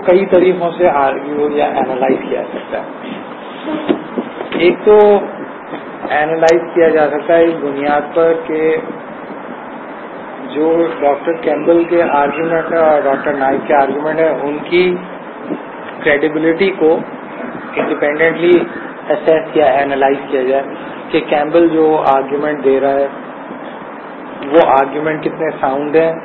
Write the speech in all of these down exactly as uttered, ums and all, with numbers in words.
کئی طریقوں سے آرگیو یا اینالائز کیا جا سکتا ہے. ایک تو اینالائز کیا جا سکتا ہے اس بنیاد پر کہ جو ڈاکٹر کیمبل کے آرگیومنٹ ہے اور ڈاکٹر نائک کے آرگیومنٹ ہے ان کی کریڈیبلٹی کو انڈیپینڈنٹلی اسیس یا اینالائز کیا جائے کہ کیمبل جو آرگیومنٹ دے رہا ہے وہ آرگیومنٹ کتنے ساؤنڈ ہیں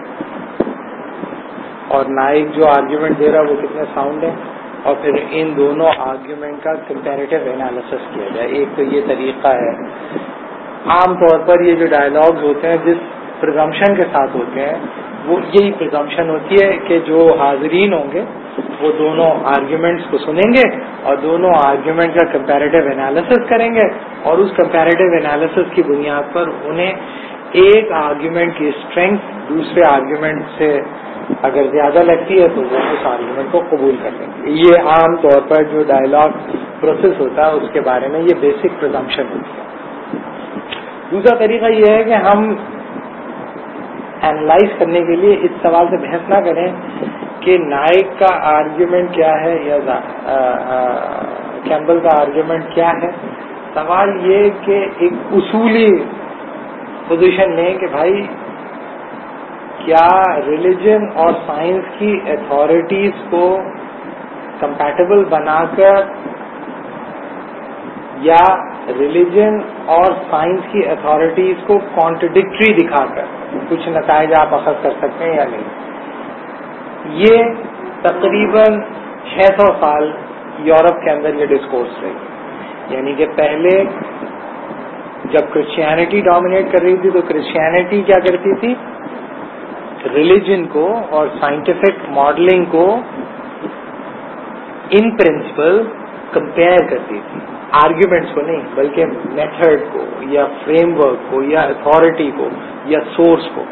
اور نائک جو آرگیومنٹ دے رہا ہے وہ کتنے ساؤنڈ ہیں, اور پھر ان دونوں آرگیومنٹ کا کمپیریٹیو انالیسس کیا جائے. ایک تو یہ طریقہ ہے. عام طور پر یہ جو ڈائلاگز ہوتے ہیں جس پرزمپشن کے ساتھ ہوتے ہیں وہ یہی پرزمپشن ہوتی ہے کہ جو حاضرین ہوں گے وہ دونوں آرگیومنٹس کو سنیں گے اور دونوں آرگیومنٹ کا کمپیریٹیو انالیسس کریں گے, اور اس کمپیریٹیو انالیسس کی بنیاد پر انہیں ایک آرگیومنٹ کی اسٹرینتھ دوسرے آرگیومنٹ سے اگر زیادہ لگتی ہے تو وہ اس آرگیومنٹ کو قبول کر لیں گے. یہ عام طور پر جو ڈائلاگ پروسیس ہوتا ہے اس کے بارے میں یہ بیسک پرزمپشن ہوتی ہے. دوسرا طریقہ یہ ہے کہ ہم اینالائز کرنے کے لیے اس سوال سے بحث نہ کریں کہ نائک کا آرگیومنٹ کیا ہے یا کیمبل کا آرگیومنٹ کیا ہے. سوال یہ کہ ایک اصولی پوزیشن لیں کہ بھائی کیا ریلیجن اور سائنس کی اتھارٹیز کو کمپیٹیبل بنا کر یا ریلیجن اور سائنس کی اتھارٹیز کو کانٹرڈکٹری دکھا کر کچھ نتائج آپ اخذ کر سکتے ہیں یا نہیں. یہ تقریباً چھ سو سال یورپ کے اندر یہ ڈسکورس رہی, یعنی کہ پہلے جب کرسچینٹی ڈومینیٹ کر رہی تھی تو کرسچینٹی کیا کرتی تھی, ریلیجن کو اور سائنٹیفک ماڈلنگ کو ان پرنسپل کمپیئر کرتی تھی, آرگیومنٹس کو نہیں بلکہ میتھڈ کو یا فریم ورک کو یا اتھارٹی کو یا سورس کو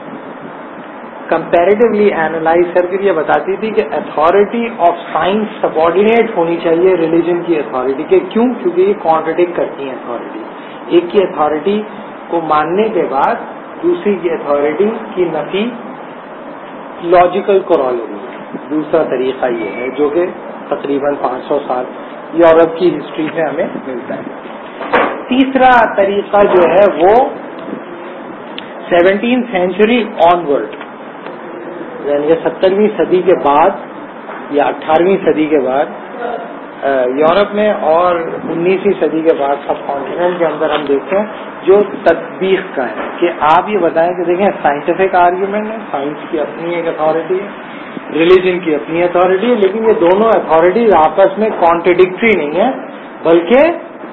کمپیریٹیولی اینالائز کر کے یہ بتاتی تھی کہ اتھارٹی آف سائنس سبارڈینیٹ ہونی چاہیے ریلیجن کی اتھارٹی کے. کیوں؟ کیونکہ یہ کانٹرڈکٹ کرتی ہیں اتھارٹی. ایک کی اتھارٹی کو ماننے کے بعد دوسری کی اتھارٹی کی نفی لاجیکل کورالری ہے. دوسرا طریقہ یہ ہے جو کہ تقریباً پانچ سو سال یورپ کی ہسٹری سے ہمیں ملتا ہے. تیسرا طریقہ جو ہے وہ سیونٹین سینچری آن ورڈ, یعنی کہ سترویں صدی کے بعد یا اٹھارہویں صدی کے بعد یورپ میں اور انیسویں صدی کے بعد سب کانٹیننٹ کے اندر ہم دیکھتے ہیں جو تطبیق کا ہے کہ آپ یہ بتائیں کہ دیکھیں سائنٹیفک آرگیومنٹ ہے, سائنس کی اپنی ایک اتھارٹی ہے, ریلیجن کی اپنی اتھارٹی ہے, لیکن یہ دونوں اتھارٹیز آپس میں کانٹرڈکٹری نہیں ہے بلکہ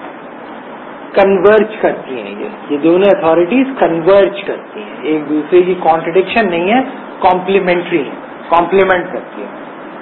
کنورج کرتی ہیں. یہ یہ دونوں اتھارٹیز کنورج کرتی ہیں, ایک دوسرے کی کانٹرڈکشن نہیں ہے, کمپلیمنٹری ہے, کمپلیمنٹ کرتی ہیں.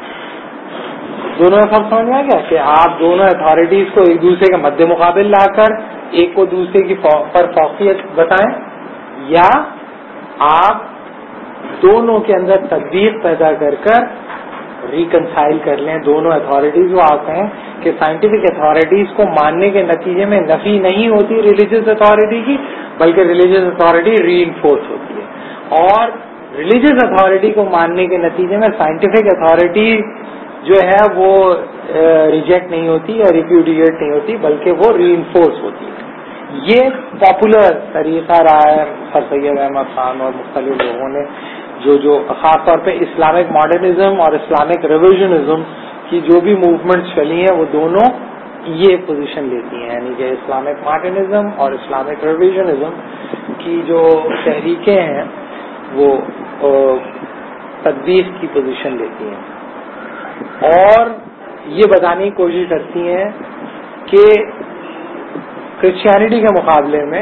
دونوں میں فرق سمجھ میں آ گیا کہ آپ دونوں اتھارٹیز کو ایک دوسرے کے مد مقابل لا کر ایک کو دوسرے کی پر فوقیت بتائیں, یا آپ دونوں کے اندر تطبیق پیدا کر کر ریکنسائل کر لیں دونوں اتھارٹیز کو. آپ کہیں کہ سائنٹیفک اتھارٹیز کو ماننے کے نتیجے میں نفی نہیں ہوتی ریلیجیس اتھارٹی کی بلکہ ریلیجیس اتھارٹی ری انفورس ہوتی ہے, اور ریلیجیس اتھارٹی کو ماننے کے نتیجے میں سائنٹیفک اتھارٹی جو ہے وہ ریجیکٹ نہیں ہوتی یا ریپیوڈیٹ نہیں ہوتی بلکہ وہ ری انفورس ہوتی ہے. یہ پاپولر طریقہ رہا ہے سر سید احمد خان اور مختلف لوگوں نے جو جو خاص طور پہ اسلامک ماڈرنزم اور اسلامک ریویژنزم کی جو بھی موومنٹس چلی ہیں وہ دونوں یہ پوزیشن لیتی ہیں, یعنی کہ اسلامک ماڈرنزم اور اسلامک ریویژنزم کی جو تحریکیں ہیں وہ تطبیق کی پوزیشن لیتی ہیں اور یہ بتانے کی کوشش کرتی ہیں کہ کرسچینٹی کے مقابلے میں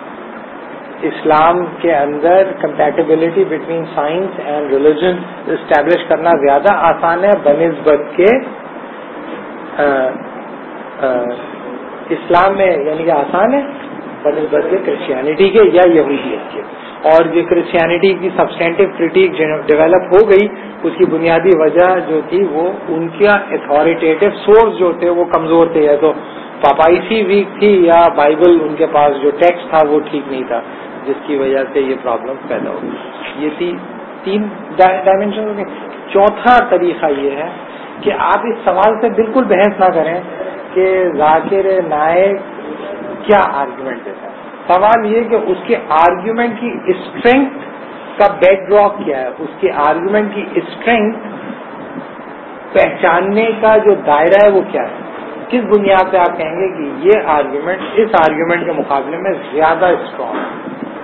اسلام کے اندر compatibility between science and religion establish کرنا زیادہ آسان ہے بنسبت کے آ, آ, اسلام میں, یعنی کہ آسان ہے بنسبت کے کرسچینٹی کے یا یہودیت کے. اور یہ کرسچینٹی کی سبسٹینٹیو کرٹیک ڈیولپ ہو گئی, اس کی بنیادی وجہ جو تھی وہ ان کا اتھارٹیٹیو سورس جو تھے وہ کمزور تھے, یا تو پاپائسی ویک تھی یا بائبل ان کے پاس جو ٹیکسٹ تھا وہ ٹھیک نہیں تھا, جس کی وجہ سے یہ پرابلم پیدا ہوئی. یہ تھی تین ڈائمینشن ہو گئے. چوتھا طریقہ یہ ہے کہ آپ اس سوال سے بالکل بحث نہ کریں کہ ذاکر نائک کیا آرگیومنٹ دیتا ہے. سوال یہ کہ اس کے آرگیومنٹ کی اسٹرینتھ کا بیک ڈراپ کیا ہے, اس کے آرگیومنٹ کی اسٹرینتھ پہچاننے کا جو دائرہ ہے وہ کیا ہے. کس بنیاد پہ آپ کہیں گے کہ یہ آرگیومنٹ اس آرگیومنٹ کے مقابلے میں زیادہ اسٹرانگ ہے.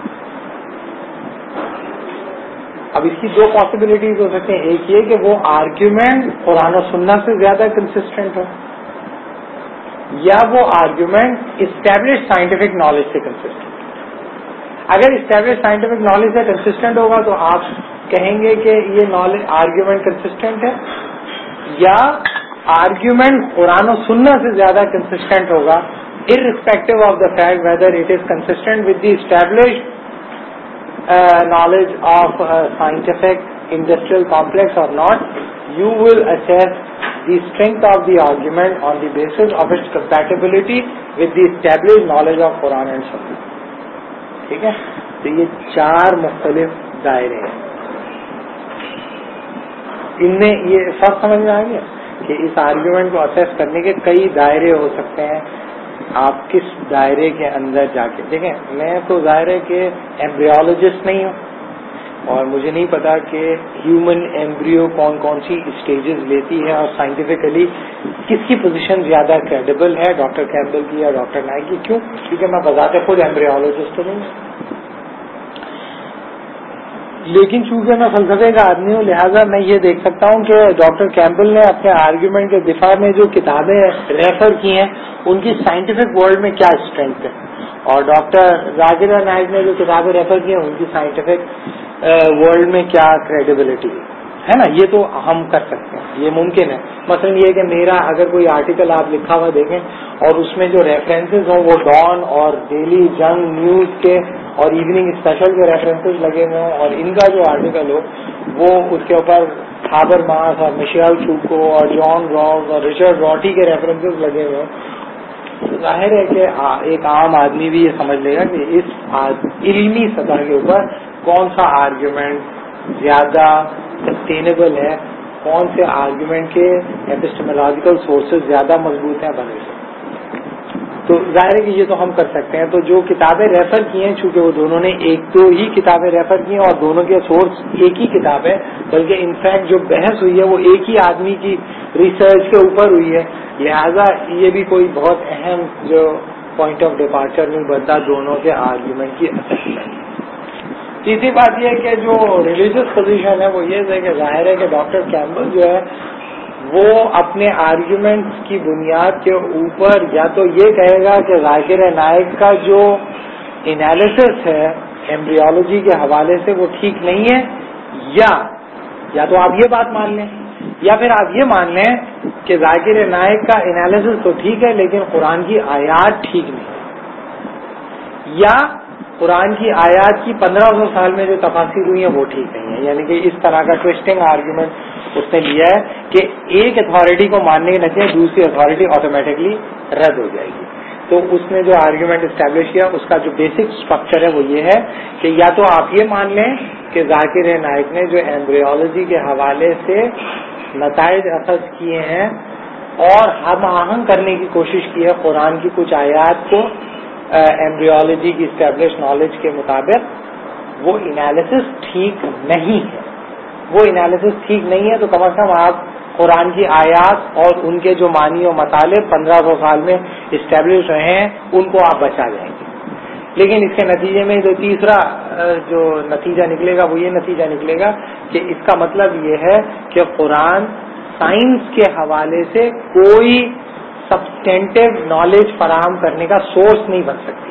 اب اس کی دو پاسبلٹیز ہو سکتے ہیں. ایک یہ کہ وہ آرگیومنٹ قرآن و سنت سے زیادہ کنسسٹنٹ ہے, یا وہ آرگیومنٹ اسٹیبلش سائنٹیفک نالج سے کنسسٹنٹ. اگر اسٹیبلش سائنٹیفک نالج سے کنسسٹنٹ ہوگا تو آپ کہیں گے کہ یہ نالج آرگیومنٹ کنسسٹنٹ ہے, یا آرگیومنٹ قرآن و سنت سے زیادہ کنسسٹنٹ ہوگا irrespective of the fact whether it is consistent with the established uh, knowledge of a scientific industrial complex or not. You will assess the strength of the argument on the basis of its compatibility with the established knowledge of Quran and Sunnah. ٹھیک ہے, تو یہ چار مختلف دائرے ہیں. ان میں یہ فرق سمجھ میں آ گیا کہ اس آرگیومنٹ کو اسیس کرنے کے کئی دائرے ہو سکتے ہیں. آپ کس دائرے کے اندر جا کے دیکھیں. میں تو ظاہر ہے کہ ایمبریولوجسٹ نہیں ہوں, اور مجھے نہیں پتا کہ ہیومن ایمبریو کون کون سی اسٹیجز لیتی ہے اور سائنٹیفکلی کس کی پوزیشن زیادہ کریڈیبل ہے, ڈاکٹر کیمبل کی یا ڈاکٹر نائک کی. کیوں؟ کیونکہ میں بذات خود ایمبریولوجسٹ تو نہیں ہوں. لیکن چونکہ میں فلسفے کا آدمی ہوں, لہٰذا میں یہ دیکھ سکتا ہوں کہ ڈاکٹر کیمبل نے اپنے آرگیومنٹ کے دفاع میں جو کتابیں ریفر کی ہیں ان کی سائنٹیفک ورلڈ میں کیا اسٹرینتھ ہے, اور ڈاکٹر ذاکر نائک نے جو کتابیں ریفر کی ہیں ان کی سائنٹیفک ورلڈ میں کیا کریڈیبلٹی ہے نا. یہ تو ہم کر سکتے ہیں, یہ ممکن ہے. مثلا یہ کہ میرا اگر کوئی آرٹیکل آپ لکھا ہوا دیکھیں اور اس میں جو ریفرنسز ہوں وہ ڈان اور ڈیلی جنگ نیوز کے اور ایوننگ اسپیشل کے ریفرنسز لگے ہوئے ہوں, اور ان کا جو آرٹیکل ہو وہ اس کے اوپر ہابر ماس اور مشیل فوکو اور جان راز اور رچرڈ راٹی کے ریفرنسز لگے ہوئے ہوں, ظاہر ہے کہ ایک عام آدمی بھی یہ سمجھ لے گا کہ اس علمی سطح کے اوپر کون سا آرگیومنٹ زیادہ سسٹینیبل ہے, کون سے آرگیومنٹ کے ایپسٹیمولوجیکل سورسز زیادہ مضبوط ہیں بنے سے. تو ظاہر ہے کہ یہ تو ہم کر سکتے ہیں. تو جو کتابیں ریفر کی ہیں, چونکہ وہ دونوں نے ایک دو ہی کتابیں ریفر کی ہیں اور دونوں کے سورس ایک ہی کتاب ہے, بلکہ انفیکٹ جو بحث ہوئی ہے وہ ایک ہی آدمی کی ریسرچ کے اوپر ہوئی ہے, لہذا یہ بھی کوئی بہت اہم جو پوائنٹ آف ڈپارچر نہیں بنتا دونوں کے آرگیومنٹ کی اسسمنٹ. تیسری بات یہ ہے کہ جو ریلیجیس پوزیشن ہے وہ یہ ہے کہ ظاہر ہے کہ ڈاکٹر کیمبل جو ہے وہ اپنے آرگیومنٹس کی بنیاد کے اوپر یا تو یہ کہے گا کہ ذاکر نائک کا جو انالیسس ہے ایمبریولوجی کے حوالے سے وہ ٹھیک نہیں ہے, یا یا تو آپ یہ بات مان لیں, یا پھر آپ یہ مان لیں کہ ذاکر نائک کا انالیسس تو ٹھیک ہے لیکن قرآن کی آیات ٹھیک نہیں, یا قرآن کی آیات کی پندرہ سو سال میں جو تفاسیر ہوئی ہیں وہ ٹھیک نہیں ہے. یعنی کہ اس طرح کا ٹوسٹنگ آرگیومنٹ اس نے لیا ہے کہ ایک اتھارٹی کو ماننے کے نتیجے دوسری اتھارٹی آٹومیٹکلی رد ہو جائے گی. تو اس نے جو آرگیومنٹ اسٹیبلش کیا اس کا جو بیسک اسٹرکچر ہے وہ یہ ہے کہ یا تو آپ یہ مان لیں کہ ذاکر نائک نے جو ایمبریولوجی کے حوالے سے نتائج اخذ کیے ہیں اور ہم آہنگ کرنے کی کوشش کی ہے قرآن کی کچھ آیات کو ایمبریولوجی کی اسٹیبلش نالج کے مطابق, وہ انالیسس ٹھیک نہیں ہے. وہ انالیسس ٹھیک نہیں ہے تو کم از کم آپ قرآن کی آیات اور ان کے جو معنی و مطالب پندرہ سو سال میں اسٹیبلش رہے ہیں ان کو آپ بچا جائیں گے. لیکن اس کے نتیجے میں جو تیسرا جو نتیجہ نکلے گا وہ یہ نتیجہ نکلے گا کہ اس کا مطلب یہ ہے کہ قرآن سائنس کے حوالے سے کوئی سبسٹینٹیو نالج فراہم کرنے کا سورس نہیں بن سکتی.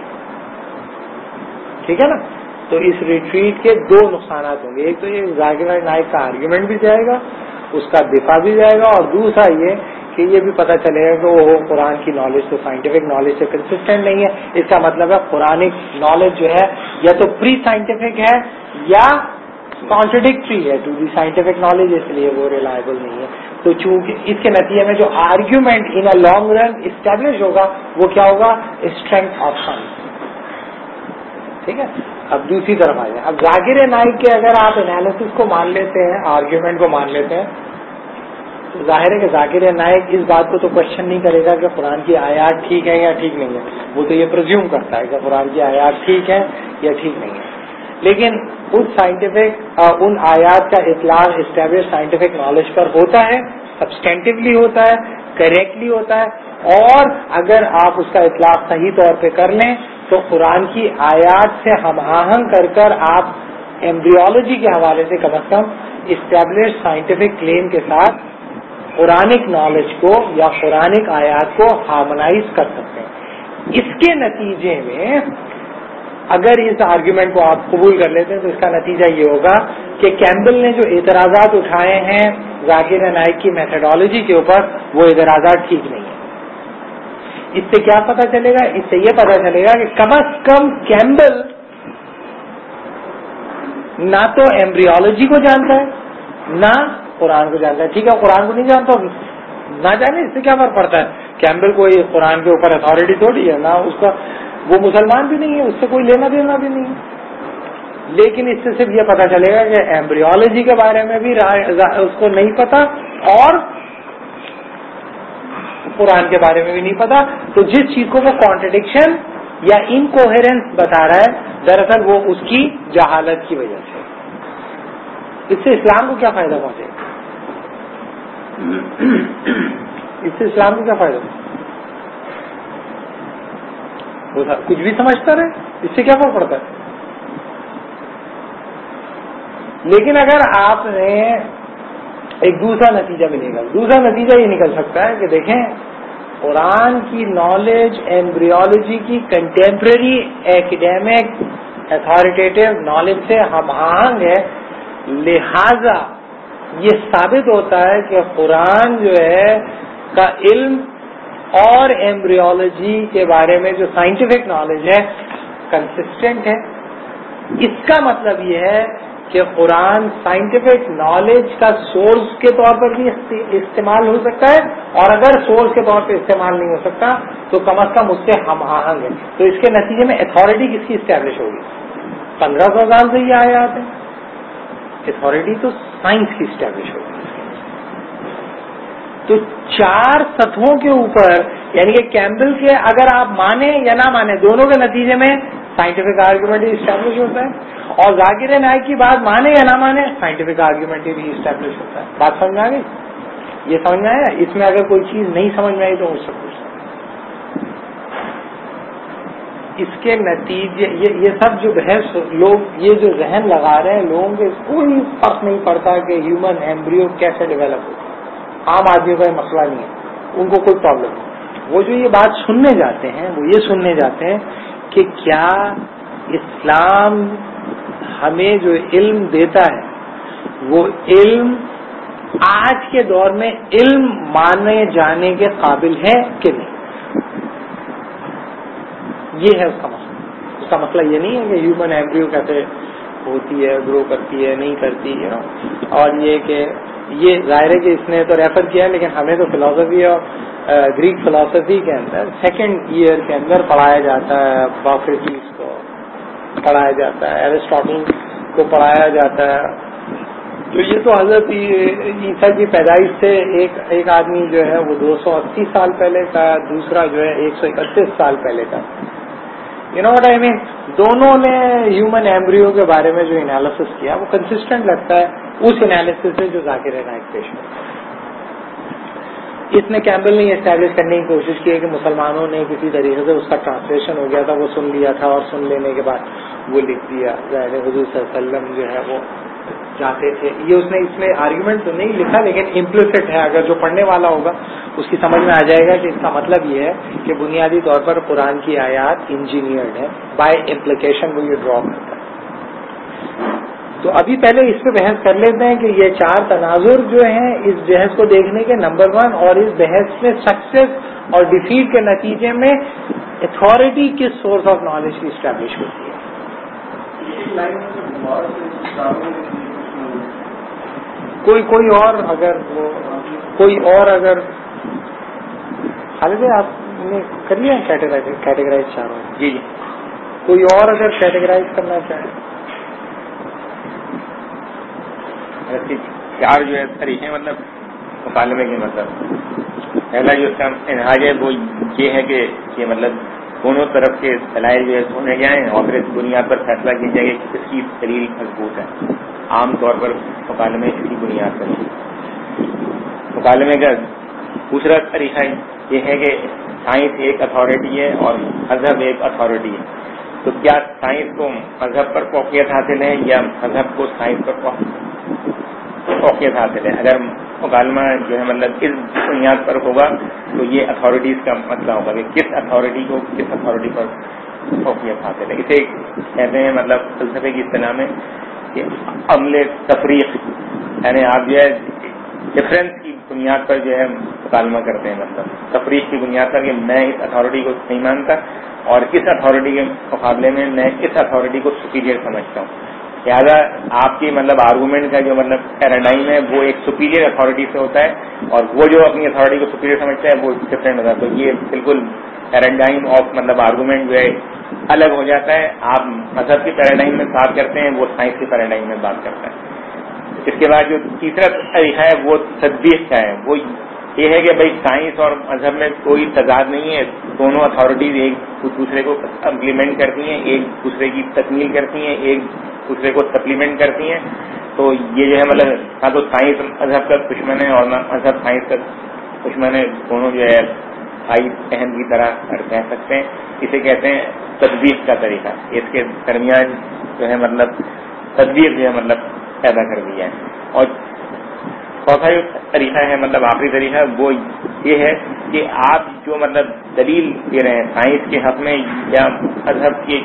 ٹھیک ہے نا. تو اس ریٹریٹ کے دو نقصانات ہوں گے. ایک تو یہ ذاکر نائک کا آرگیومنٹ بھی جائے گا, اس کا دفاع بھی جائے گا, اور دوسرا یہ کہ یہ بھی پتہ چلے گا کہ وہ قرآن کی نالج تو سائنٹیفک نالج سے کنسسٹنٹ نہیں ہے. اس کا مطلب ہے قرآنک نالج جو ہے یا تو پری سائنٹیفک ہے یا کانٹرڈکٹری ہے ٹو دی سائنٹیفک نالج, اس لیے وہ ریلائبل نہیں ہے. تو چونکہ اس کے نتیجے میں جو argument in a long run establish ہوگا وہ کیا ہوگا, اسٹرینتھ آف سائنس. ٹھیک ہے. اب دوسری طرف آ جائیں. اب ذاکر نائک کے اگر آپ انالیسس کو مان لیتے ہیں, آرگیومنٹ کو مان لیتے ہیں, تو ظاہر ہے کہ ذاکر نائک اس بات کو تو کوشچن نہیں کرے گا کہ قرآن کی آیات ٹھیک ہے یا ٹھیک نہیں ہے. وہ تو یہ پرزیوم کرتا ہے کہ قرآن کی آیات ٹھیک ہے یا ٹھیک نہیں ہے. لیکن اس سائنٹیفک ان آیات کا اطلاق اسٹیبلش سائنٹیفک نالج پر ہوتا ہے, سبسٹینٹیولی ہوتا ہے, کریکٹلی ہوتا ہے, اور اگر آپ اس کا اطلاق صحیح طور پہ کر لیں تو قرآن کی آیات سے ہم آہنگ کر کر آپ ایمبریولوجی کے حوالے سے کم از کم اسٹیبلش سائنٹیفک کلیم کے ساتھ قرآنک نالج کو یا قرآنک آیات کو ہارمونائز کر سکتے ہیں. اس کے نتیجے میں اگر اس آرگیومنٹ کو آپ قبول کر لیتے ہیں تو اس کا نتیجہ یہ ہوگا کہ کیمبل نے جو اعتراضات اٹھائے ہیں ذاکر نائک کی میتھڈالوجی کے اوپر, وہ اعتراضات ٹھیک نہیں ہیں. اس سے کیا پتہ چلے گا؟ اس سے یہ پتہ چلے گا کہ کم از کم کیمبل نہ تو ایمبریولوجی کو جانتا ہے نہ قرآن کو جانتا ہے. ٹھیک ہے, قرآن کو نہیں جانتا, نہ جانے, اس سے کیا فرق پڑتا ہے؟ کیمبل کوئی قرآن کے اوپر اتھارٹی تھوڑی ہے, نہ اس کا, وہ مسلمان بھی نہیں ہے, اس سے کوئی لینا دینا بھی نہیں ہے. لیکن اس سے صرف یہ پتا چلے گا کہ ایمبریولوجی کے بارے میں بھی اس کو نہیں پتا اور قرآن کے بارے میں بھی نہیں پتا. تو جس چیز کو وہ کانٹرڈکشن یا انکوہرنس بتا رہا ہے دراصل وہ اس کی جہالت کی وجہ سے. اس سے اسلام کو کیا فائدہ پہنچے گا؟ اس سے اسلام کو کیا فائدہ پہنچے گا؟ کچھ بھی سمجھتا رہے, اس سے کیا فرق پڑتا ہے؟ لیکن اگر آپ نے ایک دوسرا نتیجہ ملے گا, دوسرا نتیجہ یہ نکل سکتا ہے کہ دیکھیں قرآن کی نالج ایمبریولوجی کی کنٹمپرری ایکڈیمک اتھارٹیٹیو نالج سے ہم آہنگ ہے, لہذا یہ ثابت ہوتا ہے کہ قرآن جو ہے کا علم اور ایمبریولوجی کے بارے میں جو سائنٹیفک نالج ہے کنسسٹنٹ ہے. اس کا مطلب یہ ہے کہ قرآن سائنٹیفک نالج کا سورس کے طور پر بھی استعمال ہو سکتا ہے, اور اگر سورس کے طور پہ استعمال نہیں ہو سکتا تو کم از کم اس سے ہم آہنگ ہے. تو اس کے نتیجے میں اتھارٹی کس کی اسٹیبلش ہوگی؟ پندرہ سو سال سے یہ آیات ہے, اتھارٹی تو سائنس کی اسٹیبلش ہوگی. تو چار سطحوں کے اوپر, یعنی کہ کیمبل کے اگر آپ مانیں یا نہ مانیں, دونوں کے نتیجے میں سائنٹیفک آرگیومنٹ اسٹیبلش ہوتا ہے, اور ذاکر نائک کی بات مانے یا نہ مانے سائنٹیفک آرگیومنٹ بھی اسٹیبلش ہوتا ہے. بات سمجھ میں آ گئی؟ یہ سمجھ میں آیا؟ اس میں اگر کوئی چیز نہیں سمجھ میں آئی تو مجھ سے پوچھ سکتے. اس کے نتیجے یہ یہ سب جو بحث لوگ یہ جو ذہن لگا رہے ہیں لوگوں کے کوئی فرق نہیں پڑتا کہ ہیومن ایمبریو کیسے ڈیولپ ہوتا ہے. عام آدمی کا یہ مسئلہ نہیں ہے, ان کو کوئی پرابلم نہیں. وہ جو یہ بات سننے جاتے ہیں وہ یہ سننے جاتے ہیں کہ کیا اسلام ہمیں جو علم دیتا ہے وہ علم آج کے دور میں علم مانے جانے کے قابل ہے کہ نہیں. یہ ہے اس کا مسئلہ. اس کا مسئلہ یہ نہیں ہے کہ ہیومن ایمبریو کیسے ہوتی ہے, گرو کرتی ہے, نہیں کرتی ہے, اور یہ کہ یہ ظاہر ہے کہ اس نے تو ریفر کیا ہے, لیکن ہمیں تو فلاسفی اور گریک فلاسفی کے اندر سیکنڈ ایئر کے اندر پڑھایا جاتا ہے, باکریٹس کو پڑھایا جاتا ہے, ایرسٹاٹل کو پڑھایا جاتا ہے. تو یہ تو حضرت عیسیٰ کی پیدائش سے ایک ایک آدمی جو ہے وہ دو سو اسی سال پہلے کا, دوسرا جو ہے ایک سو اکتیس سال پہلے کا. یو نو واٹ آئی مین, دونوں نے ہیومن ایمبریو کے بارے میں جو انالیسس کیا وہ کنسسٹنٹ لگتا ہے اس انالیسس سے جو ذاکر نائک پیش ہے. اس نے کیمبل نے اسٹیبلش کرنے کی کوشش کی ہے کہ مسلمانوں نے کسی طریقے سے اس کا ٹرانسلیشن ہو گیا تھا, وہ سن لیا تھا, اور سن لینے کے بعد وہ لکھ دیا. ظاہر حضور صلی اللہ علیہ وسلم جو ہے وہ جاتے تھے. یہ اس نے اس میں آرگیومنٹ تو نہیں لکھا, لیکن امپلیسٹ ہے. اگر جو پڑھنے والا ہوگا اس کی سمجھ میں آ جائے گا کہ اس کا مطلب یہ ہے کہ بنیادی طور پر قرآن کی آیات انجینئرڈ ہے, بائی امپلیکیشن وہ یہ ڈرا کرتا ہے. تو ابھی پہلے اس پہ بحث کر لیتے ہیں کہ یہ چار تناظر جو ہیں اس بحث کو دیکھنے کے نمبر ون, اور اس بحث میں سکسیس اور ڈیفیٹ کے نتیجے میں اتھارٹی کس سورس آف نالج کی اسٹیبلش ہوتی ہے. کوئی کوئی اور اگر وہ کوئی اور اگر خالد آپ نے کر لیا کیٹیگرائز چاروں؟ جی جی کوئی اور اگر کیٹیگرائز کرنا چاہے؟ چار جو ہے طریقے مطلب مکالمے کے مطلب پہلا جو اس کا انحاج ہے وہ یہ ہے کہ یہ مطلب دونوں طرف کے دلائل جو ہے سنے جائیں اور پھر اس بنیاد پر فیصلہ کیا جائے کہ کس کی دلیل مضبوط ہے. عام طور پر مکالمے اس کی بنیاد پر. مکالمے کا دوسرا طریقہ یہ ہے کہ سائنس ایک اتھارٹی ہے اور مذہب ایک اتھارٹی ہے. تو کیا سائنس کو مذہب پر فوقیت حاصل ہے یا مذہب کو سائنس پر فوقیت حاصل ہے؟ اگر مکالمہ جو ہے مطلب اس بنیاد پر ہوگا تو یہ اتھارٹیز کا مسئلہ ہوگا کہ کس اتھارٹی کو کس اتھارٹی پر فوقیت حاصل ہے. اسے کہتے ہیں مطلب فلسفے کی اصطلاح میں کہ عمل تفریق، یعنی آپ جو ہے ڈفرینس کی بنیاد پر جو ہے مکالمہ کرتے ہیں، مطلب تفریق کی بنیاد پر کہ میں اس اتھارٹی کو نہیں مانتا اور اس اتھارٹی کے مقابلے میں میں اس اتھارٹی کو سپیریئر سمجھتا ہوں. لہٰذا آپ کی مطلب آرگومنٹ کا جو مطلب پیراڈائم ہے وہ ایک سپیریئر اتھارٹی سے ہوتا ہے اور وہ جو اپنی اتھارٹی کو سپیریئر سمجھتا ہے وہ ڈفرینٹ ہوتا ہے. تو یہ بالکل پیراڈائم آف مطلب آرگومنٹ جو ہے الگ ہو جاتا ہے. آپ مذہب کی پیراڈائم میں بات کرتے ہیں، وہ سائنس کی پیراڈائم میں بات کرتا ہے. اس کے بعد جو تیسرا طریقہ ہے وہ تطبیق کا ہے. وہ یہ ہے کہ بھائی سائنس اور مذہب میں کوئی تضاد نہیں ہے، دونوں اتھارٹیز ایک دوسرے کو کمپلیمنٹ کرتی ہیں، ایک دوسرے کی تکمیل کرتی ہیں، ایک دوسرے کو سپلیمنٹ کرتی ہیں. تو یہ جو ہے مطلب نہ تو سائنس مذہب کا دشمن ہے اور نہ مذہب سائنس کا دشمن ہے، دونوں جو ہے بھائی بہن کی طرح کہہ سکتے ہیں. اسے کہتے ہیں تطبیق کا طریقہ. اس کے درمیان جو ہے مطلب تدبیر جو ہے مطلب پیدا کر دیا ہے. اور چوتھا جو طریقہ ہے مطلب آخری طریقہ وہ یہ ہے کہ آپ جو مطلب دلیل دے رہے ہیں سائنس کے حق میں یا مذہب کے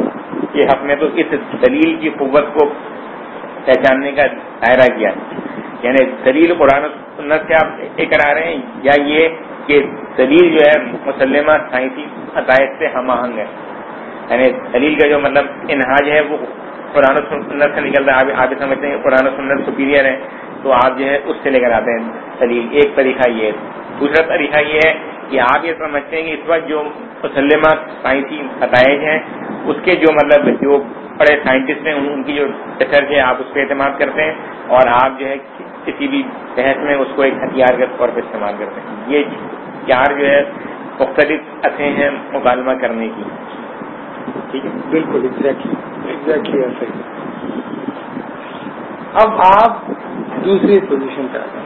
حق میں، تو اس دلیل کی قوت کو پہچاننے کا دائرہ کیا ہے. یعنی دلیل قرآن و سنت سے آپ یہ کرا رہے ہیں یا یہ کہ دلیل جو ہے مسلمہ سائنسی عقائد سے ہم آہنگ ہے. یعنی دلیل کا جو مطلب انحاج ہے وہ قرآن و سنت سے نکلتا ہے. آپ سمجھتے ہیں قرآن و سنت سپیریئر ہے تو آپ جو ہے اس سے لے کر آتے ہیں دلیل. ایک طریقہ یہ ہے. دوسرا طریقہ یہ ہے کہ آپ یہ سمجھتے ہیں کہ اس وقت جو مسلمہ سائنسی نتائج ہیں اس کے جو مطلب جو بڑے سائنٹسٹ ہیں ان کی جو ریسرچ ہے آپ اس پہ اعتماد کرتے ہیں اور آپ جو ہے کسی بھی بحث میں اس کو ایک ہتھیار کے طور پہ استعمال کرتے ہیں. یہ چار جو ہے مختلف سطحیں ہیں مکالمہ کرنے کی. ٹھیک ہے، بالکل ایگزیکٹلی ایگزیکٹلی ایسا ہی. اب آپ دوسری پوزیشن پہ آ جائیں.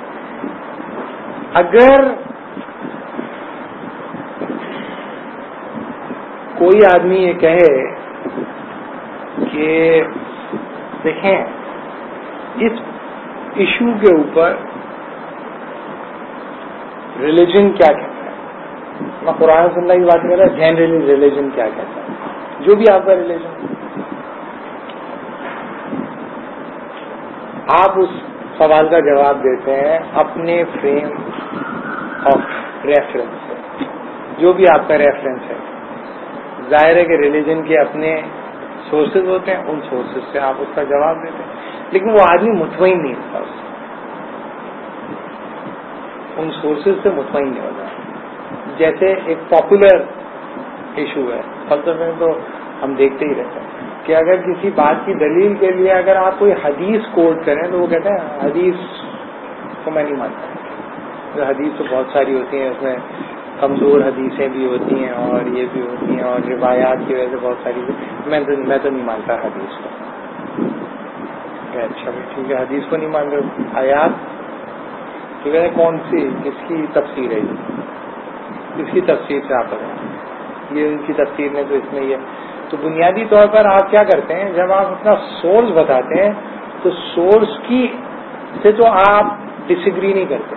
اگر کوئی آدمی یہ کہے کہ دیکھیں اس ایشو کے اوپر ریلیجن کیا کہتا ہے، میں قرآن سننے کی بات کر رہا ہوں، جنرلی ریلیجن کیا کہتا ہے، جو بھی آپ کا ریلیجن، آپ اس سوال کا جواب دیتے ہیں اپنے فریم آف ریفرنس سے، جو بھی آپ کا ریفرنس ہے. ظاہر ہے کہ ریلیجن کے اپنے سورسز ہوتے ہیں، ان سورسز سے آپ اس کا جواب دیتے ہیں. لیکن وہ آدمی مطمئن نہیں ہوتا، اس ان سورسز سے مطمئن نہیں ہوتا. جیسے ایک پاپولر ایشو ہے فلسفے میں، تو ہم دیکھتے ہی رہتے ہیں کہ اگر کسی بات کی دلیل کے لیے اگر آپ کوئی حدیث کوٹ کریں تو وہ کہتے ہیں حدیث کو میں نہیں مانتا. حدیث تو بہت ساری ہوتی ہیں، اس میں کمزور حدیثیں بھی ہوتی ہیں اور یہ بھی ہوتی ہیں اور روایات کی وجہ سے بہت ساری، میں تو میں تو نہیں مانتا حدیث کو. اچھا بھائی ٹھیک ہے، حدیث کو نہیں مان رہے، آیات ٹھیک ہے، کون سی کس کی تفسیر ہے، کس کی تفسیر سے آپ بتائیں، یہ ان کی تفسیر میں تو اس میں یہ. تو بنیادی طور پر آپ کیا کرتے ہیں جب آپ اپنا سورس بتاتے ہیں تو سورس کی سے تو آپ ڈس ایگری نہیں کرتے،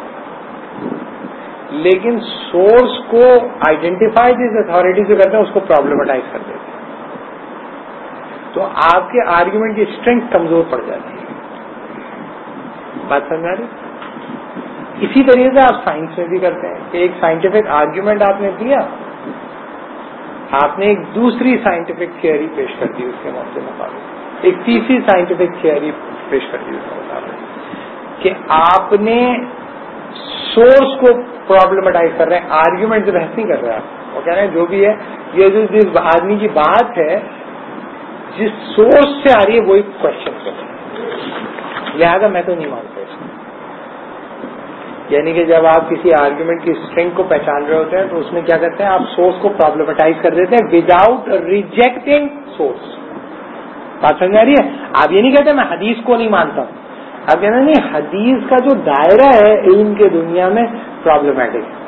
لیکن سورس کو آئیڈینٹیفائی جس اتھارٹی سے کرتے ہیں اس کو پرابلمٹائز کر دیتے ہیں. تو آپ کے آرگیومنٹ کی اسٹرینتھ کمزور پڑ جاتی ہے. بات سمجھ رہی؟ اسی طریقے سے آپ سائنس میں بھی کرتے ہیں کہ ایک سائنٹیفک آرگیومنٹ آپ نے دیا، آپ نے ایک دوسری سائنٹیفک تھیوری پیش کر دی، اس کے مطابق ایک تیسری سائنٹیفک تھیوری پیش کر دی اس کے مطابق، کہ آپ نے سورس کو پرابلمٹائز کر رہے ہیں، آرگیومنٹ سے بحث نہیں کر رہے آپ. وہ کہہ رہے ہیں جو بھی ہے یہ جو جس آدمی کی بات ہے جس سورس سے آ رہی ہے وہی کوشچن کرتا ہے، لہٰذا میں تو نہیں مانتا اس کو. یعنی کہ جب آپ کسی آرگیومنٹ کی اسٹرنگ کو پہچان رہے ہوتے ہیں تو اس میں کیا کرتے ہیں، آپ سورس کو پرابلمٹائز کر دیتے ہیں وداؤٹ ریجیکٹنگ سورس. بات سمجھ آ رہی ہے؟ آپ یہ نہیں کہتے میں حدیث کو نہیں مانتا ہوں، آپ کہتے ہیں نہیں، حدیث کا جو دائرہ ہے علم کے دنیا میں پرابلمٹک ہے.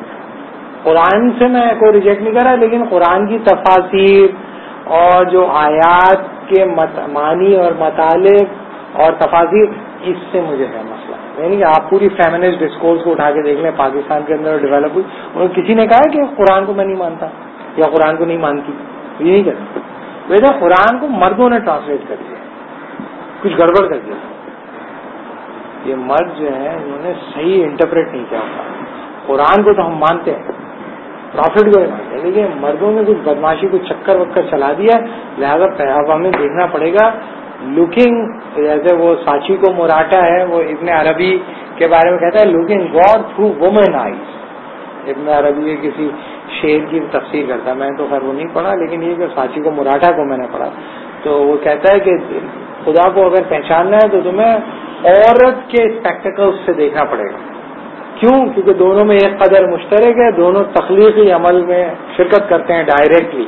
قرآن سے میں کوئی ریجیکٹ نہیں کر رہا، لیکن قرآن کی تفاسیر اور جو آیات کے معنی اور مطالب اور تفاسیر، اس سے مجھے ہے مسئلہ. یعنی کہ آپ پوری فیمنسٹ ڈسکورس کو اٹھا کے دیکھ لیں پاکستان کے اندر ڈیولپ ہوئی، اور کسی نے کہا کہ قرآن کو میں نہیں مانتا یا قرآن کو نہیں مانتی، یہ نہیں کہتا. ویسے قرآن کو مردوں نے ٹرانسلیٹ کر دیا، کچھ گڑبڑ کر دیا. یہ مرد جو ہیں انہوں نے صحیح انٹرپریٹ نہیں کیا ہوتا. قرآن کو تو ہم مانتے ہیں، پروفٹ کو مانتے ہیں، لیکن مردوں نے کچھ بدماشی کچھ چکر وکر چلا دیا، لہٰذا اب ہمیں دیکھنا پڑے گا. لوکنگ، جیسے وہ ساچی کو مراٹا ہے، وہ ابن عربی کے بارے میں کہتا ہے looking God through woman eyes. ابن عربی کے کسی شعر کی تفسیر کرتا، میں تو خیر وہ نہیں پڑھا، لیکن یہ کہ ساچی کو مراٹا کو میں نے پڑھا، تو وہ کہتا ہے کہ خدا کو اگر پہچاننا ہے تو تمہیں عورت کے اسپیکٹیکلز سے دیکھنا پڑے گا. کیوں؟ کیونکہ دونوں میں ایک قدر مشترک ہے، دونوں تخلیقی عمل میں شرکت کرتے ہیں ڈائریکٹلی.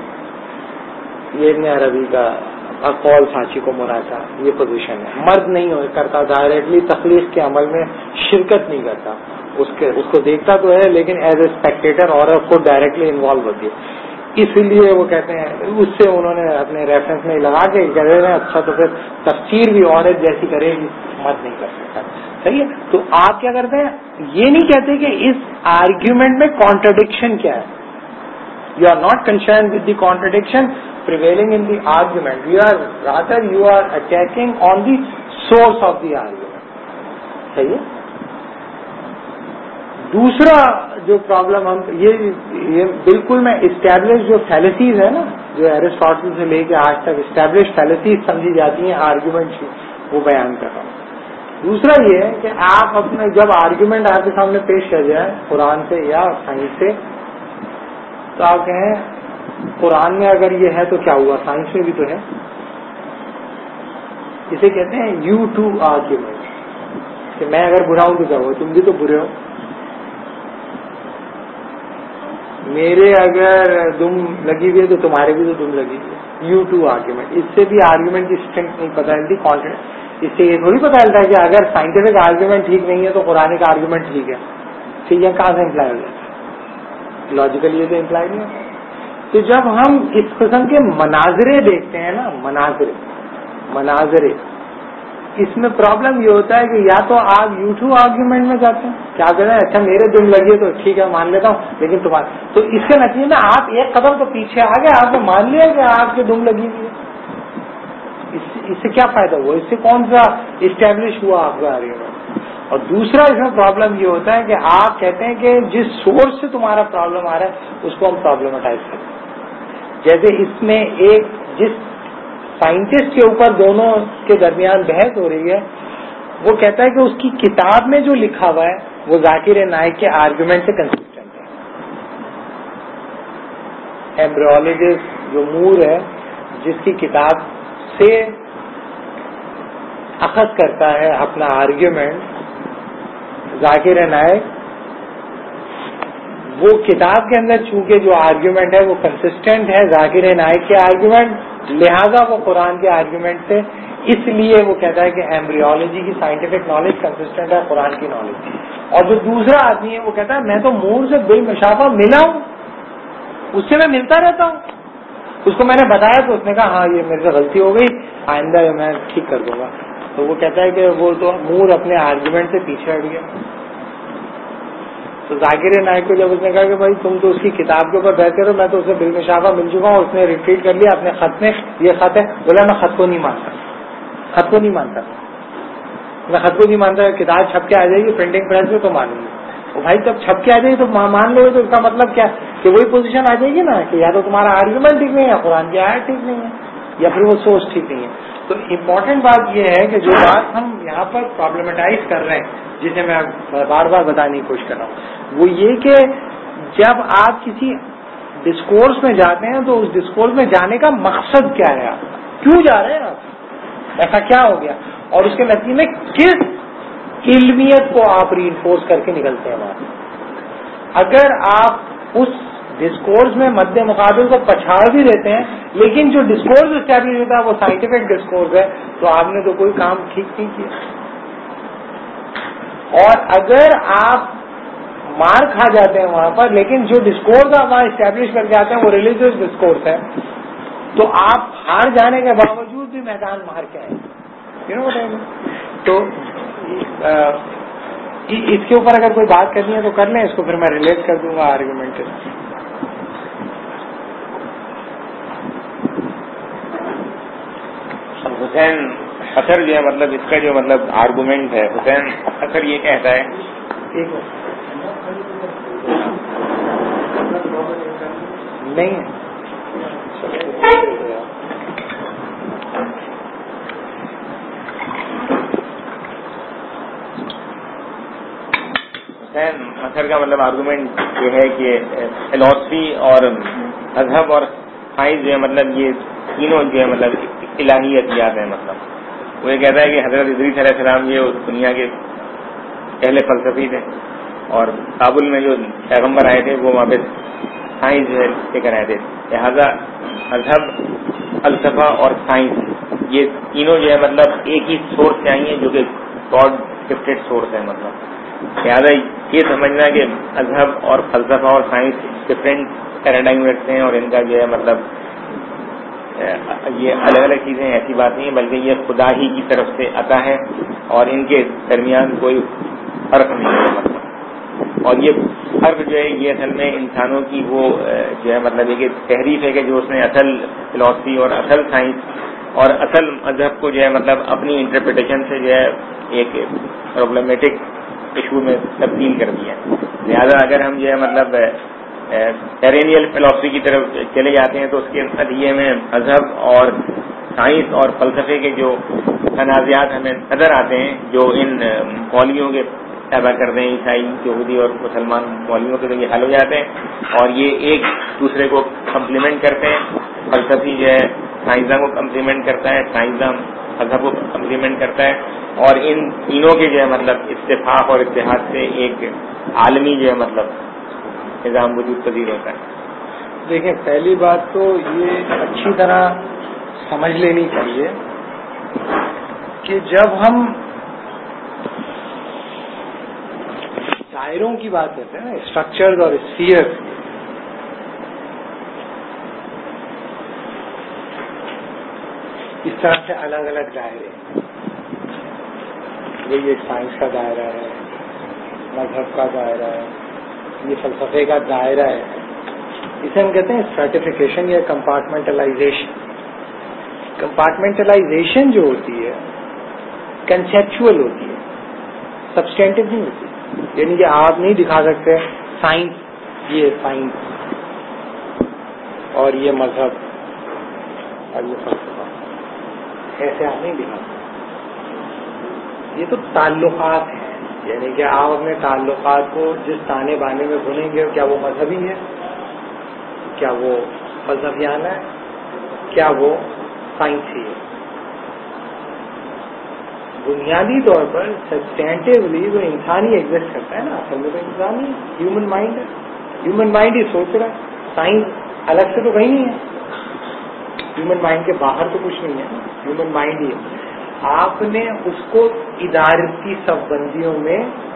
یہ ابن عربی کا قول سانچی کو مراتا یہ پوزیشن ہے. مرد نہیں کرتا ڈائریکٹلی تخلیق کے عمل میں شرکت نہیں کرتا، اس کے اس کو دیکھتا تو ہے لیکن ایز اے اسپیکٹیٹر عورت خود ڈائریکٹلی انوالو ہوتی ہے. اس لیے وہ کہتے ہیں، اس سے انہوں نے اپنے ریفرنس میں لگا کے کہہ رہے ہیں اچھا تو پھر تفسیر بھی عورت جیسی کرے گی، مرد نہیں کر سکتا. صحیح ہے. تو آپ کیا کرتے ہیں، یہ نہیں کہتے کہ اس آرگیومنٹ میں کانٹرڈکشن کیا ہے. You are not concern with the contradiction prevailing in the argument. You are rather you are attacking on the source of the argument. صحیح ہے. دوسرا جو پرابلم ہم یہ یہ بالکل میں اسٹیبلش جو فیلسیز ہے نا، جو ایرسٹاٹل سے لے کے آج تک اسٹیبلش فیلسیز سمجھی جاتی ہیں آرگیومنٹ کی، وہ بیان کر رہا ہوں. دوسرا یہ ہے کہ آپ اپنے جب آرگیومنٹ آپ کے سامنے پیش کر جائے قرآن سے یا سائنس سے، تو آپ کہیں قرآن میں اگر یہ ہے تو کیا ہوا، سائنس میں بھی تو ہے. اسے کہتے ہیں یو ٹو آرگیومنٹ، کہ میں اگر برا ہوں تو کیا ہوا، تم بھی تو برے ہو. میرے اگر دم لگی ہوئی ہے تو تمہارے بھی تو دم لگی ہوئی ہے. You to argument. اس سے بھی آرگیومنٹ کی اسٹرینتھ نہیں پتہ چلتی، کانفیڈنس. اس سے یہ تھوڑی پتہ چلتا ہے کہ اگر سائنٹیفک آرگیومنٹ ٹھیک نہیں ہے تو قرآن کا آرگیومنٹ ٹھیک ہے. ٹھیک ہے، کہاں سے امپلائی ہو جاتا ہے؟ لاجیکلی یہ تو امپلائی نہیں ہوتا. تو جب ہم اس قسم کے مناظرے دیکھتے ہیں نا، مناظرے مناظرے اس میں پرابلم یہ ہوتا ہے کہ یا تو آپ یو ٹو آرگیومنٹ میں جاتے ہیں، کیا کہتے ہیں اچھا میرے دم لگی ہے تو ٹھیک ہے مان لیتا ہوں، لیکن تمہارا تو اس کے نتیجے میں آپ ایک قدم تو پیچھے آ گئے، آپ نے مان لیا کہ آپ کے دم لگی ہوئی ہے. اس سے کیا فائدہ ہوا، اس سے کون سا اسٹیبلش ہوا آپ کا آرگیومنٹ. اور دوسرا اس میں پرابلم یہ ہوتا ہے کہ آپ کہتے ہیں کہ جس سورس سے تمہارا پرابلم آ رہا ہے اس کو ہم پرابلمٹائز کرتے ہیں. جیسے اس میں ایک جس سائنٹسٹ کے اوپر دونوں کے درمیان بحث ہو رہی ہے، وہ کہتا ہے کہ اس کی کتاب میں جو لکھا ہوا ہے وہ ذاکر نائک کے آرگیومنٹ سے کنسسٹنٹ ہے. ایمبریولوجسٹ جو مور ہے، جس کی کتاب سے اخذ کرتا ہے اپنا آرگیومنٹ ذاکر نائک، وہ کتاب کے اندر چونکہ جو آرگیومنٹ ہے وہ کنسسٹنٹ ہے ذاکر نائک کے آرگیومنٹ، لہذا وہ قرآن کے آرگیومنٹ سے، اس لیے وہ کہتا ہے کہ ایمبریولوجی کی سائنٹیفک نالج کنسسٹنٹ ہے قرآن کی نالج. اور جو دوسرا آدمی ہے وہ کہتا ہے میں تو مور سے بالمشافہ ملا ہوں، اس سے میں ملتا رہتا ہوں، اس کو میں نے بتایا تو اس نے کہا ہاں یہ میرے سے غلطی ہو گئی، آئندہ میں ٹھیک کر دوں گا. تو وہ کہتا ہے کہ وہ تو مور اپنے آرگیومنٹ سے پیچھے ہٹ گیا. تو ذاکر نائک کو جب اس نے کہا کہ بھائی تم تو اس کی کتاب کے اوپر بحث کرو، میں تو اسے بالمشافہ مل چکا ہوں، اس نے ریٹریٹ کر لیا اپنے خط میں، یہ خط ہے. بولا میں خط کو نہیں مانتا، خط کو نہیں مانتا میں خط کو نہیں مانتا کتاب چھپ کے آ جائے گی پرنٹنگ پریس میں تو مانوں گی. بھائی جب چھپ کے آ جائے گی تو مان لو، تو اس کا مطلب کیا کہ وہی پوزیشن آ جائے گی نا کہ یا تو تمہارا آرگیومنٹ ٹھیک نہیں ہے، قرآن کی آیت ٹھیک نہیں ہے، یا پھر وہ سورس ٹھیک نہیں ہے. تو امپورٹنٹ بات یہ ہے کہ جو بات ہم یہاں پر پرابلمٹائز کر رہے ہیں، جسے میں بار بار بتانے کی کوشش کر رہا ہوں، وہ یہ کہ جب آپ کسی ڈسکورس میں جاتے ہیں تو اس ڈسکورس میں جانے کا مقصد کیا ہے؟ آپ کیوں جا رہے ہیں؟ آپ ایسا کیا ہو گیا؟ اور اس کے نتیجے میں کس علمیت کو آپ ری انفورس کر کے نکلتے ہیں وہاں؟ اگر آپ اس ڈسکورس میں مد مقابل کو پچھاڑ بھی دیتے ہیں لیکن جو ڈسکورس اسٹیبلش ہوتا ہے وہ سائنٹیفک ڈسکورس ہے، تو آپ نے تو کوئی کام ٹھیک نہیں کیا. اور اگر آپ مار کھا جاتے ہیں وہاں پر لیکن جو ڈسکورس آپ وہاں اسٹیبلش کر کے آتے ہیں وہ ریلیجیس ڈسکورس ہے، تو آپ ہار جانے کے باوجود بھی میدان مار کے آئے. You know what I mean? تو اس کے اوپر اگر کوئی بات کرنی ہے تو کر لیں، اس کو پھر میں ریلیٹ کر دوں گا آرگومنٹ. حسین اثر جو ہے مطلب اس کا جو مطلب آرگومنٹ ہے، حسین اثر یہ کہتا ہے نہیں حسین اثر کا مطلب آرگومنٹ یہ ہے کہ فلاسفی اور مذہب اور سائنس جو ہے مطلب یہ تینوں جو ہے مطلب الہیاتیات ہیں. مطلب وہ یہ کہتا ہے کہ حضرت ادریس علیہ السلام یہ دنیا کے پہلے فلسفی تھے اور کابل میں جو پیغمبر آئے تھے وہ وہاں پہ سائنس جو ہے لے کر آئے تھے. لہٰذا مذہب، فلسفہ اور سائنس یہ تینوں جو ہے مطلب ایک ہی سورس سے آئی ہیں جو کہ گاڈ گفٹیڈ سورس ہے. مطلب لہٰذا یہ سمجھنا کہ مذہب اور فلسفہ اور سائنس ڈفرینٹ پیراڈائم رکھتے ہیں اور ان کا جو ہے مطلب یہ الگ الگ چیزیں، ایسی بات نہیں ہے، بلکہ یہ خدا ہی کی طرف سے عطا ہے اور ان کے درمیان کوئی فرق نہیں ہے. مطلب اور یہ فرق جو ہے یہ اصل میں انسانوں کی وہ جو ہے مطلب یہ تحریف ہے کہ جو اس نے اصل فلاسفی اور اصل سائنس اور اصل مذہب کو جو ہے مطلب اپنی انٹرپریٹیشن سے جو ہے ایک پرابلمیٹک ایشو میں تبدیل کر دیا. لہذا اگر ہم جو ہے مطلب پیرینیل فلاسفی کی طرف چلے جاتے ہیں تو اس کے نتیجے میں مذہب اور سائنس اور فلسفے کے جو تنازعات ہمیں نظر آتے ہیں جو ان مولویوں کے پیدا کرتے ہیں، عیسائی، یہودی اور مسلمان مولویوں کے، تو یہ حل ہو جاتے ہیں اور یہ ایک دوسرے کو کمپلیمنٹ کرتے ہیں. فلسفی جو ہے سائنسداں کو کمپلیمنٹ کرتا ہے، سائنسداں مذہب کو کمپلیمنٹ کرتا ہے اور ان تینوں کے جو ہے مطلب اتفاق اور اتحاد سے ایک عالمی جو ہے مطلب نظام وجود پذیر ہوتا ہے. دیکھیں، پہلی بات تو یہ اچھی طرح سمجھ لینی چاہیے کہ جب ہم دائروں کی بات کرتے ہیں نا، اسٹرکچرز اور اسفیئر، اس طرح سے الگ الگ دائرے، یہ ایک سائنس کا دائرہ ہے، مذہب کا دائرہ ہے، یہ فلسفے کا دائرہ ہے. اسے ہم کہتے ہیں اسٹریٹیفیکیشن یا کمپارٹمنٹلائزیشن. کمپارٹمنٹلائزیشن جو ہوتی ہے کنسیپچول ہوتی ہے، سبسٹینٹو نہیں ہوتی. یعنی کہ آپ نہیں دکھا سکتے سائنس یہ سائنس اور یہ مذہب اور یہ فلسفہ، ایسے آپ نہیں دکھا سکتے. یہ تو تعلقات ہیں، یعنی کہ آپ اپنے تعلقات کو جس تانے بانے میں بھولیں گے، کیا وہ مذہبی ہے، کیا وہ فلسفیانہ ہے، کیا وہ سائنسی ہے. بنیادی طور پر سبسٹینٹیولی وہ انسانی ایگزسٹ کرتا ہے نا، اصل میں تو انسانی ہیومن مائنڈ ہے. ہیومن مائنڈ ہی سوچ رہا ہے، سائنس الگ سے تو کہیں نہیں ہے، ہیومن مائنڈ کے باہر تو کچھ نہیں ہے، ہیومن مائنڈ ہی ہے. آپ نے اس کو ادارتی صف بندیوں میں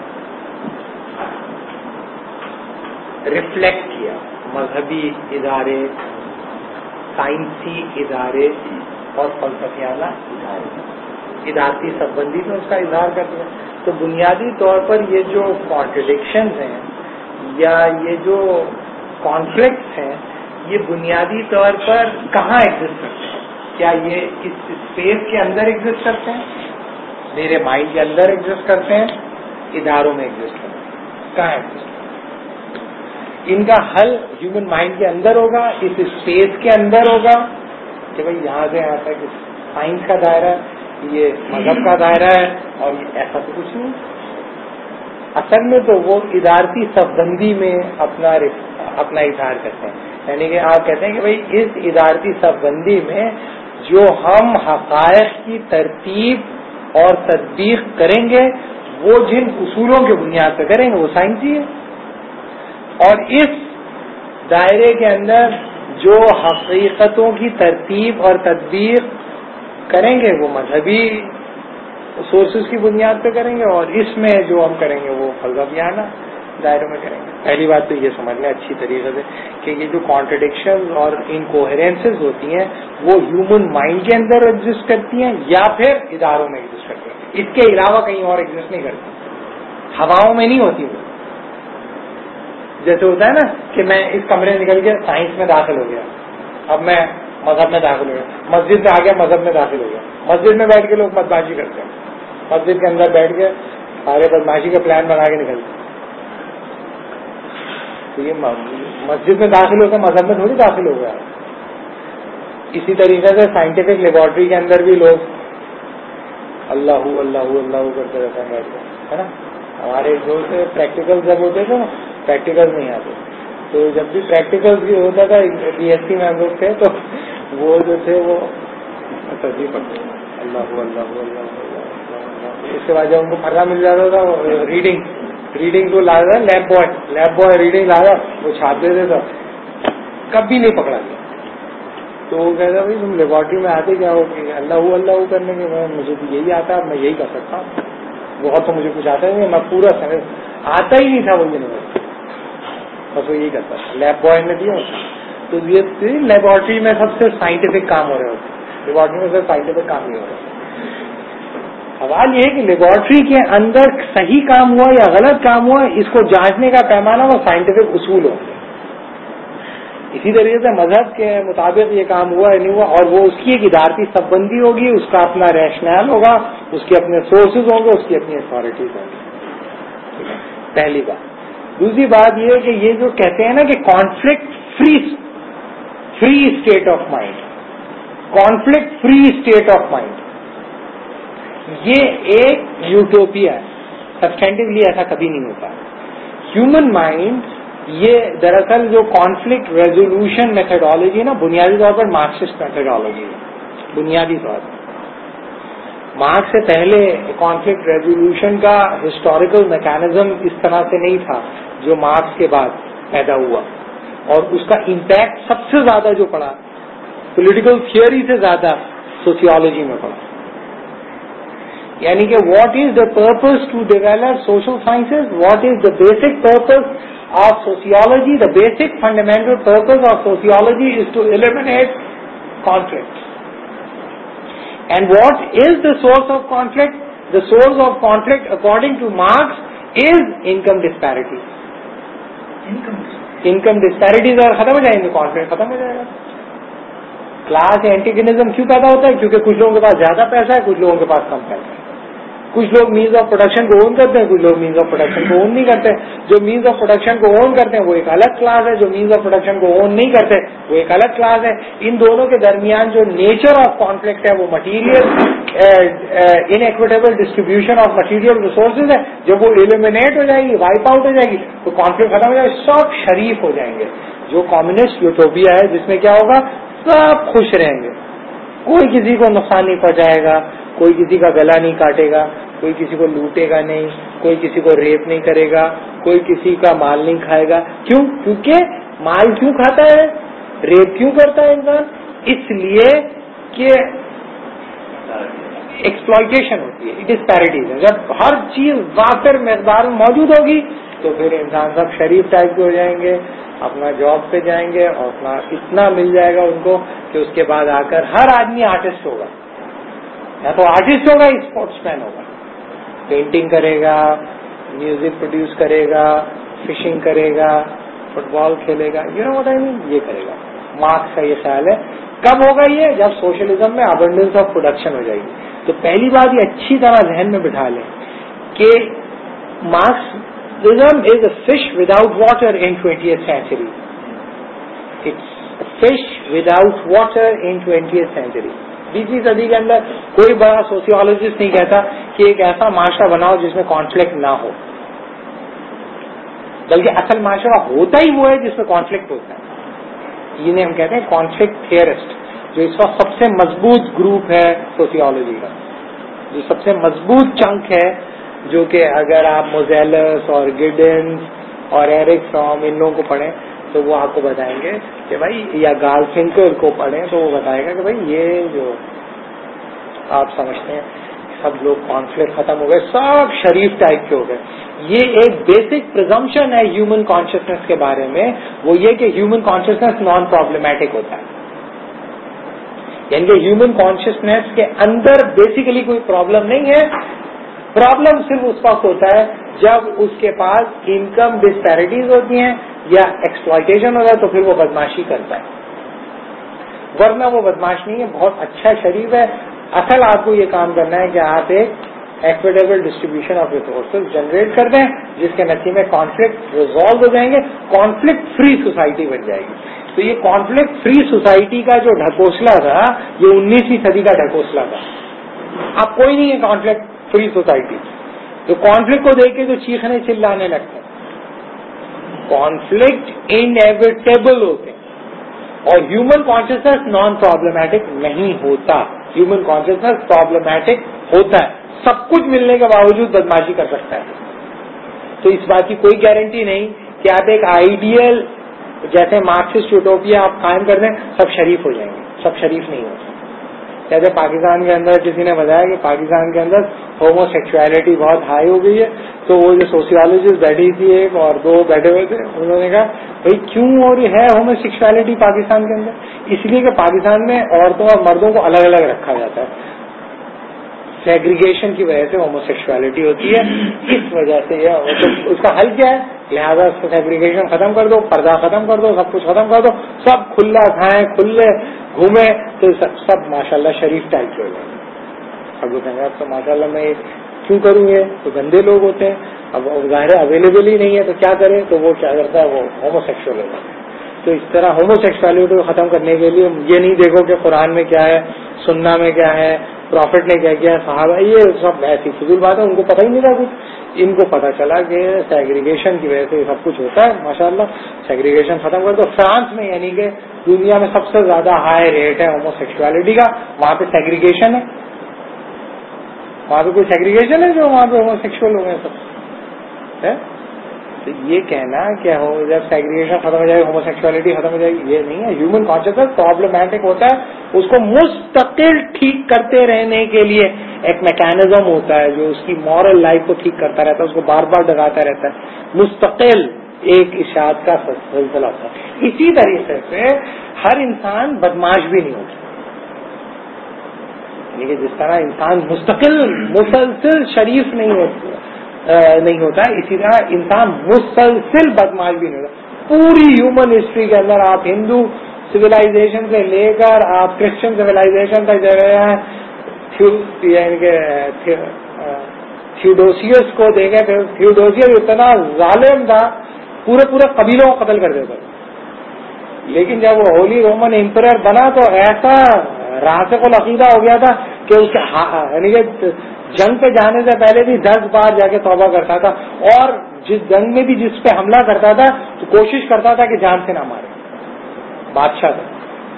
ریفلیکٹ کیا، مذہبی ادارے، سائنسی ادارے اور فلسفیانہ ادارے، ادارتی صف بندی میں اس کا اظہار کر دیا. تو بنیادی طور پر یہ جو کانٹرڈکشنز ہیں یا یہ جو کانفلکٹس ہیں، یہ بنیادی طور پر کہاں ایگزسٹ کرتے ہیں؟ کیا یہ اس اسپیس کے اندر ایگزسٹ کرتے ہیں، میرے مائنڈ کے اندر ایگزسٹ کرتے ہیں، اداروں میں ایگزسٹ کرتے ہیں؟ کہاں ایگزسٹ کرتے ہیں؟ ان کا حل ہیومن مائنڈ کے اندر ہوگا، اس اسپیس کے اندر ہوگا کہ بھائی یہاں سے یہاں تک سائنس کا دائرہ ہے، یہ مذہب کا دائرہ ہے، اور یہ ایسا تو کچھ نہیں. اصل میں تو وہ ادارتی صف بندی میں اپنا اپنا اظہار کرتے ہیں. یعنی کہ آپ کہتے ہیں کہ بھائی اس ادارتی صف بندی میں جو ہم حقائق کی ترتیب اور تطبیق کریں گے وہ جن اصولوں کے بنیاد پہ کریں گے وہ سائنسی ہے، اور اس دائرے کے اندر جو حقیقتوں کی ترتیب اور تطبیق کریں گے وہ مذہبی سورسز کی بنیاد پہ کریں گے، اور اس میں جو ہم کریں گے وہ فلسفیانہ دائروں میں کریں گے. پہلی بات تو یہ سمجھ لیں اچھی طریقے سے کہ یہ جو کانٹرڈکشن اور انکوہرنسز ہوتی ہیں وہ ہیومن مائنڈ کے اندر ایگزسٹ کرتی ہیں یا پھر اداروں میں ایگزسٹ کرتی ہیں. اس کے علاوہ کہیں اور ایگزسٹ نہیں کرتی، ہواؤں میں نہیں ہوتی وہ. جیسے ہوتا ہے نا کہ میں اس کمرے سے نکل کے سائنس میں داخل ہو گیا، اب میں مذہب میں داخل ہو گیا، مسجد میں آ گیا مذہب میں داخل ہو گیا. مسجد میں بیٹھ کے لوگ بدماشی کرتے ہیں، مسجد کے اندر بیٹھ کے سارے بدماشی کا پلان بنا کے نکلتے ہیں. تو یہ مسجد میں داخل ہو کے مذہب میں تھوڑی داخل ہو گیا. اسی طریقے سے سائنٹیفک لیبورٹری کے اندر بھی لوگ اللہ اللہ اللہ کرتے رہتے ہیں بیٹھ کے، ہے نا. ہمارے جو سے پریکٹیکل جب ہوتے تھے نا پریکٹیکل نہیں آتے، تو جب بھی پریکٹیکل بھی ہوتا تھا بی ایس سی میں ہم لوگ تھے تو وہ جو تھے وہ ترجیح پڑتے اللہ اللہ اللہ. اس کے بعد جب ان کو پھرا مل جاتا تھا ریڈنگ ریڈنگ کو لا رہا lab boy lab boy reading لا رہا وہ چھاپ دیتے تھا، کبھی نہیں پکڑا گیا. تو وہ کہتا بھائی تم لیبورٹری میں آتے کیا ہو کہ اللہ اللہ کرنے کے میں مجھے تو یہی آتا میں یہی کر سکتا ہوں، بہت تو مجھے کچھ آتا ہی نہیں، میں پورا سمجھ آتا ہی نہیں تھا وہ یونیورسٹی، بس وہ یہی کرتا تھا. لیب بوائے نے دیا تو یہ لیبورٹری میں سب سے سائنٹیفک کام ہو رہے ہوتے، لیبورٹری میں سب سائنٹیفک کام نہیں ہو رہا. سوال یہ ہے کہ لیبورٹری کے اندر صحیح کام ہوا یا غلط کام ہوا، اس کو جانچنے کا پیمانہ وہ سائنٹیفک اصول ہو. اسی طریقے سے مذہب کے مطابق یہ کام ہوا یا نہیں ہوا، اور وہ اس کی ایک ادارتی صف بندی ہوگی، اس کا اپنا ریشنل ہوگا، اس کے اپنے سورسز ہوں گے، اس کی اپنی اتھارٹیز ہوں گی. پہلی بات. دوسری بات یہ ہے کہ یہ جو کہتے ہیں نا کہ conflict free free state of mind, conflict free state of mind, یہ ایک یوٹوپیا ہے. سبسٹینٹیولی ایسا کبھی نہیں ہوتا. ہیومن مائنڈ یہ دراصل جو کانفلکٹ ریزولوشن میتھڈالوجی نا بنیادی طور پر مارکسسٹ میتھڈالوجی ہے. بنیادی طور پر مارکس سے پہلے کانفلکٹ ریزولوشن کا ہسٹوریکل میکینزم اس طرح سے نہیں تھا جو مارکس کے بعد پیدا ہوا، اور اس کا امپیکٹ سب سے زیادہ جو پڑا پولیٹیکل تھیوری سے زیادہ سوسیولوجی میں پڑا. یعنی کہ what is the purpose to develop social sciences, what is the basic purpose of sociology, the basic fundamental purpose of sociology is to eliminate conflict. And what is the source of conflict? The source of conflict according to Marx is income disparity. Income disparity. Income disparities اگر ختم ہو جائیں گے conflict ختم ہو جائے گا. Class اینٹیگنزم کیوں پیدا ہوتا ہے؟ کیونکہ کچھ لوگوں کے پاس زیادہ پیسہ ہے، کچھ لوگوں کے پاس کم پیسہ ہے. کچھ لوگ مینز آف پروڈکشن کو اون کرتے ہیں، کچھ لوگ مینز آف پروڈکشن کو اون نہیں کرتے. جو مینز آف پروڈکشن کو اون کرتے ہیں وہ ایک الگ کلاس ہے، جو مینز آف پروڈکشن کو اون نہیں کرتے وہ ایک الگ کلاس ہے. ان دونوں کے درمیان جو نیچر آف کانفلکٹ ہے وہ material inequitable distribution of material resources ہے. جب وہ ایلیمینیٹ ہو جائے گی، وائپ آؤٹ ہو جائے گی، تو کانفلکٹ ختم ہو جائے گا، سب شریف ہو جائیں گے. جو کمیونسٹ یوٹوپیا ہے جس میں کیا ہوگا، سب خوش رہیں گے، کوئی کسی کو نقصان نہیں پہنچائے گا، کوئی کسی کا گلا نہیں کاٹے گا، کوئی کسی کو لوٹے گا نہیں، کوئی کسی کو ریپ نہیں کرے گا، کوئی کسی کا مال نہیں کھائے گا. کیوں؟ کیونکہ مال کیوں کھاتا ہے، ریپ کیوں کرتا ہے انسان؟ اس لیے کہ ایکسپلائٹیشن ہوتی ہے، ڈسپیرٹیز ہے. جب ہر چیز وافر مقدار میں موجود ہوگی تو پھر انسان سب شریف ٹائپ کے ہو جائیں گے، اپنا جاب پہ جائیں گے اور اپنا اتنا مل جائے گا ان کو کہ اس کے بعد آ کر ہر آدمی آرٹسٹ ہوگا، یا تو آرٹسٹ ہوگا، اسپورٹس مین ہوگا، پینٹنگ کرے گا، میوزک پروڈیوس کرے گا، فشنگ کرے گا، فٹ بال کھیلے گا، یو نو واٹ آئی مین، یہ کرے گا. مارکس کا یہ خیال ہے. کب ہوگا یہ؟ جب سوشلزم میں ابنڈنس آف پروڈکشن ہو جائے گی. تو پہلی بات یہ اچھی طرح ذہن میں بٹھا لیں کہ Marxism is a fish without water in twentieth century. It's fish without water in twentieth century. بیسویں صدی کے اندر کوئی بڑا سوسیولوجسٹ نہیں کہتا کہ ایک ایسا معاشرہ بناؤ جس میں کانفلکٹ نہ ہو. بلکہ اصل معاشرہ ہوتا ہی وہ ہے جس میں کانفلکٹ ہوتا ہے. انہیں ہم کہتے ہیں کانفلکٹ تھیورسٹ, جو اس وقت سب سے مضبوط گروپ ہے سوسیولوجی کا, جو سب سے مضبوط چنک ہے, جو کہ اگر آپ موزیلس اور گڈنس اور ایرک فرام ان لوگوں کو پڑھیں تو وہ آپ کو بتائیں گے کہ بھائی, یا گال فنکر کو پڑھیں تو وہ بتائے گا کہ بھائی یہ جو آپ سمجھتے ہیں سب لوگ کانفلکٹ ختم ہو گئے, سب شریف ٹائپ کے ہو گئے. یہ ایک بیسک پرزمپشن ہے ہیومن کانشیسنیس کے بارے میں, وہ یہ کہ ہیومن کانشیسنیس نان پرابلمٹک ہوتا ہے. یعنی کہ ہیومن کانشیسنیس کے اندر بیسیکلی کوئی پرابلم نہیں ہے. پرابلم صرف اس وقت ہوتا ہے جب اس کے پاس انکم ڈسپیرٹیز ہوتی ہیں یا ایکسپلائٹیشن ہوتا ہے, تو پھر وہ بدماشی کرتا ہے. ورنہ وہ بدماش نہیں ہے, بہت اچھا شریف ہے. اصل آپ کو یہ کام کرنا ہے کہ آپ ایک equitable distribution of resources generate کر دیں, جس کے نتیجے میں کانفلکٹ ریزالو ہو جائیں گے, کانفلکٹ فری سوسائٹی بن جائے گی. تو یہ کانفلکٹ فری سوسائٹی کا جو ڈھکوسلا تھا, یہ انیسویں صدی کا ڈھکوسلا تھا. اب کوئی نہیں ہے کانفلکٹ فری سوسائٹی. تو کانفلکٹ کو دیکھ کے جو چیخنے چلانے لگتے ہیں, کانفلکٹ انیویٹیبل ہوتے ہیں, اور ہیومن کانشیسنس نان پرابلمٹک نہیں ہوتا. ہیومن کانشیسنس پرابلمٹک ہوتا ہے, سب کچھ ملنے کے باوجود بدماشی کر سکتا ہے. تو اس بات کی کوئی گارنٹی نہیں کہ آپ ایک آئیڈیل جیسے مارکسسٹ یوٹوپیا آپ قائم کر دیں سب شریف ہو جائیں گے. سب شریف نہیں ہوتے. جیسے پاکستان کے اندر کسی نے بتایا کہ پاکستان کے اندر ہومو سیکچولیٹی بہت ہائی ہو گئی ہے, تو وہ جو سوسیولوجسٹ بیٹھی تھی ایک اور دو بیٹھے ہوئے تھے, انہوں نے کہا بھائی کیوں ہو رہی ہے ہومو سیکچولیٹی پاکستان کے اندر؟ اس لیے کہ پاکستان میں عورتوں اور مردوں کو الگ الگ رکھا جاتا ہے. سیگریگیشن کی وجہ سے ہومو سیکچولیٹی ہوتی ہے, اس وجہ سے یہ. تو اس کا حل کیا ہے؟ لہذا سیگریگیشن ختم کر دو, پردہ ختم کر دو, سب کچھ ختم کر دو, سب کھلا کھائیں, کھلے گھومیں, تو سب ماشاءاللہ شریف ٹائپ کے ہو جائیں گے. اب وہ کہیں گے اب تو ماشاءاللہ میں کیوں کروں یہ, تو گندے لوگ ہوتے ہیں. اب ظاہر اویلیبل ہی نہیں ہے تو کیا کریں, تو وہ کیا کرتا ہے, وہ ہومو سیکشل ہو جاتا ہے. تو اس طرح ہومو سیکشولیٹی کو ختم کرنے کے لیے یہ نہیں دیکھو کہ قرآن میں کیا ہے, سننا میں کیا ہے, پروفٹ نے کیا کیا, صحابہ, یہ سب ایسی فضول بات ہے, ان کو پتہ ہی نہیں تھا کچھ. ان کو پتہ چلا کہ سیگریگیشن کی وجہ سے سب کچھ ہوتا ہے. ماشاءاللہ سیگریگیشن ختم کر دو. فرانس میں یعنی کہ دنیا میں سب سے زیادہ ہائی ریٹ ہے ہومو سیکشولیٹی کا, وہاں پہ سیگریگیشن ہے. وہاں پہ کوئی سیگریگیشن ہے جو وہاں پہ ہومو سیکشل ہو گئے سب ہے؟ تو یہ کہنا کہ جب سیگریگیشن ختم ہو جائے گی ہومو سیکشولیٹی ختم ہو جائے گی, یہ نہیں ہے. ہیومن کانشیسنس پرابلمٹک ہوتا ہے, اس کو مستقل ٹھیک کرتے رہنے کے لیے ایک میکینزم ہوتا ہے جو اس کی مورل لائف کو ٹھیک کرتا رہتا ہے, اس کو بار بار ڈراتا رہتا ہے. مستقل ایک اشاعت کا سلسلہ ہوتا ہے. اسی طریقے سے ہر انسان بدماش بھی نہیں ہوتا, یعنی کہ جس طرح انسان مستقل مسلسل شریف نہیں ہوتا نہیں ہوتا اسی طرح انسان مسلسل بدماش بھی نہیں ہوتا. پوری ہیومن ہسٹری کے اندر آپ ہندو سویلائزیشن سے لے کر آپ کرسچن سویلائزیشن تک جگہ ہیں, یعنی کہ تھیوڈوسیوس کو دیکھیں, تھیوڈوسیوس اتنا ظالم تھا, پورے پورے قبیلوں کو قتل کر دیتا تھا. لیکن جب وہ ہولی رومن امپرر بنا تو ایسا راسخ العقیدہ ہو گیا تھا کہ اس یعنی کہ جنگ پہ جانے سے پہلے بھی دس بار جا کے توبہ کرتا تھا, اور جس جنگ میں بھی جس پہ حملہ کرتا تھا تو کوشش کرتا تھا کہ جان سے نہ مارے. بادشاہ تھا,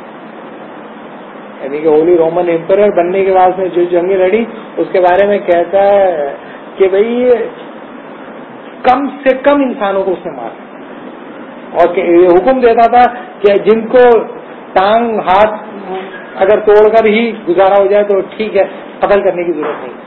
یعنی کہ ہولی رومن امپرر بننے کے بعد میں جو جنگیں لڑی اس کے بارے میں کہتا ہے کہ بھئی کم سے کم انسانوں کو اس نے مارا, اور یہ حکم دیتا تھا کہ جن کو ٹانگ ہاتھ اگر توڑ کر ہی گزارا ہو جائے تو ٹھیک ہے, قتل کرنے کی ضرورت نہیں.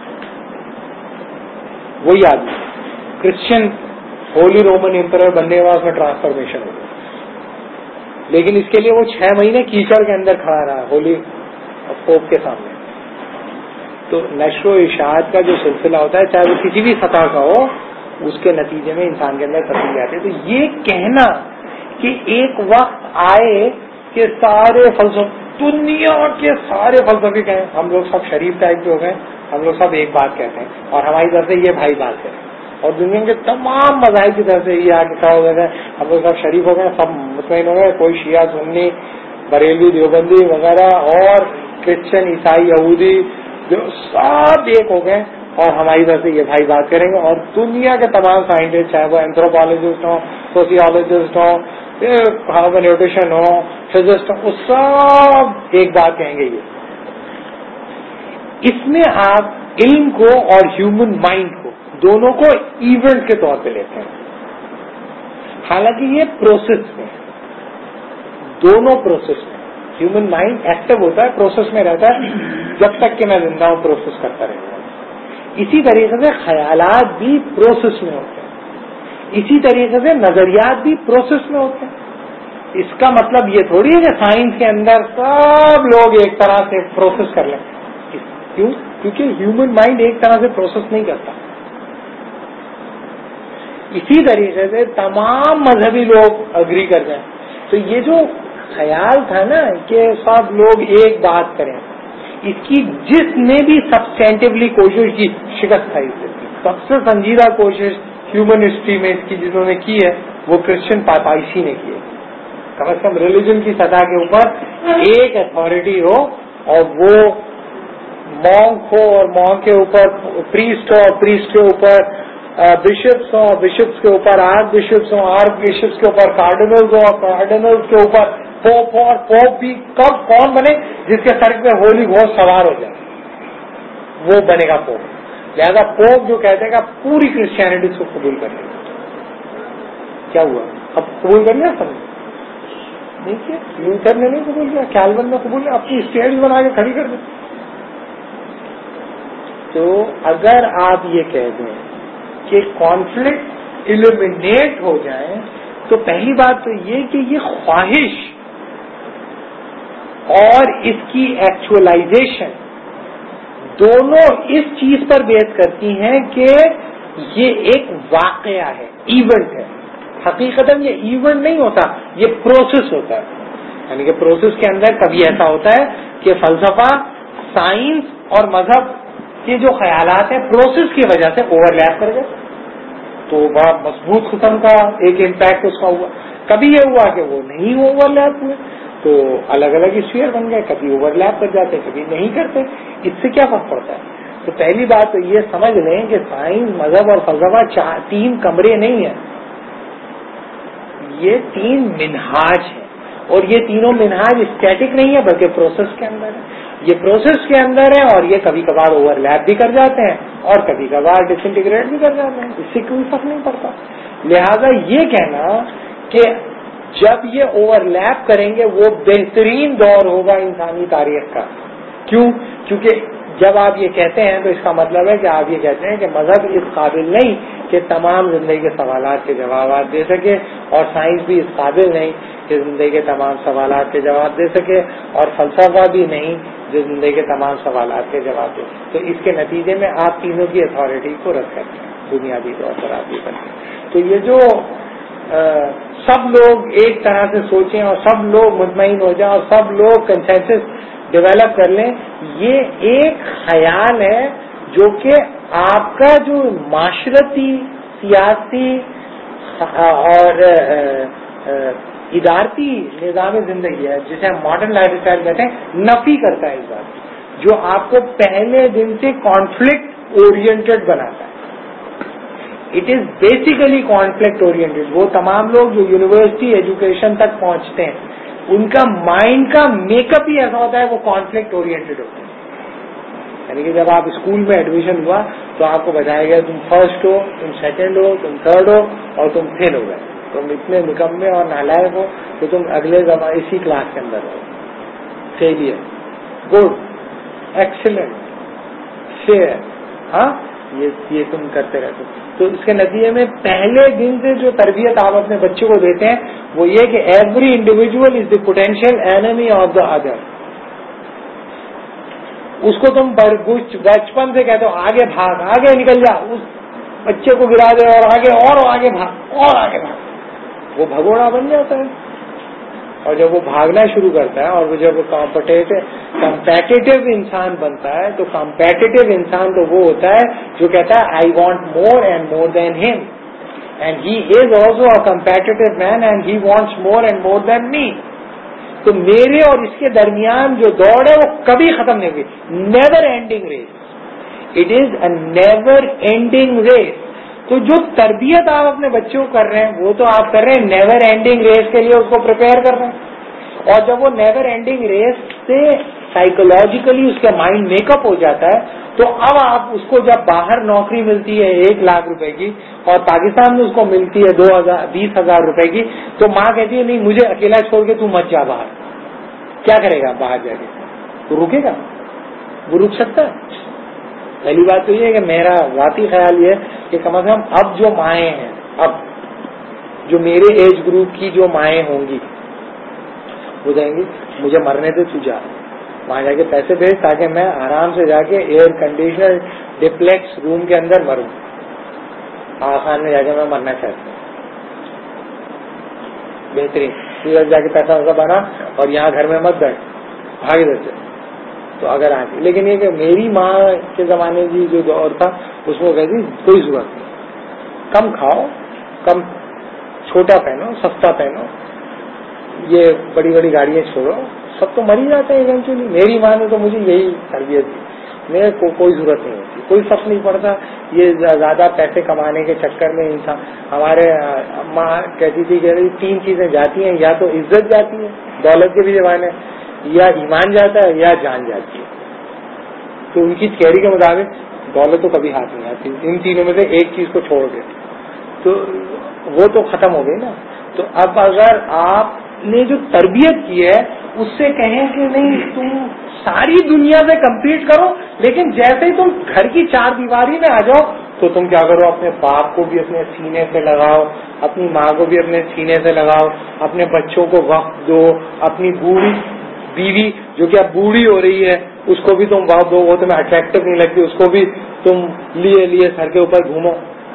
وہی آدمی کرسچن ہولی رومن امپرر بننے کے بعد میں ٹرانسفارمیشن ہو گئی, لیکن اس کے لیے وہ چھ مہینے کیچڑ کے اندر کھڑا رہا ہولی پوپ کے سامنے. تو نشر و اشاعت کا جو سلسلہ ہوتا ہے چاہے وہ کسی بھی سطح کا ہو, اس کے نتیجے میں انسان کے اندر تبدیلی آتی ہے. تو یہ کہنا کہ ایک وقت آئے کہ سارے فلسفے, دنیا کے سارے فلسفے کہیں ہم لوگ سب شریف ٹائپ کے ہو گئے, ہم لوگ سب ایک بات کہتے ہیں اور ہماری طرف سے یہ بھائی بات ہے, اور دنیا کے تمام مذاہب کی طرف سے یہ آ کے کھڑا ہو گئے ہم لوگ سب شریف ہو گئے, سب مطمئن ہو گئے, کوئی شیعہ سنی بریلوی دیوبندی وغیرہ اور کرسچن عیسائی یہودی جو سب ایک ہو گئے, اور ہماری طرف سے یہ بھائی بات کریں گے, اور دنیا کے تمام سائنٹسٹ, چاہے وہ اینتھروپالوجسٹ ہوں, سوسیولوجسٹ ہوں, ہارمونیوٹیشن ہو, فزسٹ ہو, وہ سب ایک بات کہیں گے. یہ اس میں آپ علم کو اور ہیومن مائنڈ کو دونوں کو ایونٹ کے طور پہ لیتے ہیں. حالانکہ یہ پروسیس میں, دونوں پروسیس میں ہیومن مائنڈ ایکٹیو ہوتا ہے, پروسیس میں رہتا ہے, جب تک کہ میں زندہ ہوں پروسیس کرتا رہوں گا. اسی طریقے سے خیالات بھی پروسیس میں ہوتے ہیں, اسی طریقے سے نظریات بھی پروسیس میں ہوتے ہیں. اس کا مطلب یہ تھوڑی ہے کہ سائنس کے اندر سب لوگ ایک طرح سے پروسیس کر لیں. کیوں؟ کیونکہ ہیومن مائنڈ ایک طرح سے پروسیس نہیں کرتا. اسی طریقے سے تمام مذہبی لوگ اگری کر جائیں. تو یہ جو خیال تھا نا کہ سب لوگ ایک بات کریں, اس کی جس نے بھی سبسٹینٹیولی کوشش کی, شکست کھائی. سب سے سنجیدہ کوشش ہیومن ہسٹری میں اس کی جنہوں نے کی ہے وہ کرسچن پاپائشی نے کی ہے. کم از کم ریلیجن کی سطح کے اوپر ایک اتھارٹی ہو, اور وہ مونک ہو, اور مونک کے اوپر پریسٹ ہو, اور پریسٹ کے اوپر بشپس ہوں, بشپس کے اوپر آرک بشپس ہوں, آرک بشپس کے اوپر کارڈینلز ہوں, اور کارڈینلز کے اوپر پوپ ہو, اور پوپ بھی کب کون بنے؟ جس کے سر پہ ہولی گھوسٹ سوار ہو جائے وہ بنے گا پوپ. لہذا پوپ جو کہتے ہیں کہ پوری کرسچینٹی کو قبول کر لیں. کیا ہوا؟ اب قبول کر لیا سب نہیں کیا؟ لوتھر نے نہیں قبول کیا, کیلون نے قبول کیا, اپنی اسٹیج بنا کے کھڑی کر دی. تو اگر آپ یہ کہہ دیں کہ کانفلکٹ ایلیمینیٹ ہو جائیں, تو پہلی بات تو یہ کہ یہ خواہش اور اس کی ایکچولائزیشن دونوں اس چیز پر بیس کرتی ہیں کہ یہ ایک واقعہ ہے, ایونٹ ہے. حقیقتاً یہ ایونٹ نہیں ہوتا, یہ پروسیس ہوتا ہے. یعنی کہ پروسیس کے اندر کبھی ایسا ہوتا ہے کہ فلسفہ, سائنس اور مذہب کے جو خیالات ہیں پروسیس کی وجہ سے اوور لیپ کر گئے, تو بڑا مضبوط قسم کا ایک امپیکٹ اس کا ہوا. کبھی یہ ہوا کہ وہ نہیں اوور لیپ ہوئے, تو الگ الگ اسفیئر بن گئے, کبھی اوور لیپ کر جاتے, کبھی نہیں کرتے. اس سے کیا فرق پڑتا ہے؟ تو پہلی بات تو یہ سمجھ لیں کہ سائنس, مذہب اور فلسفہ تین کمرے نہیں ہیں, یہ تین منہاج ہیں, اور یہ تینوں منہاج اسٹیٹک نہیں ہے بلکہ پروسیس کے اندر ہے. یہ پروسیس کے اندر ہے, اور یہ کبھی کبھار اوور لیپ بھی کر جاتے ہیں, اور کبھی کبھار ڈس انٹیگریٹ بھی کر جاتے ہیں. اس سے کوئی فرق نہیں پڑتا. لہذا یہ کہنا کہ جب یہ اوور لیپ کریں گے وہ بہترین دور ہوگا انسانی تاریخ کا. کیوں؟ کیونکہ جب آپ یہ کہتے ہیں تو اس کا مطلب ہے کہ آپ یہ کہتے ہیں کہ مذہب اس قابل نہیں کہ تمام زندگی کے سوالات کے جوابات دے سکے, اور سائنس بھی اس قابل نہیں کہ زندگی کے تمام سوالات کے جواب دے سکے, اور فلسفہ بھی نہیں جو زندگی کے تمام سوالات کے جواب دے. تو اس کے نتیجے میں آپ تینوں کی اتھارٹی کو رد کرتے ہیں, بنیادی طور پر آپ یہ کرتے ہیں. تو یہ جو آ, سب لوگ ایک طرح سے سوچیں اور سب لوگ مطمئن ہو جائیں اور سب لوگ کنسنسس ڈیولپ کر لیں, یہ ایک خیال ہے جو کہ آپ کا جو معاشرتی, سیاسی اور ادارتی نظام زندگی ہے, جسے ہم ماڈرن لائف اسٹائل کہتے ہیں, نفی کرتا ہے اس بات کی, جو آپ کو پہلے دن سے کانفلکٹ اورینٹڈ بناتا ہے. It is basically conflict oriented. وہ تمام لوگ جو یونیورسٹی ایجوکیشن تک پہنچتے ہیں ان کا مائنڈ کا میک اپ ہی ایسا ہوتا ہے, وہ کانفلکٹ اورینٹڈ ہوتا ہے. یعنی کہ جب آپ اسکول میں ایڈمیشن ہوا تو آپ کو بتایا گیا تم فرسٹ ہو, تم سیکنڈ ہو, تم تھرڈ ہو, اور تم فیل ہو گئے, تم اتنے نکمے اور نالائق ہو تو تم اگلے زمانے اسی کلاس کے اندر ہو. فیلئر, گڈ, ایکسلنٹ, فیئر, ہاں یہ یہ تم کرتے رہتے. تو اس کے نتیجے میں پہلے دن سے جو تربیت آپ اپنے بچے کو دیتے ہیں وہ یہ کہ every individual is the potential enemy of the other. اس کو تم بچپن سے کہتے ہو آگے بھاگ, آگے نکل جا, اس بچے کو گرا دے اور آگے اور آگے بھاگ اور آگے بھاگ, وہ بھگوڑا بن جاتا ہے. اور جب وہ بھاگنا شروع کرتا ہے اور وہ جب کمپیٹیٹو انسان بنتا ہے تو کمپیٹیٹو انسان تو وہ ہوتا ہے جو کہتا ہے I want more and more than ہم, and he is also a competitive man and he wants more and more than me. تو میرے اور اس کے درمیان جو دوڑ ہے وہ کبھی ختم نہیں ہوگی, never ending race. It is a never ending race. تو جو تربیت آپ اپنے بچوں کو کر رہے ہیں وہ تو آپ کر رہے ہیں نیور اینڈنگ ریس کے لیے اس کو پریپیئر کر رہے ہیں. اور جب وہ نیور اینڈنگ ریس سے سائیکولوجیکلی اس کا مائنڈ میک اپ ہو جاتا ہے تو اب آپ اس کو جب باہر نوکری ملتی ہے ایک لاکھ روپے کی اور پاکستان میں اس کو ملتی ہے دو ہزار بیس ہزار روپے کی تو ماں کہتی ہے نہیں مجھے اکیلا چھوڑ کے تو مت جا باہر. کیا کرے گا باہر جا کے؟ وہ رکے گا؟ وہ رک سکتا ہے؟ پہلی بات تو یہ ہے کہ میرا ذاتی خیال یہ ہے کہ کم از کم اب جو مائیں ہیں, اب جو میرے ایج گروپ کی جو مائیں ہوں گی وہ جائیں گی مجھے مرنے دے تو جا وہاں جا کے پیسے بھیج تاکہ میں آرام سے جا کے ایئر کنڈیشنر ڈپلیکس روم کے اندر مروں. آسان میں جا کے میں مرنا چاہتا ہوں. بہترین جا کے پیسہ ویسا بنا اور یہاں گھر میں مت بیٹھ بھاگ دیتے. تو اگر آتی لیکن یہ کہ میری ماں کے زمانے کی جو دور تھا اس میں کہتی کوئی ضرورت نہیں, کم کھاؤ, کم چھوٹا پہنو, سستا پہنو, یہ بڑی بڑی گاڑیاں چھوڑو, سب تو مر ہی جاتے ہیں ایونچولی. میری ماں نے تو مجھے یہی تربیت دی. میرے کو کوئی ضرورت نہیں ہوتی, کوئی فرق نہیں پڑتا. یہ زیادہ پیسے کمانے کے چکر میں انسان, ہمارے ماں کہتی تھی کہ تین چیزیں جاتی ہیں, یا تو عزت جاتی ہے دولت کے بھی زمانے, یا ایمان جاتا ہے, یا جان جاتی ہے. تو ان کی تھیوری کے مطابق دولت تو کبھی ہاتھ نہیں آتی, ان تینوں میں سے ایک چیز کو چھوڑ کے, تو وہ تو ختم ہو گئی نا. تو اب اگر آپ نے جو تربیت کی ہے اس سے کہیں کہ نہیں تم ساری دنیا سے کمپیٹ کرو, لیکن جیسے ہی تم گھر کی چار دیواری میں آ جاؤ تو تم کیا کرو, اپنے باپ کو بھی اپنے سینے سے لگاؤ, اپنی ماں کو بھی اپنے سینے سے لگاؤ, اپنے بچوں کو وقت دو, اپنی بوڑھی بیوی جو کہ اب بوڑھی ہو رہی ہے اس کو بھی تم وقت دو, وہ تمہیں اٹریکٹو نہیں لگتی, اس کو بھی تم لیے لیے سر کے اوپر گھومو.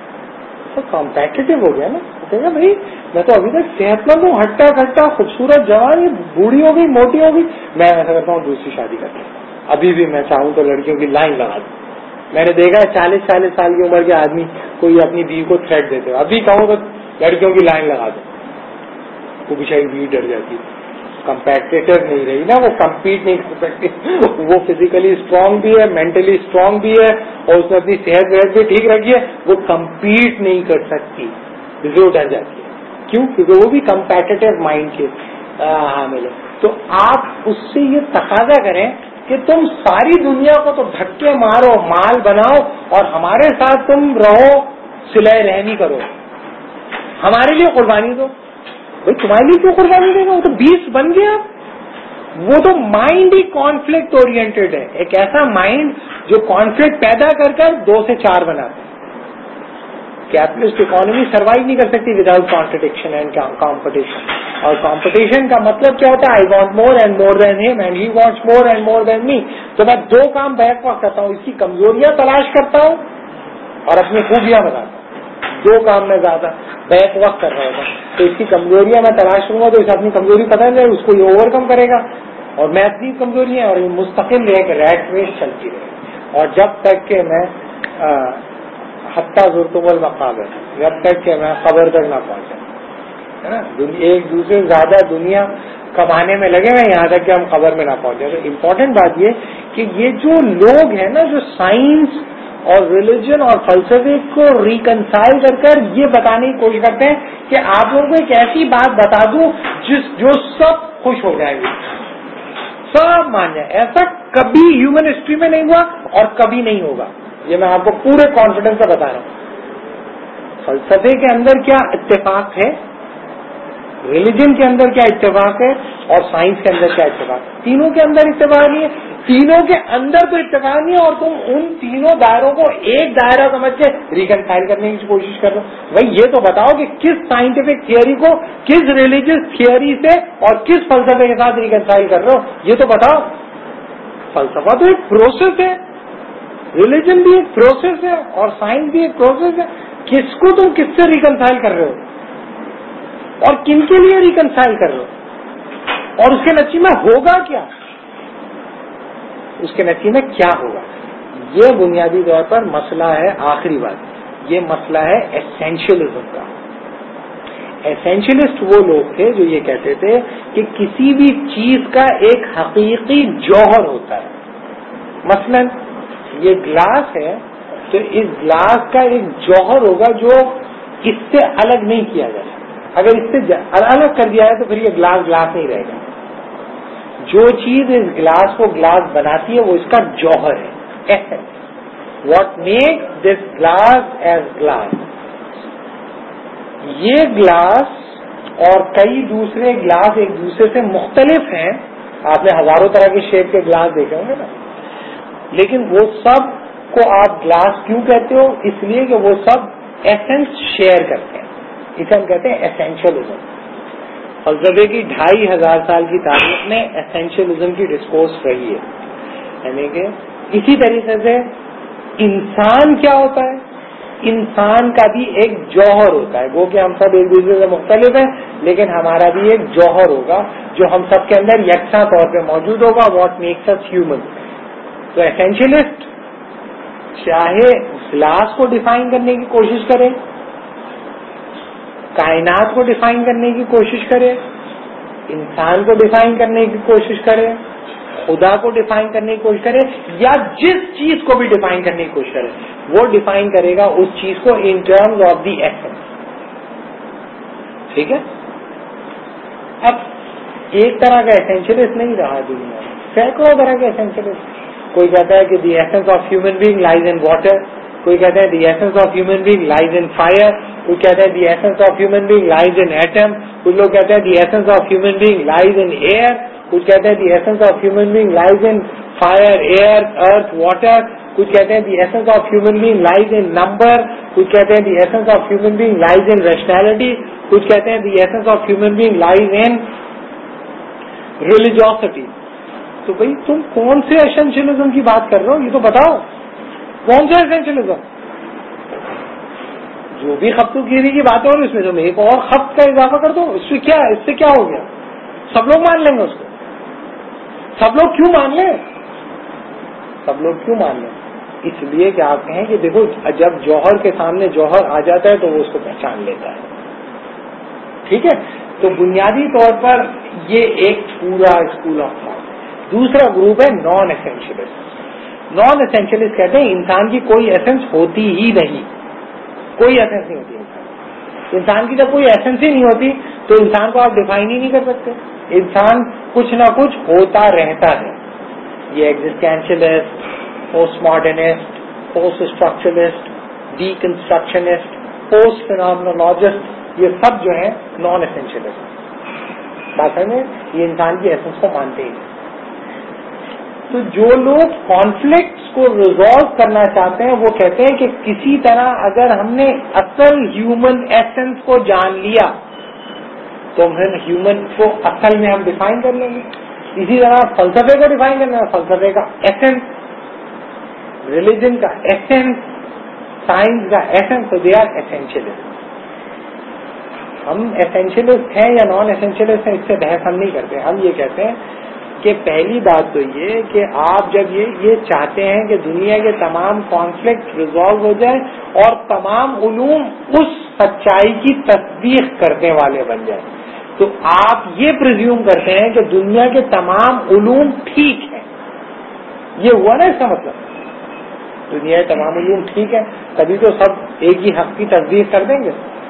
تو کمپیٹیٹو ہو گیا نا. کہے گا بھائی میں تو ابھی تک صحت مند ہوں, ہٹا کھٹا خوبصورت جوان, یہ بوڑھی ہو گئی موٹی ہو گئی, میں ایسا کرتا ہوں دوسری شادی کرتا ہوں. ابھی بھی میں چاہوں تو لڑکیوں کی لائن لگا دوں. میں نے دیکھا ہے چالیس چالیس سال کی عمر کے آدمی کوئی اپنی بیوی کو تھریٹ دیتے ہو, ابھی کہوں تو لڑکیوں کی لائن لگا دو. وہ بیچاری بیوی ڈر جاتی ہے. کمپیٹیٹر نہیں رہی نا, وہ کمپیٹ نہیں کر سکتی. وہ فزیکلی اسٹرانگ بھی ہے, مینٹلی اسٹرانگ بھی ہے, اور اس نے اپنی صحت وحت بھی ٹھیک رکھی ہے, وہ کمپیٹ نہیں کر سکتی, وہ ڈر جاتی ہے. کیوں؟ کیونکہ وہ بھی کمپیٹیٹو مائنڈ کے حامل ہے. تو آپ اس سے یہ تقاضا کریں کہ تم ساری دنیا کو تو دھکے مارو, مال بناؤ, اور ہمارے ساتھ تم رہو, صلہ رحمی کرو, ہمارے لیے قربانی دو. بھائی تمہارے لیے کیوں قربانی دے گا, وہ تو بیس بن گیا. وہ تو مائنڈ ہی کانفلکٹ اورینٹیڈ ہے, ایک ایسا مائنڈ جو کانفلکٹ پیدا کر کر دو سے چار بناتا ہے. کیپٹلسٹ اکانومی سروائیو نہیں کر سکتی وداؤٹ کانٹرڈکشن اینڈ کمپٹیشن. اور کمپٹیشن کا مطلب کیا ہوتا ہے؟ I want more and more than ہم and he wants more and more than me. تو میں دو کام بیک وقت کرتا ہوں, اس کی کمزوریاں تلاش کرتا ہوں اور اپنی خوبیاں بتاتا ہوں. دو کام میں زیادہ بیک وقت کر رہا ہوتا, تو اس کی کمزوریاں میں تلاش کروں گا تو اسے اپنی کمزوری پتہ نہیں, اس کو یہ اوور کم کرے گا, اور میں اپنی کمزوری ہے, اور یہ مستقل رہے کہ ریٹ ریس چلتی رہے. اور جب تک کہ میں حتیٰ زرتم المقابر, جب تک کہ میں قبر تک نہ پہنچا, ہے نا, ایک دوسرے سے زیادہ دنیا کمانے میں لگے ہوئے یہاں تک کہ ہم قبر میں نہ پہنچے. تو امپورٹنٹ بات یہ کہ یہ جو لوگ ہیں نا جو سائنس اور ریلیجن اور فلسفے کو ریکنسائل کر کر یہ بتانے کی کوشش کرتے ہیں کہ آپ لوگوں کو ایک ایسی بات بتا دوں جس جو سب خوش ہو جائیں گے, سب مان جائیں. ایسا کبھی ہیومن ہسٹری میں نہیں ہوا اور کبھی نہیں ہوگا, یہ میں آپ کو پورے کانفیڈنس سے بتا رہا ہوں. فلسفے کے اندر کیا اتفاق ہے, ریلیجن کے اندر کیا اتفاق ہے, اور سائنس کے اندر کیا اتفاق ہے. تینوں کے اندر اتفاق نہیں ہے, تینوں کے اندر تو اتفاق نہیں ہے, اور تم ان تینوں دائروں کو ایک دائرہ سمجھ کے ریکنسائل کرنے کی کوشش کر رہے ہو. بھائی یہ تو بتاؤ کہ کس سائنٹیفک تھیوری کو کس ریلیجیس تھیوری سے اور کس فلسفے کے ساتھ ریکنسائل کر رہے ہو, یہ تو بتاؤ. فلسفہ تو ایک پروسیس ہے, ریلیجن بھی ایک پروسیس ہے, اور سائنس بھی ایک پروسیس ہے. کس کو تم کس سے ریکنسائل کر رہے ہو اور کن کے لیے ریکنسائل کر رہے ہو, اور اس کے نتیجے میں ہوگا کیا, اس کے نتیجے میں کیا ہوگا. یہ بنیادی طور پر مسئلہ ہے. آخری بات, یہ مسئلہ ہے ایسینشلزم کا. ایسینشلسٹ وہ لوگ تھے جو یہ کہتے تھے کہ کسی بھی چیز کا ایک حقیقی جوہر ہوتا ہے. مثلاً یہ گلاس ہے تو اس گلاس کا ایک جوہر ہوگا جو اس سے الگ نہیں کیا جائے. اگر اس سے الگ کر دیا ہے تو پھر یہ گلاس گلاس نہیں رہے گا. جو چیز اس گلاس کو گلاس بناتی ہے وہ اس کا جوہر ہے, essence. What make this glass as glass. یہ گلاس اور کئی دوسرے گلاس ایک دوسرے سے مختلف ہیں. آپ نے ہزاروں طرح کے شیپ کے گلاس دیکھے ہوں گے نا, لیکن وہ سب کو آپ گلاس کیوں کہتے ہو؟ اس لیے کہ وہ سب ایسنس شیئر کرتے ہیں. اسے ہم کہتے ہیں ایسینشلزم. فلسفے کی ڈھائی ہزار سال کی تاریخ میں ایسینشلزم کی ڈسکورس رہی ہے. یعنی کہ اسی طریقے سے انسان کیا ہوتا ہے؟ انسان کا بھی ایک جوہر ہوتا ہے. وہ کہ ہم سب ایک دوسرے سے مختلف ہیں لیکن ہمارا بھی ایک جوہر ہوگا جو ہم سب کے اندر یکساں طور پہ موجود ہوگا. What makes us human. تو ایسینشلسٹ چاہے گلاس کو ڈیفائن کرنے کی کوشش کرے, کائنات کو ڈیفائن کرنے کی کوشش کرے, انسان کو ڈیفائن کرنے کی کوشش کرے, خدا کو ڈیفائن کرنے کی کوشش کرے, یا جس چیز کو بھی ڈیفائن کرنے کی کوشش کرے, وہ ڈیفائن کرے گا اس چیز کو in terms of the essence. ٹھیک ہے. اب ایک طرح کا ایسینشلسٹ نہیں رہا دنیا میں, سینکڑوں طرح کے ایسینشلسٹ. کوئی کہتا ہے کہ the essence of human being lies in water, کوئی کہتا ہے the essence of human being lies in fire, کوئی کہتا ہے the essence of human being lies in atom, کچھ لوگ کہتے ہیں the essence of human being lies in air, کچھ کہتے ہیں the essence of human being lies in fire, air, earth, water, کچھ کہتے ہیں the essence of human being lies in number, کچھ کہتے ہیں the essence of human being lies in rationality, کچھ کہتے ہیں the essence of human being lies in religiosity. تو بھائی تم کون سے ایسینشلزم کی بات کر رہے ہو؟ یہ تو بتاؤ کون سا ایسینشلزم. جو بھی خط گیری کی بات ہو رہی اس میں تم ایک اور خط کا اضافہ کر دو. اس سے کیا اس سے کیا ہو گیا؟ سب لوگ مان لیں گے اس کو. سب لوگ کیوں مان لیں؟ سب لوگ کیوں مان لیں؟ اس لیے کہ آپ کہیں کہ دیکھو جب جوہر کے سامنے جوہر آ جاتا ہے تو وہ اس کو پہچان لیتا ہے. ٹھیک ہے. تو بنیادی طور پر یہ ایک پورا اسکول آف تھاٹ. دوسرا گروپ ہے نان ایسینشلسٹ. نان ایسینشلسٹ کہتے ہیں انسان کی کوئی ایسنس ہوتی ہی نہیں, کوئی ایسنس نہیں ہوتی انسان. انسان کی جب کوئی ایسنس ہی نہیں ہوتی تو انسان کو آپ ڈیفائن ہی نہیں کر سکتے. انسان کچھ نہ کچھ ہوتا رہتا ہے. یہ existentialist, post modernist, post structuralist, deconstructionist, post phenomenologist, یہ سب جو ہیں نان ایسینشلسٹ. بات ہے یہ انسان کی ایسنس کو مانتے ہی. تو جو لوگ کانفلکٹس کو ریزالو کرنا چاہتے ہیں وہ کہتے ہیں کہ کسی طرح اگر ہم نے اصل ہیومن ایسنس کو جان لیا تو ہم ہیومن کو اصل میں ہم ڈیفائن کر لیں گے. اسی طرح فلسفے کو ڈیفائن کرنا ہے, فلسفے کا ایسنس, ریلیجن کا ایسنس, سائنس کا ایسنس, تو دے آر ایسینشلسٹ. ہم ایسینشلسٹ ہیں یا نان ایسینشلسٹ ہیں اس سے بحث ہم نہیں کرتے. ہم یہ کہتے ہیں کہ پہلی بات تو یہ کہ آپ جب یہ یہ چاہتے ہیں کہ دنیا کے تمام کانفلکٹ ریزالو ہو جائیں اور تمام علوم اس سچائی کی تصدیق کرنے والے بن جائیں, تو آپ یہ پریزیوم کرتے ہیں کہ دنیا کے تمام علوم ٹھیک ہیں. یہ ہوا نا اس کا مطلب, دنیا کے تمام علوم ٹھیک ہیں تبھی تو سب ایک ہی حق کی تصدیق کر دیں گے.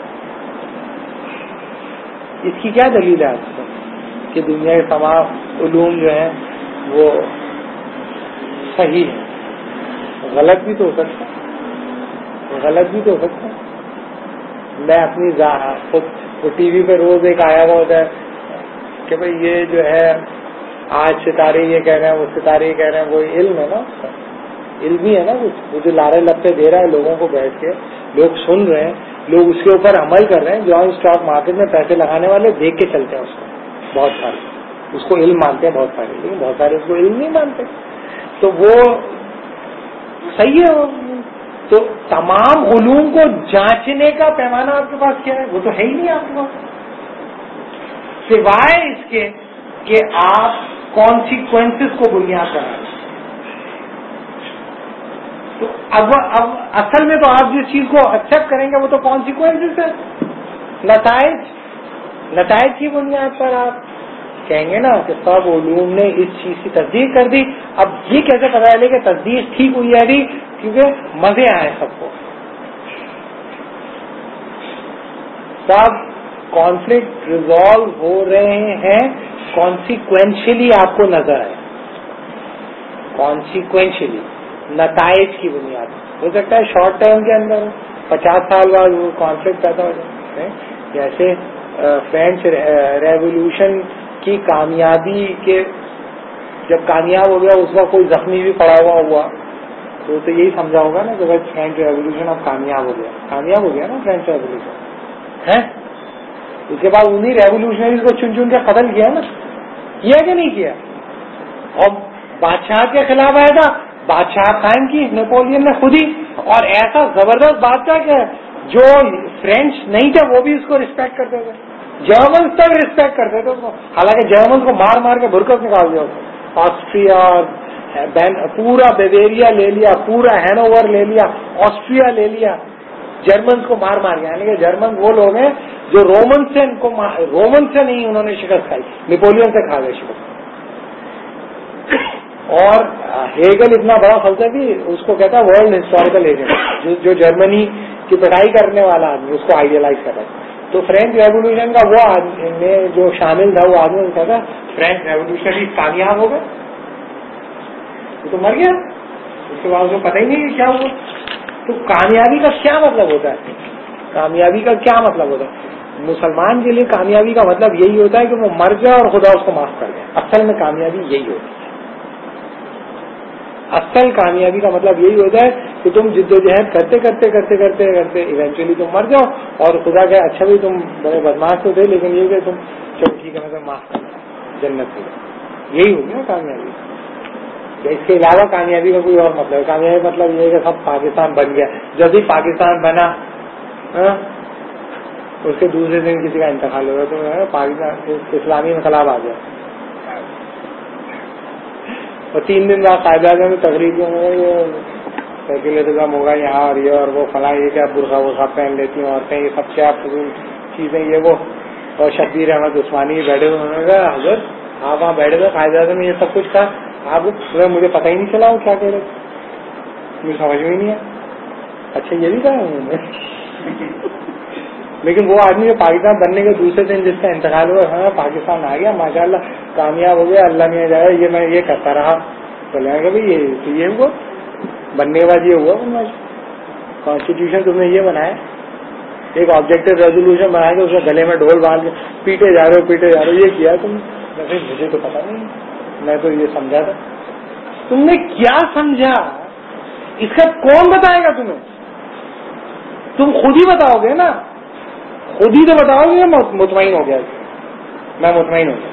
اس کی کیا دلیل ہے آپ کو کہ دنیا کے تمام علوم جو ہیں وہ صحیح ہیں؟ غلط بھی تو ہو سکتا ہے, غلط بھی تو ہو سکتا ہے. میں اپنی خود ٹی وی پہ روز ایک آیا ہوا ہوتا ہے کہ بھئی یہ جو ہے آج ستارے یہ کہہ رہے ہیں, وہ ستارے یہ کہہ رہے ہیں, وہ علم ہے نا, علم ہی ہے نا کچھ. وہ جو لارے لپے دے رہا ہے لوگوں کو بیٹھ کے, لوگ سن رہے ہیں, لوگ اس کے اوپر عمل کر رہے ہیں. جو اسٹاک مارکیٹ میں پیسے لگانے والے دیکھ کے چلتے ہیں اس کو, بہت سارے اس کو علم مانتے ہیں بہت سارے, لیکن بہت سارے اس کو علم نہیں مانتے. تو وہ صحیح ہے. تو تمام علوم کو جانچنے کا پیمانہ آپ کے پاس کیا ہے؟ وہ تو ہے ہی نہیں آپ کے پاس, سوائے اس کے کہ آپ کانسیکوینسز کو بنیاد بنائیں. تو اب اب اصل میں تو آپ جس چیز کو ایکسپٹ کریں گے وہ تو کانسیکوینسز ہے, نتائج. نتائج کی بنیاد پر آپ کہیں گے نا کہ سب علوم نے اس چیز کی تصدیق کر دی. اب یہ کیسے پتا چلے کہ تصدیق ٹھیک ہوئی ہے؟ کیونکہ مزے آئے سب کو. سب کانفلکٹ ریزالو ہو رہے ہیں کانسیکوینشلی، آپ کو نظر آئے کانسیکوینشلی نتائج کی بنیاد. ہو سکتا ہے شارٹ ٹرم کے اندر پچاس سال بعد وہ کانفلکٹ پیدا ہو جائے. جیسے فرینچ ریولیوشن کی کامیابی کے جب کامیاب ہو گیا اس وقت کوئی زخمی بھی پڑا ہوا ہوا تو تو یہی سمجھا ہوگا نا کہ بھائی فرینچ ریولیوشن اب کامیاب ہو گیا. کامیاب ہو گیا نا فرینچ ریولیوشن ہے. اس کے بعد انہیں ریولیوشنریز کو چن چن کے قتل کیا نا، کیا کہ نہیں کیا؟ اور بادشاہ کے خلاف آیا تھا، بادشاہ قائم کی نیپولین نے خود ہی. اور ایسا زبردست بادشاہ کہ جو فرینچ نہیں تھے وہ بھی اس کو رسپیکٹ کرتے تھے، جرمنس تک رسپیکٹ کرتے تھے اس کو. حالانکہ جرمنس کو مار مار کے برکت نکال دیا. آسٹریا پورا بیویریا لے لیا، پورا ہینوور لے لیا، آسٹریا لے لیا، جرمنس کو مار مار گیا. یعنی کہ جرمن وہ لوگ ہیں جو رومن سے ان کو رومن سے نہیں انہوں نے شکست کھائی، نیپولین سے کھا گئے شکست. اور ہیگل اتنا بڑا فلسفی، اس کو کہتا ہے ورلڈ ہسٹوریکل ایجنٹ، جو جرمنی کی پڑھائی کرنے والا آدمی اس کو آئیڈیلائز کر رہا ہے. تو فرینچ ریولیوشن کا وہ آدمی میں جو شامل تھا وہ آدمی کہتا فرینچ ریولیوشن کامیاب ہو گئے، وہ تو مر گیا، اس کے بعد اس کو پتہ ہی نہیں کیا ہوا. تو کامیابی کا کیا مطلب ہوتا ہے؟ کامیابی کا کیا مطلب ہوتا ہے؟ مسلمان کے لیے کامیابی کا مطلب یہی ہوتا ہے کہ وہ مر جائے اور خدا اس کو معاف کر دے. اصل میں کامیابی یہی ہوتی ہے. اصل کامیابی کا مطلب یہی ہوتا ہے کہ تم جد و جہد کرتے کرتے کرتے کرتے کرتے ایونچولی تم مر جاؤ اور خدا کہ اچھا بھی تم بڑے بدماش تو تھے لیکن یہ کہ تم چلو ٹھیک ہے میں تمہیں معاف کر دوں، جنت کی. یہی ہوگی نا کامیابی. اس کے علاوہ کامیابی کا کوئی اور مطلب ہے؟ کامیابی مطلب یہ ہے کہ سب پاکستان بن گیا، جب بھی پاکستان بنا اس کے دوسرے دن کسی کا انتقال ہو گیا تو پاکستان اسلامی انقلاب آ گیا. اور تین دن بعد قائد اعظم میں تقریب سیکولرزم ہوگا یہاں اور یہ اور وہ فلاں یہ کیا برقع ورقع پہن لیتی ہیں عورتیں، یہ سب کیا فضول چیزیں یہ وہ. اور شبیر احمد عثمانی بیٹھے ہوئے انہوں نے کہا حضرت آپ وہاں بیٹھے ہوئے قائد اعظم میں یہ سب کچھ کہا، آپ مجھے پتہ ہی نہیں چلا وہ کیا کہہ رہے، مجھے سمجھ میں ہی نہیں ہے. اچھا یہ بھی کہا انہوں نے. لیکن وہ آدمی جو پاکستان بننے کے دوسرے دن جس کا انتقال ہوا ہاں پاکستان آ گیا ماشاء اللہ کامیاب ہو گیا اللہ نے جائے یہ میں یہ کرتا رہا تو لیں گے بھائی یہ تو یہ ہوا بننے کے بعد یہ ہوا. کانسٹیٹیوشن تم نے یہ بنایا، ایک آبجیکٹو ریزولوشن بنا کے اس میں گلے میں ڈھول باندھ کے پیٹے جا رہے ہو پیٹے جا رہے ہو، یہ کیا تم؟ مجھے تو پتا نہیں، میں تو یہ سمجھا تھا. تم نے کیا سمجھا اس کا کون بتائے گا تمہیں؟ تم خود ہی بتاؤ گے نا، خود ہی تو بتاؤ گے. مطمئن ہو گیا میں مطمئن ہو گیا.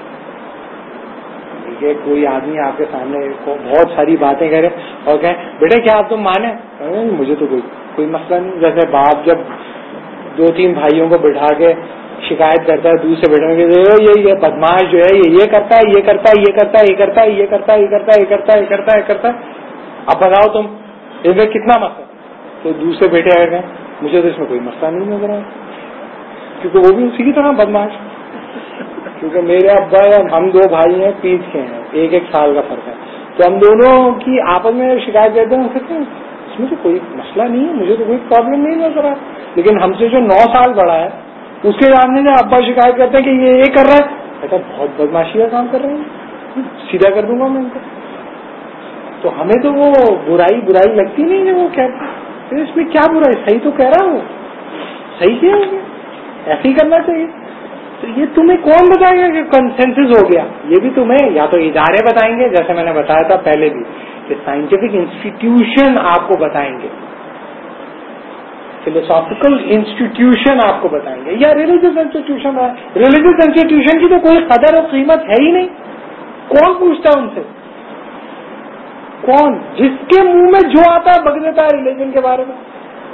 کوئی آدمی آپ کے سامنے بہت ساری باتیں کرے اور کہیں بیٹے کیا آپ تم مانے، مجھے تو کوئی کوئی مسئلہ نہیں. جیسے باپ جب دو تین بھائیوں کو بٹھا کے شکایت کرتا ہے دوسرے بیٹے کے یہ یہ بدماش جو ہے یہ یہ کرتا ہے یہ کرتا ہے یہ کرتا ہے یہ کرتا ہے یہ کرتا ہے یہ کرتا ہے یہ کرتا ہے یہ کرتا ہے یہ کرتا ہے اب بتاؤ تم اس میں کتنا مسئلہ. تو دوسرے بیٹے آئے گئے مجھے تو اس میں کوئی مسئلہ نہیں نظر آیا کیونکہ وہ بھی اسی کی طرح بدماش. کیونکہ میرے ابا ہم دو بھائی ہیں پیچ کے ہیں ایک ایک سال کا فرق ہے تو ہم دونوں کی آپس میں شکایت کرتے ہیں کہتے ہیں اس میں تو کوئی مسئلہ نہیں ہے مجھے تو کوئی پرابلم نہیں نظر آ. لیکن ہم سے جو نو سال بڑا ہے اس کے سامنے جو ابا شکایت کرتے ہیں کہ یہ یہ کر رہا ہے کہتا بہت بدماشی کا کام کر رہے ہیں سیدھا کر دوں گا میں ان کو. تو ہمیں تو وہ برائی برائی لگتی نہیں ہے وہ کہتے اس میں کیا برائی صحیح تو کہہ رہا ہوں صحیح کیا ہو گیا ایسے ہی کرنا چاہیے. تو یہ تمہیں کون بتائے گا کہ کنسنسس ہو گیا؟ یہ بھی تمہیں یا تو ادارے بتائیں گے جیسے میں نے بتایا تھا پہلے بھی کہ سائنٹیفک انسٹیٹیوشن آپ کو بتائیں گے، فلوسافیکل انسٹیٹیوشن آپ کو بتائیں گے یا ریلیجیس انسٹیٹیوشن. ریلیجیس انسٹیٹیوشن کی تو کوئی قدر اور قیمت ہے ہی نہیں. کون پوچھتا ہے ان سے؟ کون؟ جس کے منہ میں جو آتا ہے بک دیتا ہے ریلیجن کے بارے میں،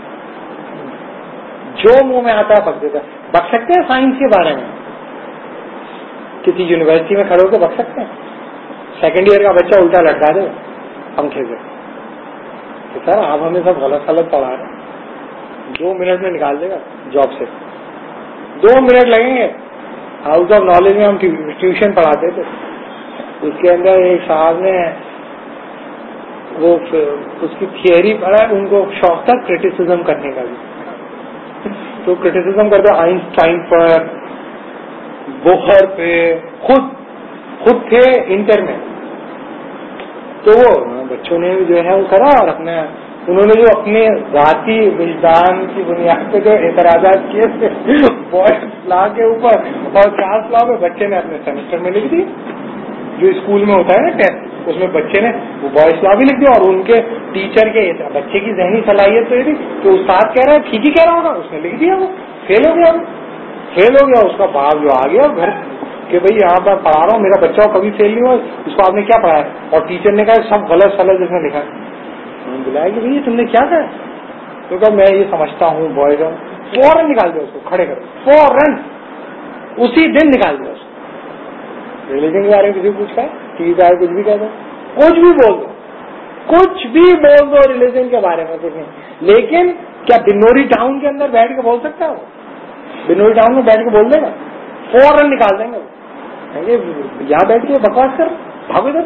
جو منہ میں آتا ہے بک دیتا ہے. بک سکتے ہیں سائنس کے بارے میں؟ کسی یونیورسٹی میں کھڑے ہو کے بک سکتے ہیں؟ سیکنڈ ایئر کا بچہ الٹا لٹکا دے پنکھے سے تو سر آپ ہمیں سب غلط غلط پڑھا رہے ہیں، دو منٹ میں نکال دے گا جاب سے، دو منٹ لگیں گے हाउस ऑफ नॉलेज में हम ट्यूशन पढ़ाते थे, उसके अंदर एक साहब ने वो उसकी थियरी पढ़ा, उनको शौक था क्रिटिसिज्म करने का भी, तो क्रिटिसिज्म करते आइंस्टाइन पर, बोहर पे, खुद खुद थे इंटर में। तो वो बच्चों ने जो है वो करा और अपने उन्होंने जो अपने जाति विजदान की बुनियाद पे जो एतराजात किए थे बॉयज लॉ के ऊपर और क्लास लॉ में बच्चे ने अपने सेमेस्टर में लिख दी, जो स्कूल में होता है ना टेस्ट, उसमें बच्चे ने वो बॉयज लॉ भी लिख दिया। और उनके टीचर के बच्चे की जहनी सलाहियत तो ये थी कि उस्ताद कह रहा है ठीक ही कह रहा होगा, उसने लिख दिया, वो फेल हो गया, वो फेल हो गया। उसका बाप जो आ गया घर कि भाई यहाँ पर पढ़ा रहा हूँ, मेरा बच्चा कभी फेल नहीं हुआ, उसको आपने क्या पढ़ाया? और टीचर ने कहा सब गलत सलत जिसने लिखा। उन्होंने बुलाया कि भैया तुमने क्या कहा? तो कहा मैं ये समझता हूँ बॉयज, फौरन निकाल दिया उसको, खड़े कर फौरन उसी दिन निकाल दिया उसको। रिलीजन के बारे में किसी को पूछा है? टीवी पे कुछ भी कह दो, कुछ भी बोल दो, कुछ भी बोल दो रिलीजन के बारे में, कुछ नहीं। लेकिन क्या बिनोरी टाउन के अंदर बैठ के बोल सकता है? वो बिनोरी टाउन में बैठ के बोल देगा? फौरन निकाल देंगे। यहाँ बैठ के बकवास कर, भागो इधर।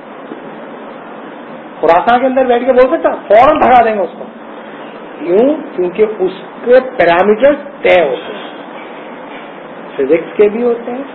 खुरासान के अंदर बैठ के बोल सकता? फौरन भगा देंगे उसको। क्यों? क्योंकि उसके पैरामीटर्स तय होते हैं, फिजिक्स के भी होते हैं।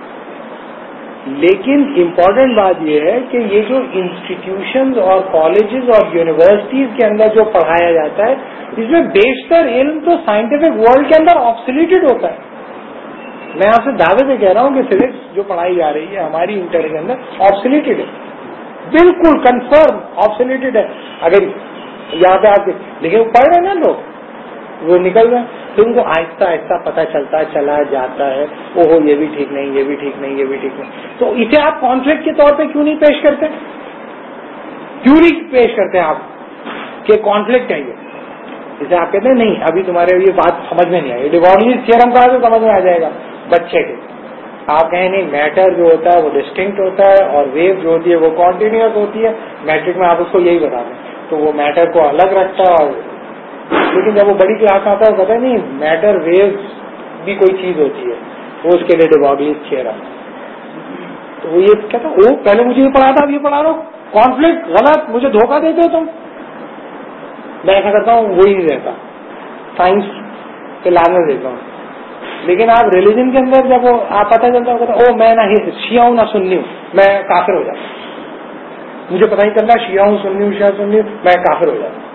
लेकिन इम्पोर्टेंट बात यह है कि ये जो इंस्टीट्यूशंस और कॉलेजेस और यूनिवर्सिटीज के अंदर जो पढ़ाया जाता है, इसमें बेशतर इल्म तो साइंटिफिक वर्ल्ड के अंदर ऑब्सोल्यूटेड होता है। मैं आपसे दावे से कह रहा हूं कि फिजिक्स जो पढ़ाई जा रही है हमारी इंटर के अंदर ऑब्सोल्यूटेड है, बिल्कुल कंफर्म ऑब्सोल्यूटेड है। अगर यहाँ पे आप लेकिन पढ़ रहे हैं ना लोग, वो निकल रहे हैं, तो उनको आहिस्ता आहिस्ता पता चलता चला जाता है, ओहो ये भी ठीक नहीं, ये भी ठीक नहीं, ये भी ठीक नहीं। तो इसे आप कॉन्फ्लिक्ट के तौर पे क्यों नहीं पेश करते? क्यों नहीं पेश करते आप कि कॉन्फ्लिक्ट है ये? इसे आप कहते हैं नहीं अभी तुम्हारे ये बात समझ में नहीं आई, डिवॉर्लिस थ्योरम कहा तो समझ में आ जाएगा बच्चे के। आप कहें नहीं, मैटर जो होता है वो डिस्टिंक्ट होता है और वेव जो होती है वो कॉन्टिन्यूअस होती है। मैट्रिक में आप उसको यही बता दें तो वो मैटर को अलग रखता है, और लेकिन जब वो बड़ी क्लास में आता है पता नहीं मैटर वेव भी कोई चीज होती है, वो उसके लिए डिवॉर्लिस थ्योरम। तो वो ये कहता ओ पहले मुझे ये पढ़ा था, अब ये पढ़ा रहा हूँ, कॉन्फ्लिक्ट, गलत, मुझे धोखा देते हो तुम। मैं ऐसा करता हूँ, वही नहीं रहता, साइंस पे लाने देता हूँ। लेकिन आप रिलीजन के अंदर जब वो आप पता चलता है ओ मैं ना शिया हूं ना सुन्नी हूं, मैं काफिर हो जाता, मुझे पता ही चलता शिया हूं सुन्नी हूं शिया सुन्नी हूं, मैं काफिर हो जाता।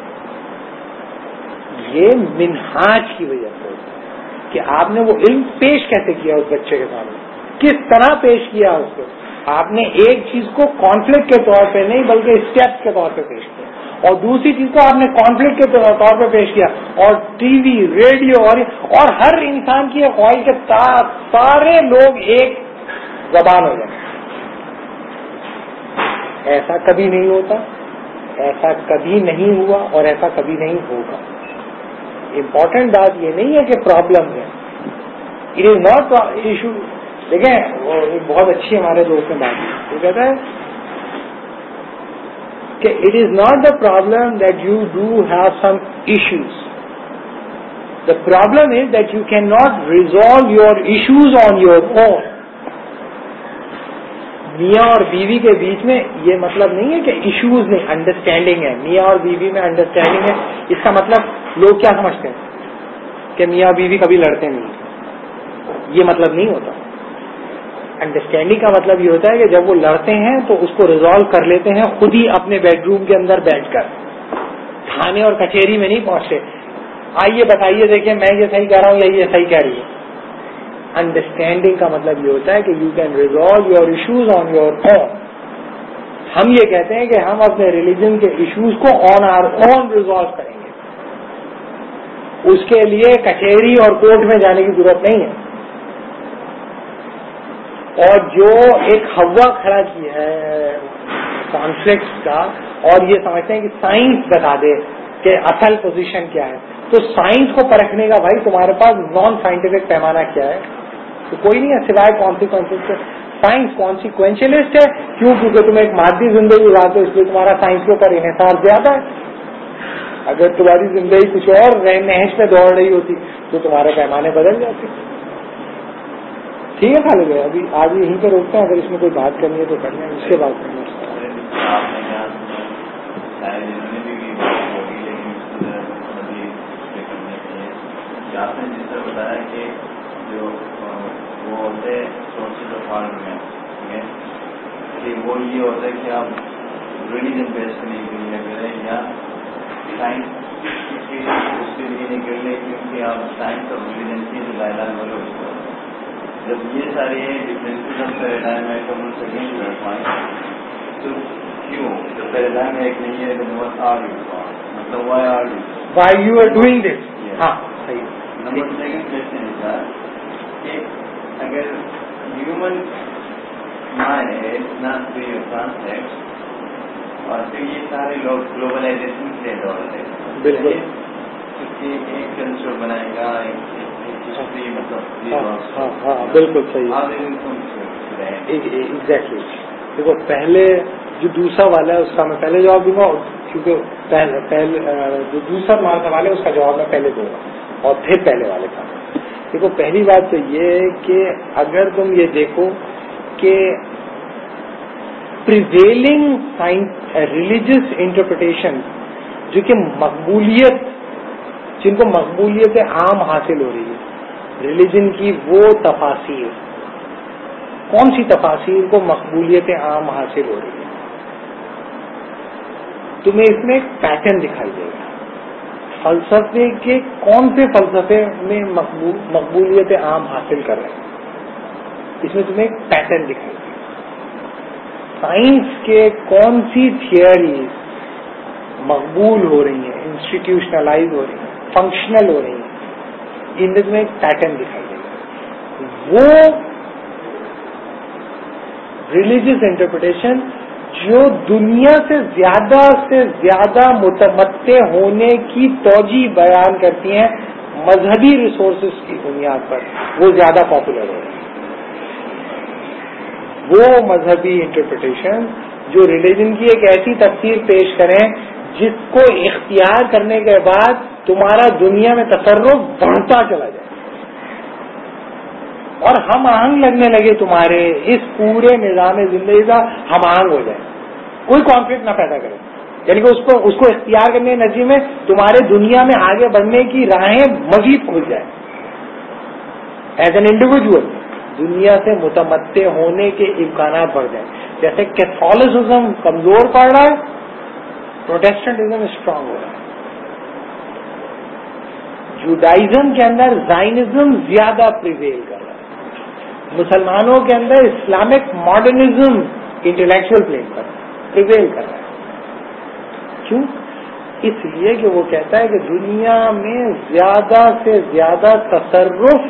ये मिनहाज की वजह से कि आपने वो इल्म पेश कैसे किया उस बच्चे के सामने, किस तरह पेश किया उसको। आपने एक चीज को कॉन्फ्लिक्ट के तौर पे नहीं बल्कि स्टेप्स के तौर पे पेश किया, और दूसरी चीज को आपने कॉन्फ्लिक्ट के तौर पे पेश किया। और टीवी, रेडियो और और हर इंसान की ख्वाहिश के सारे लोग एक जबान हो जाए। ऐसा कभी नहीं होता, ऐसा कभी नहीं हुआ और ऐसा कभी नहीं होगा। इम्पोर्टेंट बात ये नहीं है कि प्रॉब्लम है, इट इज नॉट इशू। देखें वो एक बहुत अच्छी हमारे दोस्त ने बात की, वो कहता है कि it is not the problem that you do have some issues, the problem is that you can not resolve your issues on your own. मियाँ और बीवी के बीच में ये मतलब नहीं है कि इश्यूज नहीं, अंडरस्टैंडिंग है। मियाँ और बीवी में अंडरस्टैंडिंग है, इसका मतलब लोग क्या समझते हैं कि मियाँ बीवी कभी लड़ते नहीं, ये मतलब नहीं होता। अंडरस्टैंडिंग का मतलब ये होता है कि जब वो लड़ते हैं तो उसको रिजॉल्व कर लेते हैं खुद ही अपने बेडरूम के अंदर बैठकर, थाने और कचहरी में नहीं पहुंचते। आइए बताइए, देखिए मैं ये सही कह रहा हूँ या ये सही कह रही है। अंडरस्टैंडिंग का मतलब ये होता है कि you can resolve your issues on your own. हम ये कहते हैं कि हम अपने रिलीजन के इश्यूज को ऑन आवर ओन रिजॉल्व करेंगे, उसके लिए कचहरी और कोर्ट में जाने की जरूरत नहीं है। और जो एक हवा खड़ा की है कॉन्फ्लिक्ट का, और ये समझते हैं कि साइंस बता दे कि असल पोजीशन क्या है, तो साइंस को परखने का भाई तुम्हारे पास नॉन साइंटिफिक पैमाना क्या है? तो कोई नहीं है सिवाय कॉन्सिक्वेंसेस के। साइंस कॉन्सिक्वेंशियलिस्ट है, क्यों? क्योंकि तुम एक मादी जिंदगी गुजारते हो, इसलिए तुम्हारा साइंस के ऊपर इन्हिसार ज्यादा है। अगर तुम्हारी जिंदगी कुछ और नहज पे दौड़ रही होती तो तुम्हारे पैमाने बदल जाते। ٹھیک ہے خالد بھائی، ابھی آج یہیں پہ روکتے ہیں، اگر اس میں کوئی بات کرنی ہے تو کر لیں، اس کے بعد کریں گے. آپ نے جس طرح بتایا کہ جو وہ ہوتے ہیں سورسز آف ہارم میں کہ وہ یہ ہوتا ہے کہ آپ ریلیجن بیس کرنے کے لیے کریں یا سائنس اس کے لیے نہیں کر لیں، کیونکہ آپ سائنس اور ریلیجن کی جو لائن بولے اس کو جب یہ سارے ڈفرینسز آف پیراڈائم ہے تو ان سے نہیں کر پائیں تو کیوں جب پیراڈائم ایک نہیں ہے تو مطلب why are you why you are doing this. ہاں صحیح. نمبر سیکنڈ کوشچن ہے سر کہ اگر ہیومن مائنڈ ہے اتنا فری آف کانسیپٹ اور پھر یہ سارے لوگ گلوبلائزیشن کے دور ہے بالکل ایک کنسٹر بنائے گا ہسٹری مطلب ہاں ہاں بالکل صحیح ایگزیکٹلی. دیکھو پہلے جو دوسرا والا ہے اس کا میں پہلے جواب دوں گا، کیونکہ پہلے پہلے جو دوسرا ہمارا سوال ہے اس کا جواب میں پہلے دوں گا اور پھر پہلے والے کا. دیکھو پہلی بات تو یہ ہے کہ اگر تم یہ دیکھو کہ پریویلنگ ریلیجیس انٹرپریٹیشن جو کہ مقبولیت جن کو مقبولیت عام حاصل ہو رہی ہے ریلیجن کی، وہ تفاسیر کون سی تفاسیر کو مقبولیت عام حاصل ہو رہی ہے؟ تمہیں اس میں ایک پیٹرن دکھائی دے گا. فلسفے کے کون سے فلسفے میں مقبولیت عام حاصل کر رہے ہیں، اس میں تمہیں ایک پیٹرن دکھائی دے گا. سائنس کے کون سی تھیئریز مقبول ہو رہی ہیں، انسٹیٹیوشنلائز ہو رہی ہیں، فنکشنل ہو رہی ہیں، ان میں تمہیں ایک پیٹرن دکھائی دے گا. وہ ریلیجیس انٹرپریٹیشن جو دنیا سے زیادہ سے زیادہ متمتع ہونے کی توجہ بیان کرتی ہیں مذہبی ریسورسز کی بنیاد پر، وہ زیادہ پاپولر ہو رہی ہیں. وہ مذہبی انٹرپریٹیشن جو ریلیجن کی ایک ایسی تفسیر پیش کریں جس کو اختیار کرنے کے بعد تمہارا دنیا میں تصرف بڑھتا چلا جائے اور ہم آہنگ لگنے لگے تمہارے اس پورے نظام زندگی کا، ہم آہنگ ہو جائے، کوئی کانفلکٹ نہ پیدا کرے. یعنی کہ اس کو اس کو اختیار کرنے کے نتیجے میں تمہارے دنیا میں آگے بڑھنے کی راہیں مزید کھل جائے. ایز این انڈیویجول دنیا سے متمتع ہونے کے امکانات بڑھ جائیں. جیسے کیتھولسزم کمزور پڑ رہا ہے، پروٹیسٹنٹزم اسٹرانگ ہو رہا ہے. جوڈائزم کے اندر زائنزم زیادہ پریویل کر رہا ہے. مسلمانوں کے اندر اسلامک ماڈرنزم انٹلیکچوئل پلین پر پریویل کر رہا ہے. کیوں؟ اس لیے کہ وہ کہتا ہے کہ دنیا میں زیادہ سے زیادہ تصرف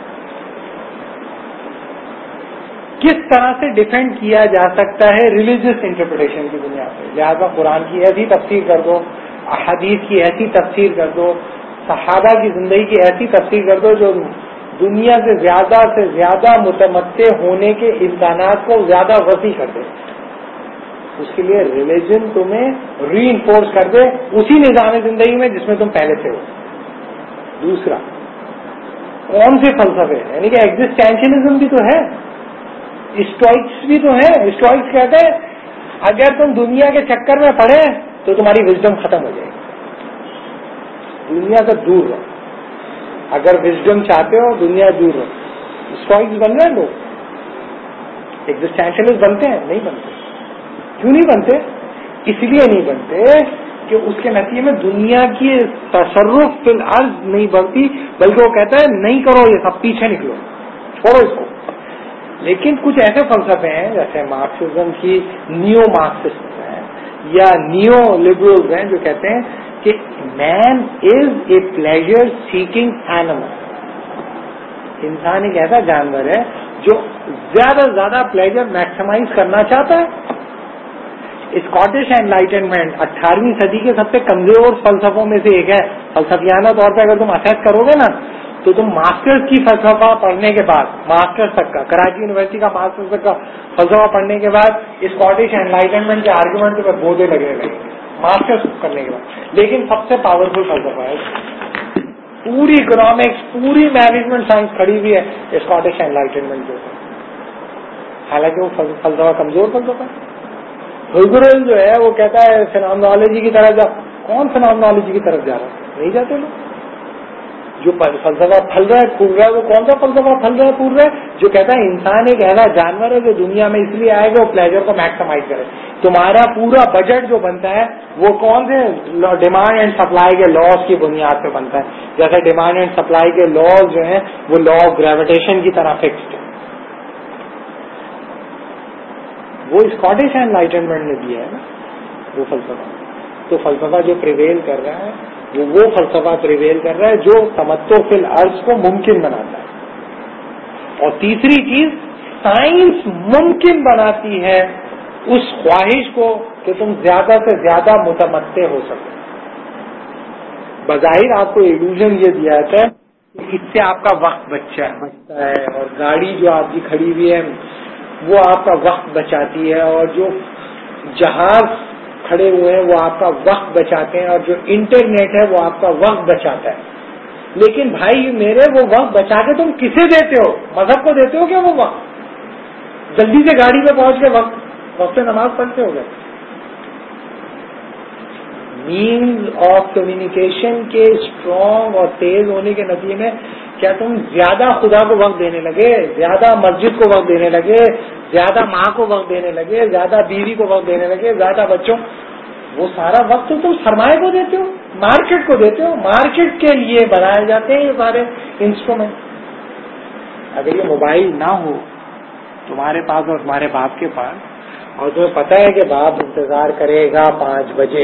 کس طرح سے ڈیفینڈ کیا جا سکتا ہے ریلیجیس انٹرپریٹیشن کی بنیاد پہ. لہٰذا قرآن کی ایسی تفسیر کر دو، احادیث کی ایسی تفسیر کر دو، صحابہ کی زندگی کی ایسی تفسیر کر دو جو دنیا سے زیادہ سے زیادہ متمتع ہونے کے امکانات کو زیادہ وسیع کر دے. اس کے لیے ریلیجن تمہیں ری انفورس کر دے اسی نظام زندگی میں جس میں تم پہلے سے ہو. دوسرا کون سے فلسفے، یعنی کہ ایگزسٹینشلزم بھی تو ہے، اسٹوئکس بھی تو ہے. اسٹوئکس کہتے ہیں اگر تم دنیا کے چکر میں پڑے تو تمہاری وزڈم ختم ہو جائے گی، دنیا سے دور رہو. اگر وزڈم چاہتے ہو دنیا دور رہو. اسٹوئکس بن رہے ہیں لوگ، ایگزسٹینشلسٹ بنتے ہیں؟ نہیں بنتے. کیوں نہیں بنتے؟ اس لیے نہیں بنتے کہ اس کے نتیجے میں دنیا کی تصرف فی الارض نہیں بڑھتی، بلکہ وہ کہتا ہے نہیں کرو یہ سب، پیچھے نکلو، چھوڑو اس کو. لیکن کچھ ایسے فلسفے ہیں جیسے مارکسزم کی نیو مارکسسٹ ہیں یا نیو لبرلز ہیں جو کہتے ہیں کہ man is a pleasure seeking animal. انسان ایک ایسا جانور ہے جو زیادہ سے زیادہ پلیجر میکسیمائز کرنا چاہتا ہے. اسکاٹش انلائٹنمنٹ اٹھارہویں صدی کے سب سے کمزور فلسفوں میں سے ایک ہے. فلسفیانہ طور پہ اگر تم اسیس کرو گے نا تو تم ماسٹرز کی فلسفہ پڑھنے کے بعد، ماسٹرز تک کا کراچی یونیورسٹی کا ماسٹرز تک کا فلسفہ پڑھنے کے بعد اسکاٹش انلائٹنمنٹ کے آرگومنٹ پہ بودے لگنے لگے ماسٹرز کرنے کے بعد. لیکن سب سے پاورفل فلسفہ ہے पूरी इकोनॉमिक्स, पूरी मैनेजमेंट साइंस खड़ी हुई है स्कॉटिश एनलाइटनमेंट के ऊपर, हालांकि वो फलसफा कमजोर फलसफा है। हुगुरल जो है वो कहता है फिनोमेनोलॉजी की तरफ जा, कौन फिनोमेनोलॉजी की तरफ जा रहा है? नहीं जाते लोग। जो फलसफा फल रहा है फूल रहा है वो कौन सा फलसफा फल रहा है फूल रहा है? जो कहता है इंसान एक ऐसा जानवर है जो दुनिया में इसलिए आएगा वो प्लेजर को मैक्सिमाइज करे। तुम्हारा पूरा बजट जो बनता है वो कौन से डिमांड एंड सप्लाई के लॉज की बुनियाद पे बनता है। जैसे डिमांड एंड सप्लाई के लॉज जो है वो लॉ ऑफ ग्रेविटेशन की तरह फिक्स्ड है, वो स्कॉटिश एनलाइटनमेंट ने दिया है ना वो फलसफा। तो फलसफा जो प्रिवेल कर रहा है वो वो फलसफा प्रिवेल कर रहा है जो तमत्तो फिल अर्ज को मुमकिन बनाता है। और तीसरी चीज, साइंस मुमकिन बनाती है उस ख्वाहिश को कि तुम ज्यादा से ज्यादा मुतमत्ते हो सको। बजाहिर आपको इल्यूजन ये दिया जाता है कि इससे आपका वक्त बचा बचता है, और गाड़ी जो आपकी खड़ी हुई है वो आपका वक्त बचाती है, और जो जहाज खड़े हुए हैं वो आपका वक्त बचाते हैं, और जो इंटरनेट है वो आपका वक्त बचाता है। लेकिन भाई मेरे वो वक्त बचा के तुम किसे देते हो? मजहब को देते हो क्या वो वक्त? जल्दी से गाड़ी पे पहुंच के वक्त वक्त से नमाज पढ़ते हो गए। मीन्स ऑफ कम्युनिकेशन के स्ट्रॉन्ग और तेज होने के नतीजे में क्या तुम ज्यादा खुदा को वक्त देने लगे, ज्यादा मस्जिद को वक्त देने लगे, ज्यादा माँ को वक्त देने लगे, ज्यादा बीवी को वक्त देने लगे, ज्यादा बच्चों? वो सारा वक्त तो तुम सरमाए को देते हो, मार्केट को देते हो। मार्केट के लिए बनाए जाते हैं ये सारे इंस्ट्रूमेंट। अगर ये मोबाइल ना हो तुम्हारे पास और तुम्हारे बाप के पास, और तुम्हें पता है कि बाप इंतजार करेगा पांच बजे,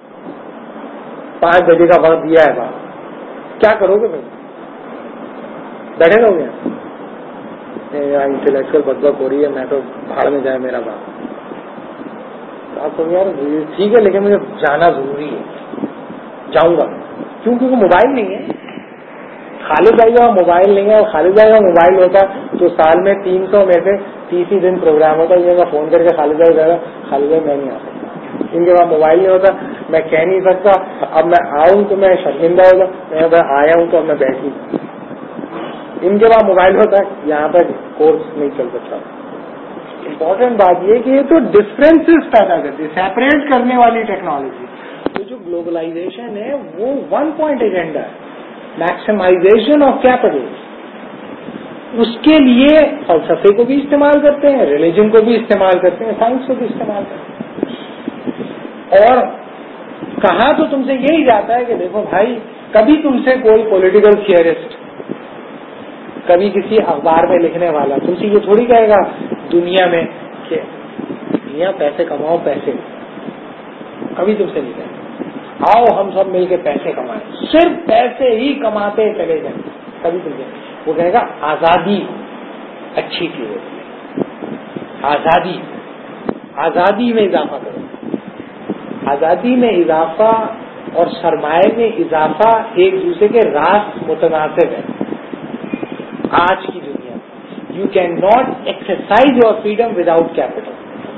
पांच बजे का वक्त दिया है बाप, क्या करोगे भाई? बैठे रहोगे? यहाँ इंटेलेक्चुअल बकबक हो रही है, मैं तो भाड़ में जाए मेरा बाप। आप तो यार ठीक है लेकिन मुझे जाना जरूरी है, जाऊंगा। क्यों? क्योंकि मोबाइल नहीं है। खालिद भाई का मोबाइल नहीं है, और खालिद भाई का मोबाइल होता तो साल में तीन सौ में से तीस ही दिन प्रोग्राम होता। ये मैं फोन करके खालिद भाई कह रहा, खालिद भाई मैं नहीं आ सकता, इनके पास मोबाइल नहीं होता, मैं कह नहीं सकता। अब मैं आऊं तो मैं शर्मिंदा होगा, मैं आया हूं तो अब मैं बैठी। इनके पास मोबाइल होता है, यहाँ पर कोर्स नहीं चल सकता। इम्पोर्टेंट बात ये कि ये तो डिफरेंसेस पैदा करती है, सेपरेट करने वाली टेक्नोलॉजी। तो जो ग्लोबलाइजेशन है वो वन पॉइंट एजेंडा है, मैक्सिमाइजेशन ऑफ कैपिटल। उसके लिए फलसफे को भी इस्तेमाल करते हैं, रिलीजन को भी इस्तेमाल करते हैं, साइंस को भी इस्तेमाल करते हैं। और कहा तो तुमसे यही जाता है कि देखो भाई, कभी तुमसे कोई पॉलिटिकल थियरिस्ट, कभी किसी अखबार में लिखने वाला तुमसे ये थोड़ी कहेगा दुनिया में कि दुनिया पैसे कमाओ पैसे, कभी तुमसे नहीं कहेगा आओ हम सब मिलके पैसे कमाएं, सिर्फ पैसे ही कमाते चले जाए, कभी तुमसे। वो कहेगा आजादी अच्छी चीज होती है, आजादी आजादी में इजाफा करो। आजादी में इजाफा और सरमाए में इजाफा एक दूसरे के रास मुतनासिब है। आज की दुनिया you can not exercise your freedom without capital.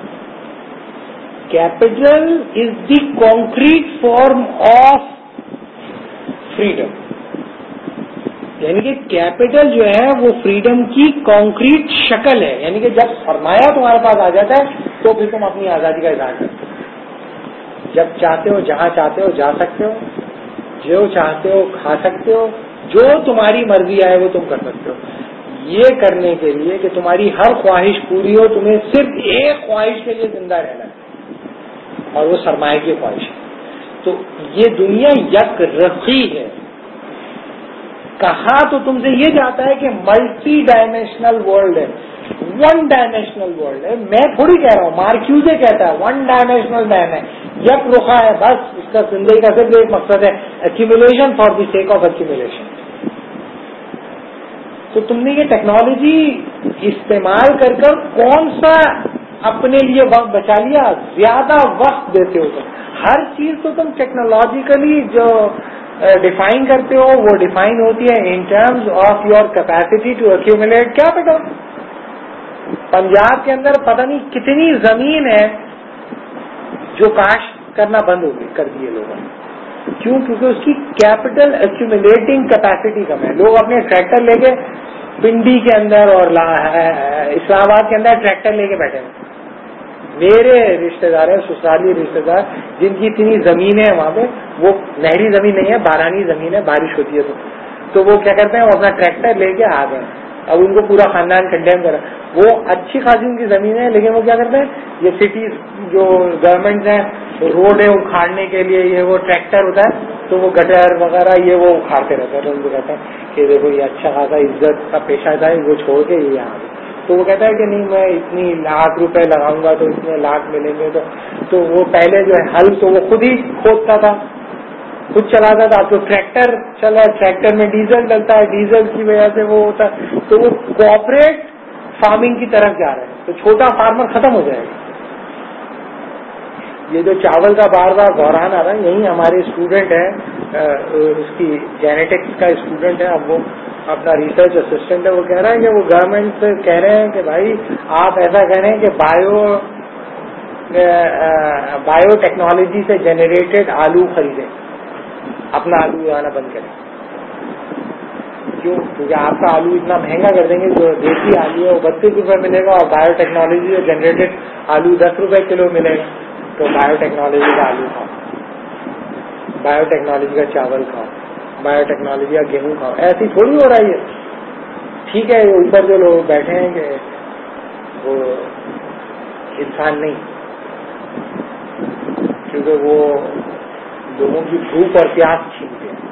Capital is the concrete form of freedom, यानी कि कैपिटल जो है वो फ्रीडम की कॉन्क्रीट शक्ल है। यानी कि जब सरमाया तुम्हारे पास आ जाता है तो फिर तुम अपनी आजादी का इजहार करते हो। जब चाहते हो जहां चाहते हो जा सकते हो, जो चाहते हो खा सकते हो, जो तुम्हारी मर्जी आए वो तुम कर सकते हो। ये करने के लिए कि तुम्हारी हर ख्वाहिश पूरी हो, तुम्हें सिर्फ एक ख्वाहिश के लिए जिंदा रहना है, और वो सरमाए की ख्वाहिश है। तो ये दुनिया यक रखी है। कहा तो तुमसे ये जाता है कि मल्टी डायमेंशनल वर्ल्ड है, वन डायमेंशनल वर्ल्ड है। मैं थोड़ी कह रहा हूं, मार्क्यूजे कहता है वन डायमेंशनल मैन है, यक रुखा है, बस इसका जिंदगी का सिर्फ एक मकसद है, accumulation for the sake of accumulation. तो तुमने ये टेक्नोलॉजी इस्तेमाल कर कर कौन सा अपने लिए वक्त बचा लिया? ज्यादा वक्त देते हो तुम। हर चीज तो तुम टेक्नोलॉजिकली जो डिफाइन करते हो वो डिफाइन होती है in terms of your capacity to accumulate capital. Punjab के अंदर पता नहीं कितनी जमीन है जो काश्त करना बंद हो गई, कर दिए लोगों ने। کیوں؟ کیونکہ اس کی کیپٹل ایکومولیٹنگ کیپیسٹی کم ہے. لوگ اپنے ٹریکٹر لے کے پنڈی کے اندر اور اسلام آباد کے اندر ٹریکٹر لے کے بیٹھے ہیں. میرے رشتے دار ہیں, سسرالی رشتے دار, جن کی اتنی زمینیں ہیں وہاں پہ, وہ نہری زمین نہیں ہے, بارانی زمین ہے, بارش ہوتی ہے تو تو وہ کیا کرتے ہیں, وہ اپنا ٹریکٹر لے کے آ گئے. اب ان کو پورا خاندان کنڈیم کرا. وہ اچھی خاصی ان کی زمین ہے, لیکن وہ کیا کرتے ہیں, یہ سٹیز جو گورنمنٹ ہیں روڈ ہے اکھاڑنے کے لیے یہ وہ ٹریکٹر ہوتا ہے, تو وہ گٹر وغیرہ یہ وہ اکھاڑتے رہتے ہیں. تو ان کو کہتے ہیں کہ دیکھو یہ اچھا خاصا عزت کا پیشہ تھا, وہ چھوڑ کے یہ یہاں آ. تو وہ کہتا ہے کہ نہیں میں اتنی لاکھ روپے لگاؤں گا تو اتنے لاکھ ملیں گے. تو تو وہ پہلے جو ہے ہل تو وہ خود ہی کھودتا تھا, خود چلاتا تھا. تو ٹریکٹر چلا, ٹریکٹر میں ڈیزل ڈلتا ہے, ڈیزل کی وجہ سے وہ ہوتا ہے. تو وہ کوآپریٹ فارمنگ کی طرف جا رہے ہیں. تو چھوٹا فارمر ختم ہو جائے گا. یہ جو چاول کا بار بار بحران آ رہا ہے, یہی ہمارے اسٹوڈنٹ ہیں, اس کی جینیٹکس کا اسٹوڈنٹ ہے, اب وہ اپنا ریسرچ اسسٹنٹ ہے, وہ کہہ رہا ہے کہ وہ گورنمنٹ سے کہہ رہے ہیں کہ بھائی آپ ایسا کہہ رہے ہیں کہ بایو بایو ٹیکنالوجی سے جنریٹڈ آلو خریدیں, اپنا آلو اگانا بند کریں. کیوں؟ کیونکہ آپ کا آلو اتنا مہنگا کر دیں گے, جو دیسی آلو ہے وہ بتیس روپے ملے گا اور بایو ٹیکنالوجی سے جنریٹڈ آلو دس روپے کلو ملے گا. تو بایو ٹیکنالوجی کا آلو کھاؤ, بایو ٹیکنالوجی کا چاول کھاؤ, بایو ٹیکنالوجی کا گیہوں کھاؤ. ایسی تھوڑی ہو رہا ہے. ٹھیک ہے اوپر جو لوگ بیٹھے ہیں کہ وہ انسان نہیں, کیونکہ وہ لوگوں کی بھوک اور پیاس چھینتے ہیں.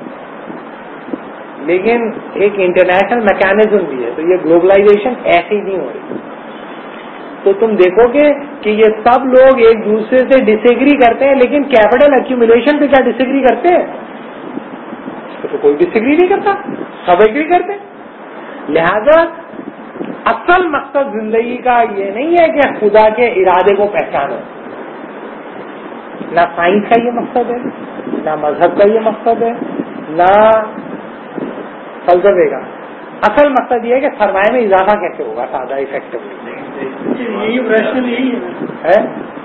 لیکن ایک انٹرنیشنل میکینزم بھی ہے. تو یہ گلوبلائزیشن ایسی نہیں ہو رہی. تو تم دیکھو گے کہ یہ سب لوگ ایک دوسرے سے ڈس ایگری کرتے ہیں, لیکن کیپٹل ایکومولیشن پہ کیا ڈس ایگری کرتے ہیں؟ تو کوئی ڈس ایگری نہیں کرتا, سب ایگری کرتے. لہذا اصل مقصد زندگی کا یہ نہیں ہے کہ خدا کے ارادے کو پہچانو. نہ سائنس کا یہ مقصد ہے, نہ مذہب کا یہ مقصد ہے, نہ فلسفے کا. اصل مقصد یہ ہے کہ سرمایہ میں اضافہ کیسے ہوگا سادہ افیکٹولی. یہی پرشن یہی ہے.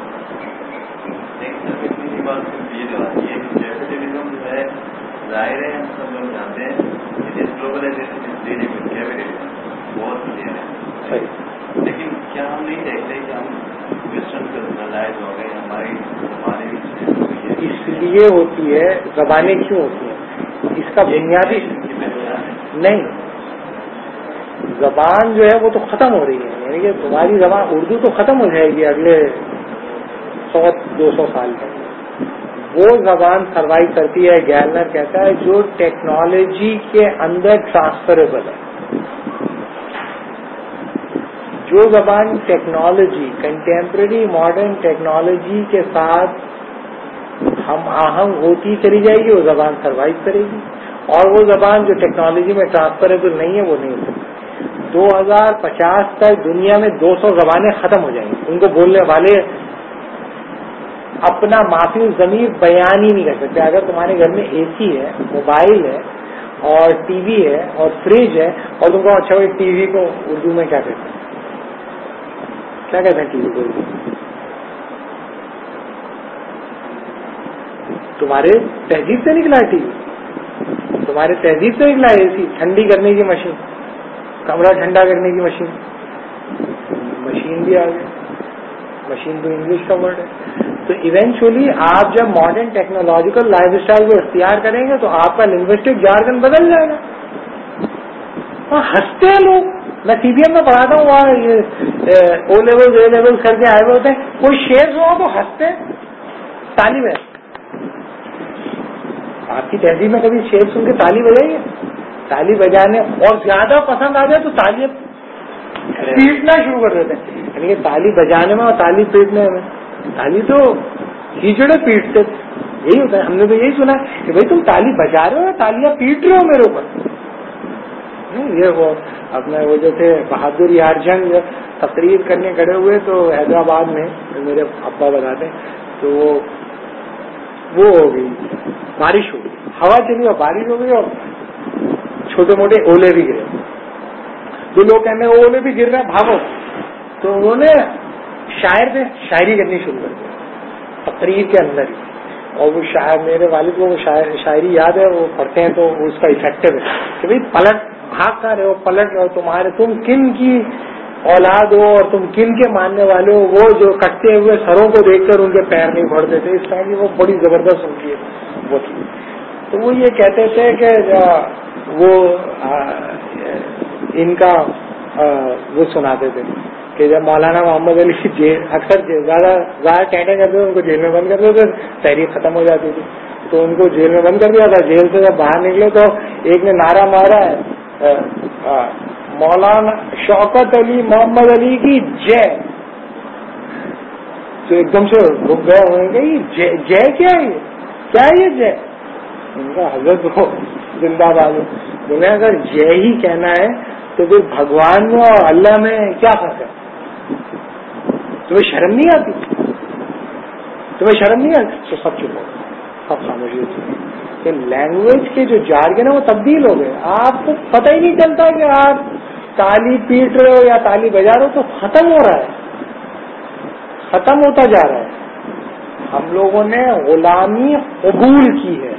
ظاہر ہے ہم سب لوگ جانتے ہیں گلوبلائزیشن بہت کلیئر ہے, لیکن کیا ہم نہیں دیکھتے کہ ہم ویسٹرن سیولائز ہو گئے, ہماری زبانیں اس لیے ہوتی ہے. زبانیں کیوں ہوتی ہیں؟ اس کا بنیادی نہیں, زبان جو ہے وہ تو ختم ہو رہی ہے. یعنی کہ تمہاری زبان اردو تو ختم ہو جائے گی اگلے سو دو سو سال میں. وہ زبان سروائیو کرتی ہے, گیلنر کہتا ہے, جو ٹیکنالوجی کے اندر ٹرانسفریبل ہے. جو زبان ٹیکنالوجی کنٹمپرری ماڈرن ٹیکنالوجی کے ساتھ ہم آہنگ ہوتی چلی جائے گی وہ زبان سروائیو کرے گی. اور وہ زبان جو ٹیکنالوجی میں ٹرانسفریبل نہیں ہے وہ نہیں ہو سکتی. دو ہزار پچاس تک دنیا میں دو سو زبانیں ختم ہو جائیں گی. ان کو بولنے والے اپنا معافی ضمیر بیان ہی نہیں کر سکتے. اگر تمہارے گھر میں اے سی ہے, موبائل ہے اور ٹی وی ہے اور فریج ہے, اور تم کو اچھا وہ ٹی وی کو اردو میں کیا کہتے ہیں, کیا کہتے ہیں ٹی وی کو اردو میں؟ تمہارے تہذیب سے نکلا ہے ٹی وی, تمہارے تہذیب سے نکلا ہے اے سی, ٹھنڈی کرنے کی مشین, کمرہ ٹھنڈا کرنے کی مشین. مشین بھی آ گئی, مشین تو انگلش کا ورڈ ہے. تو ایونچولی آپ جب ماڈرن ٹیکنالوجیکل لائف اسٹائل کو اختیار کریں گے تو آپ کا لنگوسٹک جارگن بدل جائے گا. ہاں ہنستے ہیں لوگ. میں سی بی ایم میں پڑھاتا ہوں, وہاں او لیول اے لیول کر کے آئے ہوئے ہوتے ہیں, کوئی شیئر ہوا تو ہنستے ہیں. تالی بجائے, آپ کی تہذیب میں کبھی شیئر سن کے تالی بجائی ہے؟ تالی بجانے اور زیادہ پسند آ جائے تو تالی پیٹنا شروع کر دیتے ہیں. یعنی کہ تالی بجانے میں اور تالی پیٹنے میں, تالی تو کھیچڑے پیٹتے, یہی ہوتا ہے. ہم نے تو یہی سنا کہ بھائی تم تالی بجا رہے ہو, تالیاں پیٹ رہے ہو میرے اوپر. یہ وہ اپنا وہ جو تھے بہادر یار جنگ تقریر کرنے کھڑے ہوئے تو حیدرآباد میں, میرے ابا بتاتے ہیں, تو وہ وہ ہو گئی, بارش ہو گئی, ہوا چلی اور بارش ہو گئی اور چھوٹے موٹے اولے بھی گرے. تو لوگ کہنے اولے بھی گر رہے ہیں بھاگو. تو انہوں نے شاعر سے شاعری کرنی شروع کر دی تقریر کے اندر ہی. اور وہ شاعر میرے والد کو وہ شاعر شاعری یاد ہے, وہ پڑھتے ہیں تو اس کا افیکٹو ہے کہ بھائی پلٹ بھاگ کر رہے ہو, پلٹ رہے ہو, تمہارے تم کن کی اولاد ہو اور تم کن کے ماننے والے ہو, وہ جو کٹتے ہوئے سروں کو دیکھ کر ان کے پیر نہیں بڑھتے تھے. اس طرح کی وہ بڑی زبردست ان کی وہ تھی. تو وہ یہ کہتے تھے کہ وہ ان کا وہ سناتے تھے کہ جب مولانا محمد علی جیل اکثر زیادہ زیادہ ٹینٹیں کرتے تھے ان کو جیل میں بند کر دیتے تھے, تحریک ختم ہو جاتی تھی تو ان کو جیل میں بند کر دیا تھا. جیل سے جب باہر نکلے تو ایک نے نعرہ مارا ہے مولانا شوکت علی محمد علی کی جے, تو ایک دم سے رک گیا ہوئے گا یہ جے کیا ہے, کیا ہے یہ جے؟ ان کا حضرت کو زندہ باد بولے اگر جے ہی کہنا ہے تو پھر بھگوان میں اور اللہ میں کیا فرق ہے؟ تمہیں شرم نہیں آتی؟ تمہیں شرم نہیں آتی؟ تو سب چپ ہو, سب خاموشی کہ لینگویج کے جو جارگن ہے وہ تبدیل ہو گئے. آپ کو پتہ ہی نہیں چلتا کہ آپ تالی پیٹ رہے ہو یا تالی بجا رہے ہو, تو ختم ہو رہا ہے, ختم ہوتا جا رہا ہے. ہم لوگوں نے غلامی قبول کی ہے.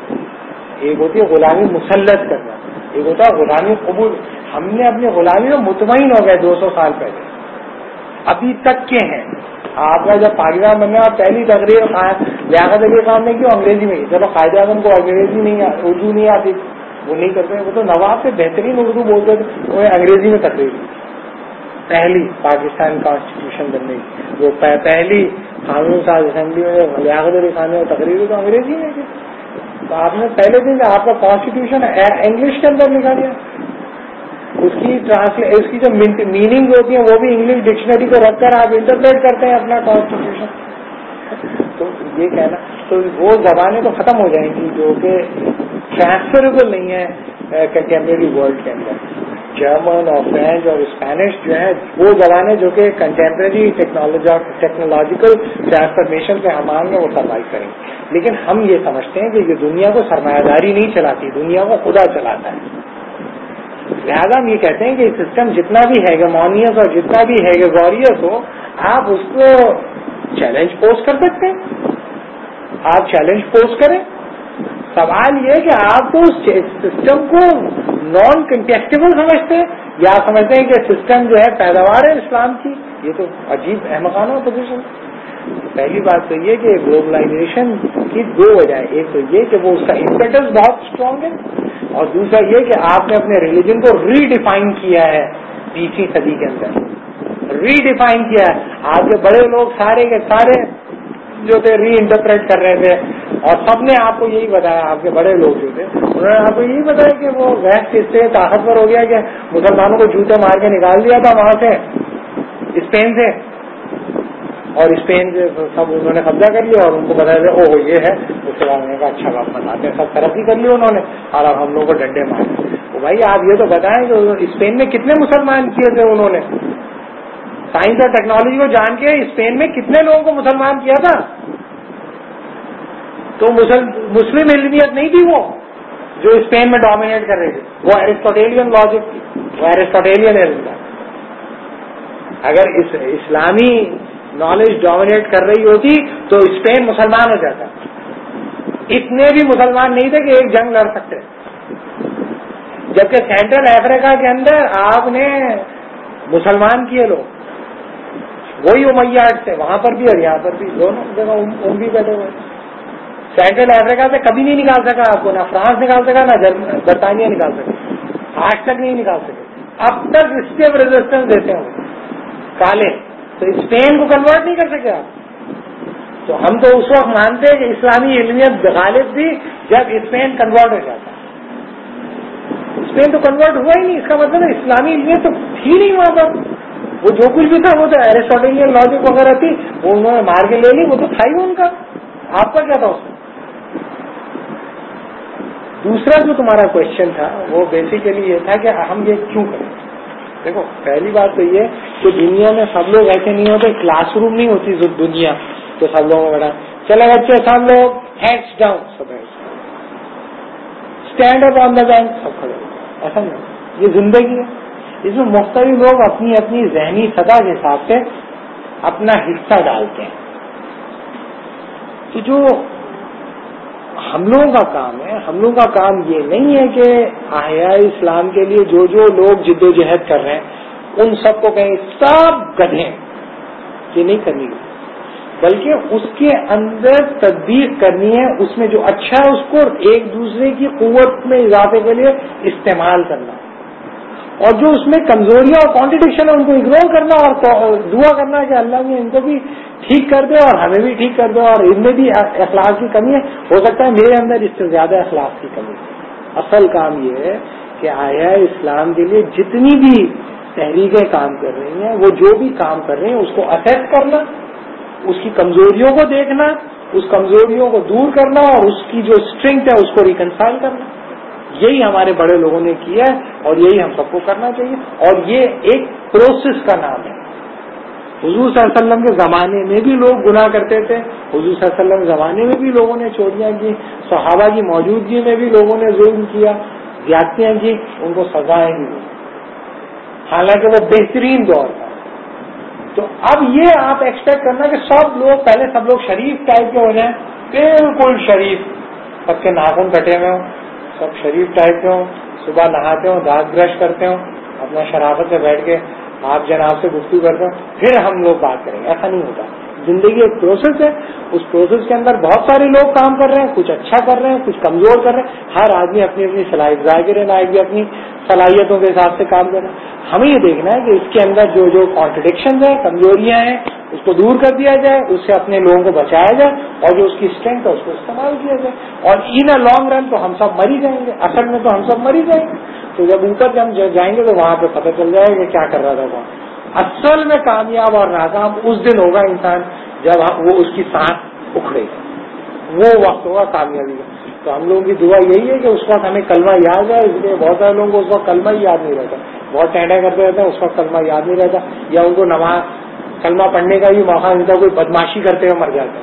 ایک ہوتی ہے غلامی مسلط کرنا, ایک ہوتا ہے غلامی قبول. ہم نے اپنی غلامی میں مطمئن ہو گئے دو سو سال پہلے, ابھی تک کے ہیں. آپ کا جب پاکستان بننے اور پہلی تقریر لیاقت علی خان نے کی انگریزی میں کی. چلو قائد اعظم کو انگریزی نہیں اردو نہیں آتی, وہ نہیں کرتے, وہ تو نواب سے بہترین اردو بولتے تھے, انہیں انگریزی میں تقریر کی. پہلی پاکستان کانسٹیٹیوشن بننے کی, وہ پہلی قانون ساز اسمبلی میں لیاقت علی خان نے تقریر کی تو انگریزی میں کی. تو آپ نے پہلے دن آپ کا کانسٹیٹیوشن انگلش کے اندر لکھا دیا, اس کی ٹرانسلیٹ اس کی جو میننگ ہوتی ہے وہ بھی انگلش ڈکشنری کو رکھ کر آپ انٹرپریٹ کرتے ہیں اپنا کانسٹیٹیوشن. تو یہ کہنا تو وہ زبانیں تو ختم ہو جائیں گی جو کہ ٹرانسفریبل نہیں ہے کنٹمپریری ورلڈ کے اندر. جرمن اور فرینچ اور اسپینش جو ہے وہ زبانیں جو کہ کنٹمپریری ٹیکنالوجیکل ٹرانسفارمیشن کے حمام میں وہ سروائیو کریں گے. لیکن ہم یہ سمجھتے ہیں کہ یہ دنیا کو سرمایہ داری نہیں چلاتی, دنیا کو خدا چلاتا ہے. لہٰذا ہم یہ کہتے ہیں کہ یہ سسٹم جتنا بھی ہیگمونیس اور جتنا بھی ہیگوریس ہو, آپ اس کو چیلنج پوز کر سکتے ہیں, آپ چیلنج پوز کریں. سوال یہ کہ آپ تو اس سسٹم کو نان کنٹیسٹیبل سمجھتے ہیں یا سمجھتے ہیں کہ سسٹم جو ہے پیداوار ہے اسلام کی. یہ تو عجیب احمقانہ پوزیشن. پہلی بات تو یہ کہ گلوبلائزیشن کی دو وجہ ہے. ایک تو یہ کہ وہ اس کا امپیٹس بہت اسٹرانگ ہے, اور دوسرا یہ کہ آپ نے اپنے ریلیجن کو ری ڈیفائن کیا ہے بیسویں صدی کے اندر, ری ڈیفائن کیا ہے. آپ کے بڑے لوگ سارے کے سارے جو تھے ری انٹرپریٹ کر رہے تھے, اور سب نے آپ کو یہی بتایا, آپ کے بڑے لوگ جو تھے انہوں نے آپ کو یہی بتایا کہ وہ ویسٹ اس سے طاقتور ہو گیا کہ مسلمانوں کو جوتے مار کے نکال دیا تھا وہاں سے اسپین سے, اور اسپین سے سب انہوں نے قبضہ کر لیا اور ان کو بتایا تھا او یہ ہے. اس کے بعد کا اچھا بات بتاتے ہیں, سب ترقی کر لی انہوں نے اور اب ہم لوگوں کو ڈنڈے مارے. تو بھائی آپ یہ تو بتائیں کہ اسپین میں کتنے مسلمان کیے تھے انہوں نے, سائنس اور ٹیکنالوجی کو جان کے اسپین میں کتنے لوگوں کو مسلمان کیا تھا. تو مسلم علمیت نہیں تھی وہ جو اسپین میں ڈومینیٹ کر رہی تھی, وہ ایرسٹوٹیلین لاجک تھی, وہ ایرسٹوٹیلین علم تھا. اگر اس اسلامی نالج ڈومینیٹ کر رہی ہوتی تو اسپین مسلمان ہو جاتا. اتنے بھی مسلمان نہیں تھے کہ ایک جنگ لڑ سکتے, جبکہ سینٹرل افریقہ کے اندر آپ نے مسلمان کیے لوگ, وہی امیاد تھے وہاں پر بھی اور یہاں پر بھی, دونوں جگہ ان بھی بیٹھے ہوئے. سینٹرل افریقہ سے کبھی نہیں نکال سکا آپ کو, نہ فرانس نکال سکا نہ برطانیہ نکال سکا, آج تک نہیں نکال سکے. اب تک اسٹیپ ریزسٹنس دیتے ہیں کالے, تو اسپین کو کنورٹ نہیں کر سکے آپ. تو ہم تو اس وقت مانتے ہیں کہ اسلامی علمیت غالب تھی جب اسپین کنورٹ ہو جاتا. اسپین تو کنورٹ ہوا ہی نہیں, اس کا مطلب ہے اسلامی علمیت تو تھی نہیں وہاں پر. وہ جو کچھ بھی تھا وہ تو ایرسٹوٹیلین لاجک وغیرہ تھی, وہ انہوں نے مار کے لے لی, وہ تو تھا ہی ان کا. آپ کا کیا تھا اس میں؟ دوسرا جو تمہارا کوشچن تھا وہ بیسیکلی یہ تھا کہ ہم یہ کیوں کریں. دیکھو پہلی بات تو یہ کہ دنیا میں سب لوگ ایسے نہیں ہوتے, کلاس روم نہیں ہوتی دنیا تو سب لوگوں کو بڑا چلے بچے سب لوگ ہیڈس ڈاؤن, سب stand up on the bank, سب کھڑے, ایسا نہیں. یہ زندگی ہے, اس میں مختلف لوگ اپنی اپنی ذہنی سطح کے حساب سے اپنا حصہ ڈالتے ہیں. تو جو ہم لوگوں کا کام ہے. ہم لوگوں کا کام یہ نہیں ہے کہ احیاء اسلام کے لیے جو جو لوگ جد و جہد کر رہے ہیں ان سب کو کہیں سب گدھے، یہ نہیں کرنی ہے، بلکہ اس کے اندر تدبیر کرنی ہے، اس میں جو اچھا ہے اس کو ایک دوسرے کی قوت میں اضافے کے لیے استعمال کرنا، اور جو اس میں کمزوریاں اور کانٹرڈکشن ہے ان کو اگنور کرنا اور دعا کرنا کہ اللہ نے ان کو بھی ٹھیک کر دے اور ہمیں بھی ٹھیک کر دے، اور ان میں بھی اخلاق کی کمی ہے، ہو سکتا ہے میرے اندر اس سے زیادہ اخلاق کی کمی ہے. اصل کام یہ ہے کہ احیاء اسلام کے لیے جتنی بھی تحریکیں کام کر رہی ہیں وہ جو بھی کام کر رہے ہیں اس کو اسیس کرنا، اس کی کمزوریوں کو دیکھنا، اس کمزوریوں کو دور کرنا اور اس کی جو اسٹرینگتھ ہے اس کو ریکنسائل کرنا. یہی ہمارے بڑے لوگوں نے کیا ہے اور یہی ہم سب کو کرنا چاہیے، اور یہ ایک پروسیس کا نام ہے. حضور صلی اللہ علیہ وسلم کے زمانے میں بھی لوگ گناہ کرتے تھے، حضور صلی اللہ علیہ وسلم کے زمانے میں بھی لوگوں نے چوریاں کی، صحابہ کی موجودگی میں بھی لوگوں نے ظلم کیا، زیادتیاں کی، ان کو سزائیں بھی دی، حالانکہ وہ بہترین دور تھا. تو اب یہ آپ ایکسپیکٹ کرنا کہ سب لوگ پہلے سب لوگ شریف ٹائپ کے ہو جائیں، بالکل شریف، سب کے ناخن کٹے ہوئے ہوں، سب شریف ٹائپ کے ہوں، صبح نہاتے ہوں، دانت برش کرتے ہوں، اپنا شرافت سے بیٹھ کے آپ جناب سے گفتگو کرتے ہوں، پھر ہم لوگ بات کریں گے. ایسا نہیں ہوتا. زندگی ایک پروسیس ہے، اس پروسیس کے اندر بہت سارے لوگ کام کر رہے ہیں، کچھ اچھا کر رہے ہیں، کچھ کمزور کر رہے ہیں، ہر آدمی اپنی اپنی صلاحیت، ذاکر نائک بھی اپنی صلاحیتوں کے حساب سے کام کر رہے ہیں. ہمیں یہ دیکھنا ہے کہ اس کے اندر جو جو کانٹرڈکشن ہیں، کمزوریاں ہیں، اس کو دور کر دیا جائے، اس سے اپنے لوگوں کو بچایا جائے، اور جو اس کی اسٹرینتھ ہے اس کو استعمال کیا جائے. اور ان اے لانگ رن تو ہم سب مر ہی جائیں گے، اصل میں تو ہم سب مر ہی جائیں گے. تو جب اوپر ہم جائیں گے تو وہاں پہ پتہ چل جائے گا کیا کر رہا تھا وہاں. اصل میں کامیاب اور ناکام اس دن ہوگا انسان جب وہ اس کی سانس اکھڑے گی، وہ وقت ہوگا کامیابی کا. تو ہم لوگوں کی دعا یہی ہے کہ اس وقت ہمیں کلمہ یاد ہے. اس لیے بہت سارے لوگوں کو اس وقت کلمہ ہی یاد نہیں رہتا، بہت ٹینڈا کرتے رہتے ہیں، اس وقت کلمہ یاد نہیں رہتا، یا ان کو نماز کلمہ پڑھنے کا بھی موقع ملتا، کوئی بدماشی کرتے ہوئے مر جاتا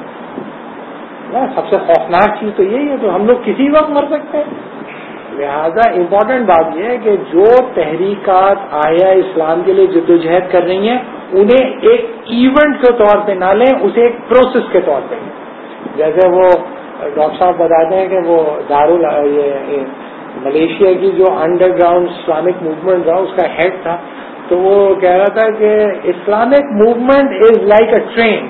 ہے. سب سے خوفناک چیز تو یہی ہے. تو ہم لوگ کسی وقت مر سکتے ہیں. لہذا امپورٹنٹ بات یہ ہے کہ جو تحریکات آیا اسلام کے لیے جدوجہد کر رہی ہیں انہیں ایک ایونٹ کے طور پہ نہ لیں، اسے ایک پروسیس کے طور پہ لیں. جیسے وہ ڈاکٹر صاحب بتاتے ہیں کہ وہ دارال یہ ملیشیا کی جو انڈر گراؤنڈ اسلامک موومنٹ تھا اس کا ہیڈ تھا، تو وہ کہہ رہا تھا کہ Islamic movement is like a train.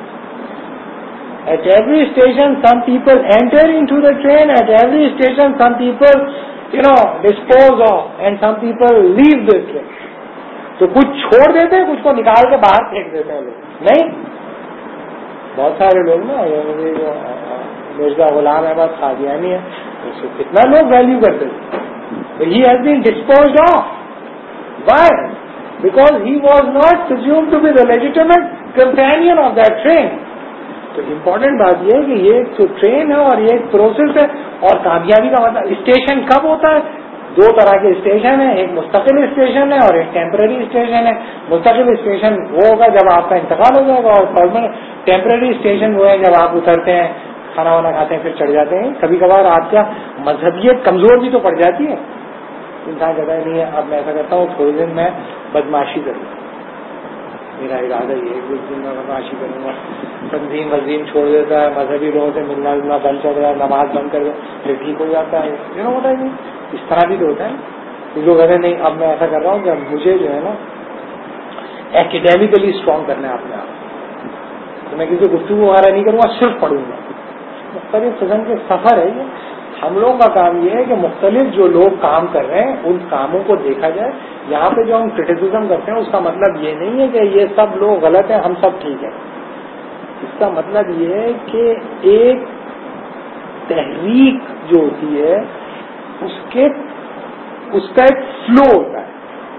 At every station, some people enter into the train. At every station, some people, you know, dispose of, and some people leave the train. تو کچھ چھوڑ دیتے ہیں، کچھ کو نکال کے باہر پھینک دیتے ہیں لوگ. نہیں، بہت سارے لوگ نا، مرزا غلام احمد قادیانی ہے، اس کو کتنا لوگ ویلیو کرتے تھے. تو he has been disposed of. Why? Because he was not presumed to be the legitimate companion of that train. تو امپورٹنٹ بات یہ ہے کہ یہ جو ٹرین ہے اور یہ ایک پروسیس ہے. اور کامیابی کا مطلب اسٹیشن کب ہوتا ہے؟ دو طرح کے اسٹیشن ہیں، ایک مستقل اسٹیشن ہے اور ایک ٹیمپرری اسٹیشن ہے. مستقل اسٹیشن وہ ہوگا جب آپ کا انتقال ہو جائے گا، اور پرماننٹ ٹیمپرری اسٹیشن وہ ہے جب آپ اترتے ہیں، کھانا وانا کھاتے ہیں، پھر چڑھ جاتے ہیں. کبھی کبھار آپ کا مذہبیت کمزور بھی تو پڑ جاتی ہے، انسان کہتا ہے نہیں ہے اب میں ایسا کرتا ہوں تھوڑے دن میں بدماشی کروں، میرا ارادہ یہ ہے کہ اس دن میں بدماشی کروں گا. تنظیم وزیم چھوڑ دیتا ہے، مذہبی لوگوں سے ملنا جلنا بند کر دیتا ہے، نماز بند کر دے، پھر ٹھیک ہو جاتا ہے. یہ ہوتا ہے نہیں، اس طرح بھی تو ہوتا ہے. کچھ لوگ کہتے ہیں نہیں اب میں ایسا کر رہا ہوں کہ مجھے جو ہے نا ایکیڈیمیکلی اسٹرانگ کرنا ہے اپنے آپ، تو میں کسی گفتگو وغیرہ نہیں کروں گا، صرف پڑھوں گا. مختلف قسم کے سفر ہے یہ. ہم لوگوں کا کام یہ ہے کہ مختلف جو لوگ کام کر رہے ہیں ان کاموں کو دیکھا جائے. یہاں پہ جو ہم کرٹیسزم کرتے ہیں اس کا مطلب یہ نہیں ہے کہ یہ سب لوگ غلط ہیں ہم سب ٹھیک ہیں. اس کا مطلب یہ ہے کہ ایک تحریک جو ہوتی ہے اس کے اس کا ایک فلو ہوتا ہے،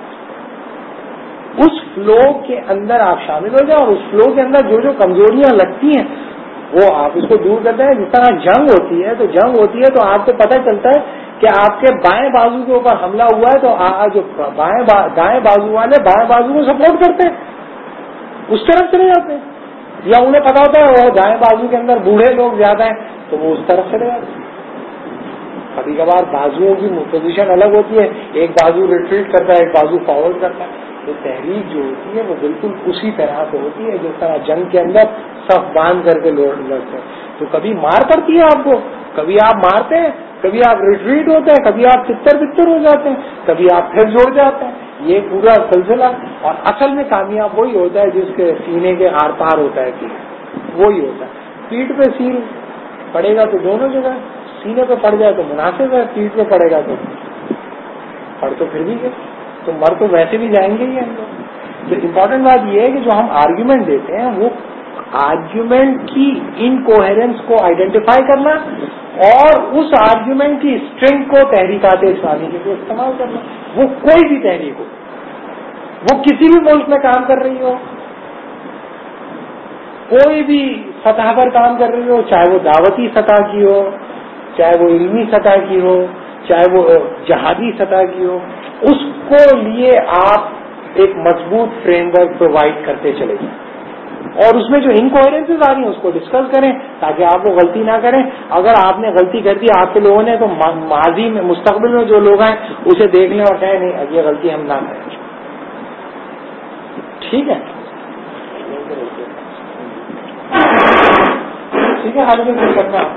اس فلو کے اندر آپ شامل ہو جائیں اور اس فلو کے اندر جو جو کمزوریاں لگتی ہیں وہ آپ اس کو دور کرتے ہیں. جس طرح جنگ ہوتی ہے تو جنگ ہوتی ہے تو آپ کو پتہ چلتا ہے کہ آپ کے بائیں بازو کے اوپر حملہ ہوا ہے تو جو بائیں دائیں بازو والے بائیں بازو کو سپورٹ کرتے ہیں، اس طرف چلے جاتے ہیں. یا انہیں پتا ہوتا ہے وہ دائیں بازو کے اندر بوڑھے لوگ زیادہ ہیں تو وہ اس طرف چلے جاتے ہیں. کبھی کبھار بازوؤں کی پوزیشن الگ ہوتی ہے، ایک بازو ریٹریٹ کرتا ہے، ایک بازو فارورڈ کرتا ہے. تو تحریک جو ہوتی ہے وہ بالکل اسی طرح سے ہوتی ہے جس طرح جنگ کے اندر صف باندھ کر کے لڑتے ہیں. تو کبھی مار پڑتی ہے آپ کو کبھی آپ مارتے ہیں، کبھی آپ ریٹریٹ ہوتے ہیں، کبھی آپ تتر بتر ہو جاتے ہیں، کبھی آپ پھر جوڑ جاتے ہیں. یہ پورا سلسلہ. اور اصل میں کامیاب وہی ہوتا ہے جس کے سینے کے آر پار ہوتا ہے تیر، وہی ہوتا ہے. پیٹھ پہ سیل پڑے گا تو دونوں جگہ، سینے پہ پڑ جائے تو مناسب ہے، پیٹھ پہ پڑے گا تو پڑ تو پھر بھی گئے، تو مر تو ویسے بھی جائیں گے ہی ہم لوگ. تو امپورٹنٹ بات یہ ہے کہ جو ہم آرگیومنٹ دیتے ہیں وہ آرگیومنٹ کی انکوہرنس کو آئیڈینٹیفائی کرنا اور اس آرگیومنٹ کی اسٹرینتھ کو تحریکات اسلامی کے لیے استعمال کرنا. وہ کوئی بھی تحریک ہو، وہ کسی بھی ملک میں کام کر رہی ہو، کوئی بھی سطح پر کام کر رہی ہو، چاہے وہ دعوتی سطح کی ہو، چاہے وہ علمی سطح کی ہو، چاہے وہ جہادی سطح کی ہو، اس کو لیے آپ ایک مضبوط فریم ورک پرووائڈ کرتے چلے جائیں اور اس میں جو انکوہرنسز آ رہی ہیں اس کو ڈسکس کریں تاکہ آپ وہ غلطی نہ کریں. اگر آپ نے غلطی کر دی آپ کے لوگوں نے تو ماضی میں مستقبل میں جو لوگ ہیں اسے دیکھ لیں اور کہیں نہیں اب یہ غلطی ہم نہ کریں. ٹھیک ہے ٹھیک ہے حال میں کرنا آپ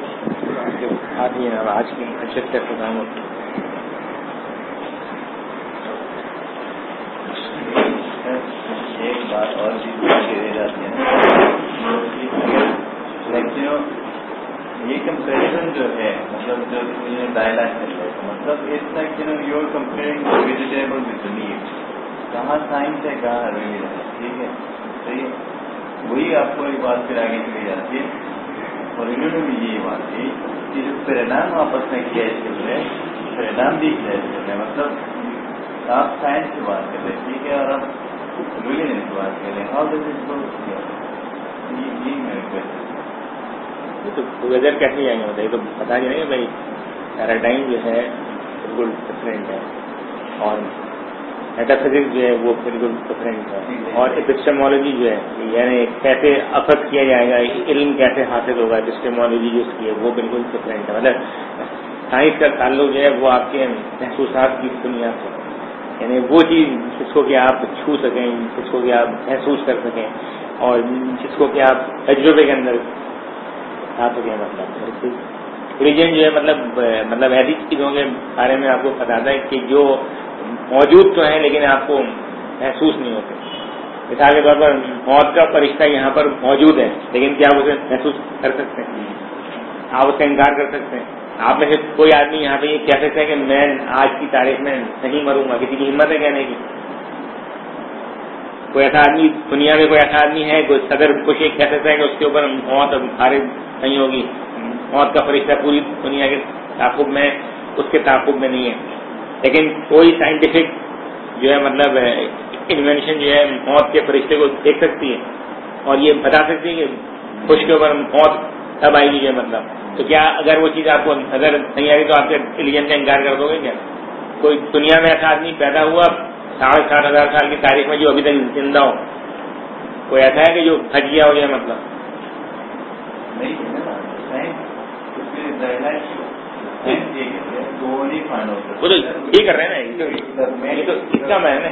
آج کی نشست کا اختتام ہوتا ہے. ایک بات اور بھی رہ جاتی ہے یہ کمپیریزن جو ہے مطلب جو ڈائلاگ کر رہے ہیں مطلب اس like you know you are comparing vegetable with meat. کہاں سائنس ہے کہاں ریلیجن ہے. ٹھیک ہے صحیح ہے. وہی آپ کو ایک بات پھر آگے چلی جاتی ہے اور انہوں نے بھی یہی بات کی کہ جو پرینام آپس میں کیا چل رہے ہیں پرینام بھی کیا چل رہے ہیں مطلب آپ سائنس کی بات کر رہے ہیں ٹھیک ہے اور آپ ریلیجن کی بات کر رہے ہیں. ہاؤ ڈز اٹ گو یہ میرے کوشچن. تو ویدر کیسے جائیں گے بتائیے تو پتا نہیں ہے بھائی پیراڈائم جو ہے بالکل ڈفرینٹ ہے اور میٹافزکس جو ہے وہ بالکل ڈفرینٹ ہے اور ایپسٹیمولوجی جو ہے یعنی کیسے اخذ کیا جائے گا علم کیسے حاصل ہوگا ایپسٹیمولوجی جو اس کی ہے وہ بالکل ڈفرینٹ ہے. مطلب سائنس کا تعلق جو ہے وہ آپ کے محسوسات کی دنیا سے یعنی وہ چیز جس کو کہ آپ چھو سکیں جس کو کہ آپ محسوس کر سکیں اور جس کو کہ آپ تجربے کے اندر آ سکیں. مطلب ریلیجن جو ہے مطلب مطلب ایسی چیزوں کے بارے میں آپ کو بتاتا ہے کہ جو موجود تو ہیں لیکن آپ کو محسوس نہیں ہوتے. مثال کے طور پر موت کا فرشتہ یہاں پر موجود ہے لیکن کیا آپ اسے محسوس کر سکتے ہیں؟ آپ اس کا انکار کر سکتے ہیں؟ آپ میں سے کوئی آدمی یہاں پہ یہ کہہ سکتا ہے کہ میں آج کی تاریخ میں نہیں مروں گا؟ کسی کی ہمت ہے کہنے کی؟ کوئی ایسا آدمی دنیا میں کوئی ایسا آدمی ہے کوئی صدر کچھ یہ کہہ سکتا ہے کہ اس کے اوپر موت خارج نہیں ہوگی؟ موت کا فرشتہ پوری دنیا کے تعاقب میں اس کے تعاقب میں نہیں ہے. لیکن کوئی سائنٹیفک جو ہے مطلب انوینشن جو ہے موت کے فرشتے کو دیکھ سکتی ہے اور یہ بتا سکتی ہے کہ خوش کے اوپر موت کب آئے گی جو ہے مطلب. تو کیا اگر وہ چیز آپ کو نظر نہیں آ رہی تو آپ کے ریلیجن کا انکار کر دو گے کیا؟ کوئی دنیا میں ایسا آدمی پیدا ہوا ساڑھے سات ہزار سال کی تاریخ میں جو ابھی تک زندہ ہو؟ کوئی ایسا ہے کہ جو پھٹ گیا ہو گیا مطلب؟ وہ تو یہ کر رہے ہیں نا یہ تو اس کا میں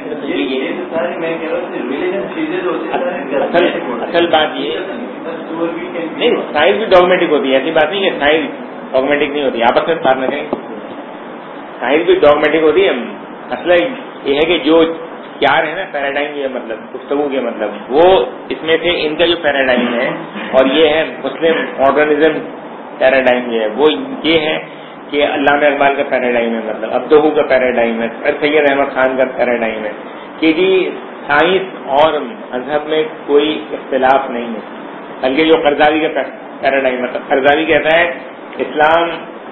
اصل بات یہ نہیں سائنس بھی ڈاگمیٹک ہوتی ہے. ایسی بات نہیں کہ سائنس ڈاگمیٹک نہیں ہوتی. آپس میں بات نہ کریں سائنس بھی ڈاگمیٹک ہوتی ہے. مسئلہ یہ ہے کہ جو چار ہے نا پیراڈائم یہ مطلب گفتگو کے مطلب وہ اس میں سے ان کا جو پیراڈائم ہے اور یہ ہے مسلم ماڈرنزم پیراڈائم جو ہے وہ یہ ہے کہ علامہ اقبال کا پیراڈائم ہے مطلب عبدہو کا پیراڈائم ہے سید احمد خان کا پیراڈائم ہے کہ جی سائنس اور مذہب میں کوئی اختلاف نہیں ہے. بلکہ جو قرضاوی کا پیراڈائم مطلب قرضاوی کہتا ہے Islam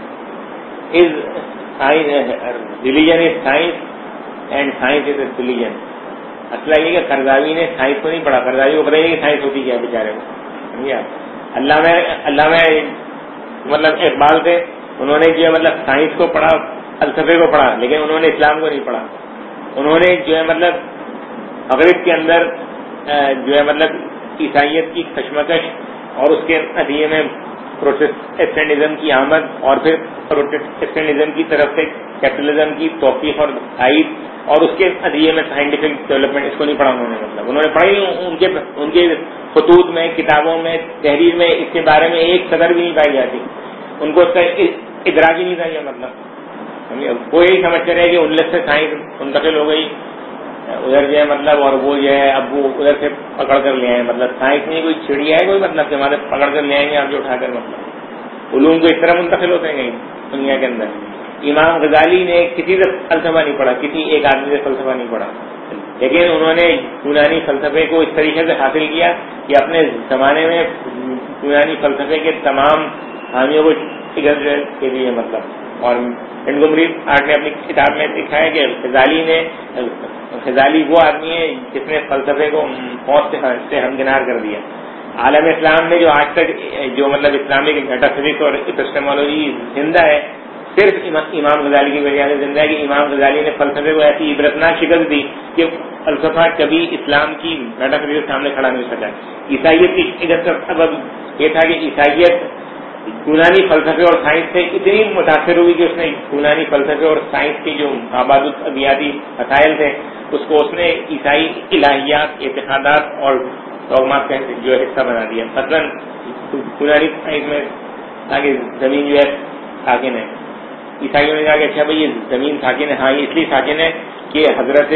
is religion is science and science is a religion. مسئلہ یہ کہ قرضاوی نے سائنس کو نہیں پڑھا. قرضاوی کو پتہ نہیں کہ سائنس ہوتی کیا ہے بیچارے کو. سمجھے آپ؟ علامہ علامہ مطلب اقبال تھے انہوں نے جو ہے مطلب سائنس کو پڑھا فلسفے کو پڑھا لیکن انہوں نے اسلام کو نہیں پڑھا. انہوں نے جو ہے مطلب مغرب کے اندر جو ہے مطلب عیسائیت کی کشمکش اور اس کے نتیجے میں پروٹسٹینٹزم کی آمد اور پھر پروٹسٹینٹزم کی طرف سے کیپٹلزم کی توفیق اور تائید اور اس کے نتیجے میں سائنٹیفک ڈیولپمنٹ اس کو نہیں پڑھا انہوں نے. مطلب انہوں نے پڑھائی ان کے ان کے خطوط میں کتابوں میں تحریر میں اس کے بارے میں ایک صدر بھی نہیں پائی جاتی. ان کو اس کا ادراک ہی نہیں تھا یہ مطلب کوئی سمجھتے رہے کہ ان لوگ سے سائنس منتقل ہو گئی ادھر جو ہے مطلب اور وہ جو ہے اب وہ ادھر سے پکڑ کر لے آئے مطلب سائنس میں کوئی چڑیا ہے کوئی مطلب کہ ہمارے پکڑ کر لے آئیں گے آپ جو اٹھا کر مطلب علوم کو اس طرح منتقل ہوتے ہیں دنیا کے اندر. امام غزالی نے کسی سے فلسفہ نہیں پڑھا, کسی ایک آدمی سے فلسفہ نہیں پڑھا, لیکن انہوں نے یونانی فلسفے کو اس طریقے سے حاصل کیا کہ اپنے زمانے میں یونانی فلسفے کے تمام حامیوں کو شکست کے لیے مطلب. اور انگمری آرٹ نے اپنی کتاب میں لکھا ہے کہ غزالی نے غزالی وہ آدمی ہے جس نے فلسفے کو موت سے ہمکنار کر دیا. عالم اسلام میں جو آج تک جو مطلب اسلامک میٹا فزکس اور ایپسٹیمولوجی زندہ ہے صرف امام غزالی کی وجہ سے زندہ ہے کہ امام غزالی نے فلسفے کو ایسی عبرتناک شکست دی کہ فلسفہ کبھی اسلام کی میٹا فزکس کے سامنے کھڑا نہیں ہو سکا. عیسائیت کی شکست کا سبب یہ تھا کہ عیسائیت یونانی فلسفے اور سائنس سے اتنی متاثر ہوئی کہ اس نے یونانی فلسفے اور سائنس کے جو آباد ادبیاتی مسائل تھے اس کو اس نے عیسائی الہیات, اعتقادات اور ڈوگمات کا جو حصہ بنا دیا. مثلاً یونانی سائنس میں تاکہ زمین جو ہے ساکن ہے, عیسائیوں نے کہا کہ اچھا بھائی یہ زمین ساکن ہے, ہاں یہ اس لیے ساکن ہے کہ حضرت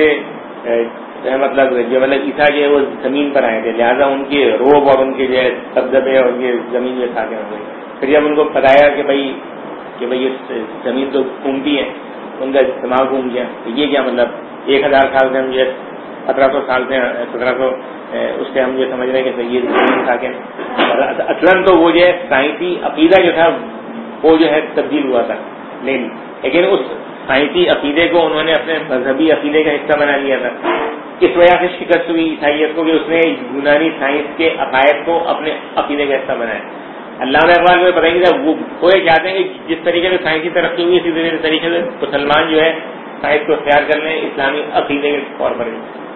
مطلب جو مطلب عیسیٰ جو ہے وہ زمین پر آئے تھے, لہٰذا ان کے روب اور ان کے جو ہے دبدبے اور یہ زمین جو ساکن ہو گئی. پھر جب ان کو بتایا کہ بھائی کہ بھائی یہ زمین تو گھومتی ہے, ان کا دماغ گھوم گیا تو یہ کیا مطلب ایک ہزار سال سے ہم جو ہے سترہ سو سال سے سترہ سو اس سے ہم یہ سمجھ رہے ہیں کہ یہ زمین ساکن. اصلاً تو وہ جو ہے سائنسی عقیدہ جو تھا وہ جو ہے تبدیل ہوا تھا, لیکن اس سائنسی عقیدے کو انہوں نے اپنے مذہبی عقیدے کا حصہ بنا لیا تھا. اس وجہ سے شکست ہوئی عیسائیت کو کہ اس نے یونانی سائنس کے عقائد کو اپنے عقیدے کا حصہ بنایا. علامہ اقبال کو پتہ نہیں تھا, وہ یہ چاہتے ہیں کہ جس طریقے سے سائنسی ترقی ہوئی اسی طریقے سے مسلمان جو ہے سائنس کو اختیار کر لیں اسلامی عقیدے کے طور پر.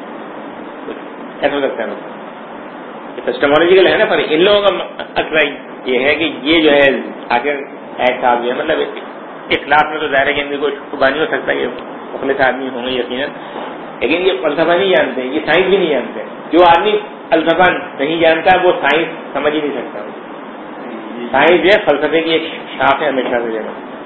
ایسا ہو سکتا ہے ایپسٹیمولوجیکل ہے نا, پر ان لوگوں کا اثر یہ ہے کہ یہ جو ہے آخر ایک صاحب جو ہے مطلب اخلاق میں تو ظاہر ہے کہ ان کو شبہ نہیں ہو سکتا, یہ مخلص آدمی ہوں گے یقیناً, لیکن یہ فلسفہ نہیں جانتے, یہ سائنس بھی نہیں جانتے. جو آدمی فلسفہ نہیں جانتا وہ سائنس سمجھ ہی نہیں سکتا. سائنس جو ہے فلسفے کی ایک شاخ ہے ہمیشہ سے.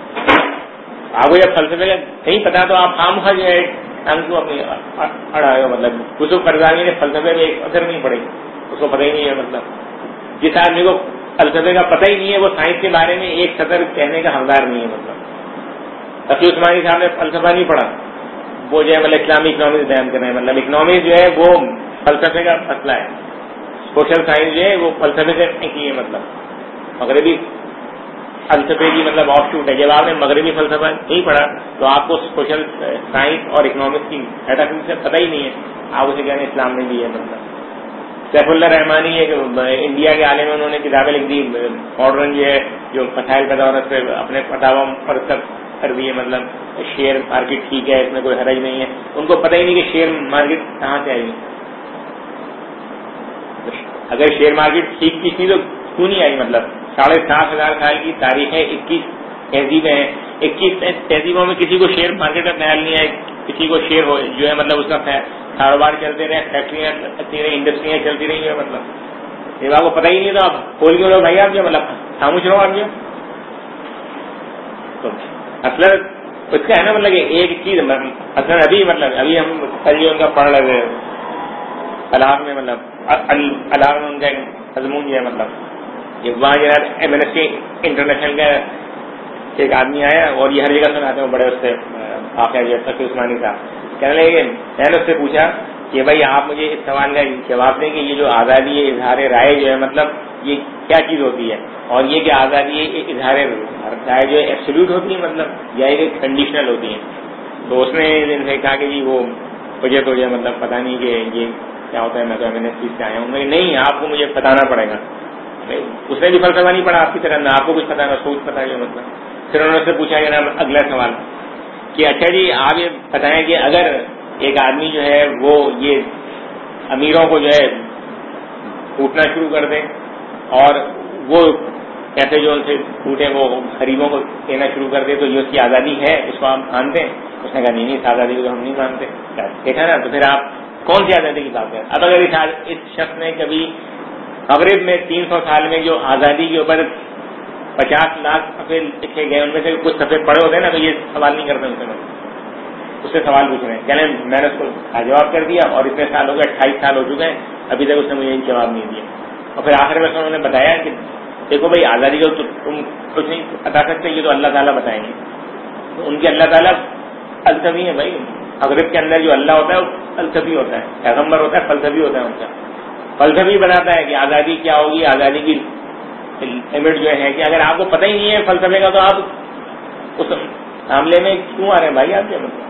آپ کو جب فلسفے کا نہیں پتا تو آپ خام خواہ جو ہے ٹنگ کو اپنی اڑائے ہو. مطلب یوسف قرضاوی نے فلسفے میں ایک اثر نہیں پڑے, اس کو پتہ ہی نہیں ہے. مطلب جس آدمی کو فلسفے کا پتہ ہی نہیں ہے وہ سائنس کے بارے میں ایک سطر کہنے کا حقدار نہیں ہے. مطلب تقی عثمانی صاحب نے فلسفہ نہیں پڑھا, وہ جو ہے مطلب اسلامی اکنامکس بیان کر رہے ہیں. مطلب اکنامکس جو ہے وہ فلسفے کا مسئلہ ہے, سوشل سائنس جو ہے وہ فلسفے سے نہیں ہے. مطلب مغربی فلسفے کی مطلب آف شوٹ ہے. جب آپ نے مغربی فلسفہ نہیں پڑھا تو آپ کو سوشل سائنس اور اکنامکس کی میٹا فزکس سے پتہ ہی نہیں ہے, آپ اسے کہنے اسلام میں بھی ہے. مطلب سیف اللہ رحمانی ایک انڈیا کے عالم میں انہوں نے کتابیں لکھ دی ماڈرن جو ہے جو مسائل پیدا ہونے سے اپنے فتاوا پر کر دیے. مطلب شیئر مارکیٹ ٹھیک ہے, اس میں کوئی حرج نہیں ہے. ان کو پتہ ہی نہیں کہ شیئر مارکیٹ کہاں سے آئی. اگر شیئر مارکیٹ ٹھیک کی تھی تو کیوں نہیں آئی. مطلب ساڑھے سات ہزار سال کی تاریخ ہے, اکیس تہذیبیں ہیں, اکیس تہذیبوں میں کسی کو شیئر مارکیٹ کا خیال نہیں آئے, کسی کو شیئر ہو جو ہے مطلب اس کا کاروبار چلتے رہے, فیکٹریاں چلتی رہی, انڈسٹریاں چلتی رہی ہیں. مطلب یہ آپ کو پتہ ہی نہیں تھا, آپ کھول کیوں رہو بھائی, آپ جو مطلب خاموش رہو آپ جو. تو اصل اس کا ہے نا مطلب ایک چیز اصل ابھی مطلب ابھی ہم کل ان کا پڑھ رہے تھے الحاق میں, مطلب الحاق میں ان کا مضمون جو ہے مطلب وہاں جناب ایمنسٹی انٹرنیشنل کا ایک آدمی آیا اور یہ ہر جگہ سناتے ہیں بڑے اس سے واقعہ جو ہے تقی عثمانی صاحب کہنے لگے. میں نے اس سے پوچھا کہ بھائی آپ مجھے اس سوال کا جواب دیں کہ یہ جو آزادی ہے اظہار رائے جو ہے مطلب یہ کیا چیز ہوتی ہے, اور یہ کہ آزادی اظہار رائے جو ہے ایبسولوٹ ہوتی ہے مطلب یا یہ کنڈیشنل ہوتی ہے. تو اس نے ان سے کہا کہ جی وہ مجھے تو جو ہے مطلب پتہ نہیں کہ یہ کیا ہوتا ہے, میں تو ایم این ایس سے آیا ہوں. میں نہیں, آپ کو مجھے بتانا پڑے گا. اس نے بھی فلسفہ نہیں پڑھا آپ کی طرح, نہ آپ کو کچھ پتا نہ سوچ پتا ہے. مطلب پھر انہوں نے سے پوچھا جناب اگلا سوال کہ اچھا جی آپ یہ بتائیں کہ اگر ایک آدمی جو ہے وہ یہ امیروں کو جو ہے پوٹنا شروع کر دے اور وہ کیسے جو ان سے پوٹے وہ غریبوں کو دینا شروع کر دے تو یہ اس کی آزادی ہے, اس کو آپ مانتے ہیں؟ اس نے کہا نہیں نہیں, اس آزادی کو ہم نہیں مانتے. دیکھا نا, تو پھر آپ کون سی آزادی کی بات کریں. اب اگر اس شخص نے کبھی مغرب میں تین سو سال میں جو آزادی کے اوپر پچاس لاکھ صفحے لکھے گئے، ان میں سے کچھ صفحے پڑے ہوتے ہیں نا تو یہ سوال نہیں کرتے ان سے، اس سے سوال پوچھ رہے ہیں، کہہ لیں میں نے اس کو جواب کر دیا اور اتنے سال ہو گئے، اٹھائیس سال ہو چکے ہیں، ابھی تک اس نے مجھے جواب نہیں دیا. اور پھر آخر میں انہوں نے بتایا کہ دیکھو بھائی آزادی کو تو تم کچھ نہیں بتا سکتے، یہ تو اللہ تعالیٰ بتائیں گے. تو ان کے اللہ تعالیٰ فلسفی ہے بھائی، مغرب کے اندر جو اللہ ہوتا ہے وہ فلسفی ہوتا ہے، پیغمبر ہوتا ہے فلسفی ہوتا ہے، ان کا فلسفی بتاتا ہے کہ آزادی کیا ہوگی، آزادی کی لمٹ جو ہے کہ اگر آپ کو پتہ ہی نہیں ہے فلسفے کا تو آپ اس معاملے میں کیوں آ رہے ہیں بھائی؟ آپ کیا مطلب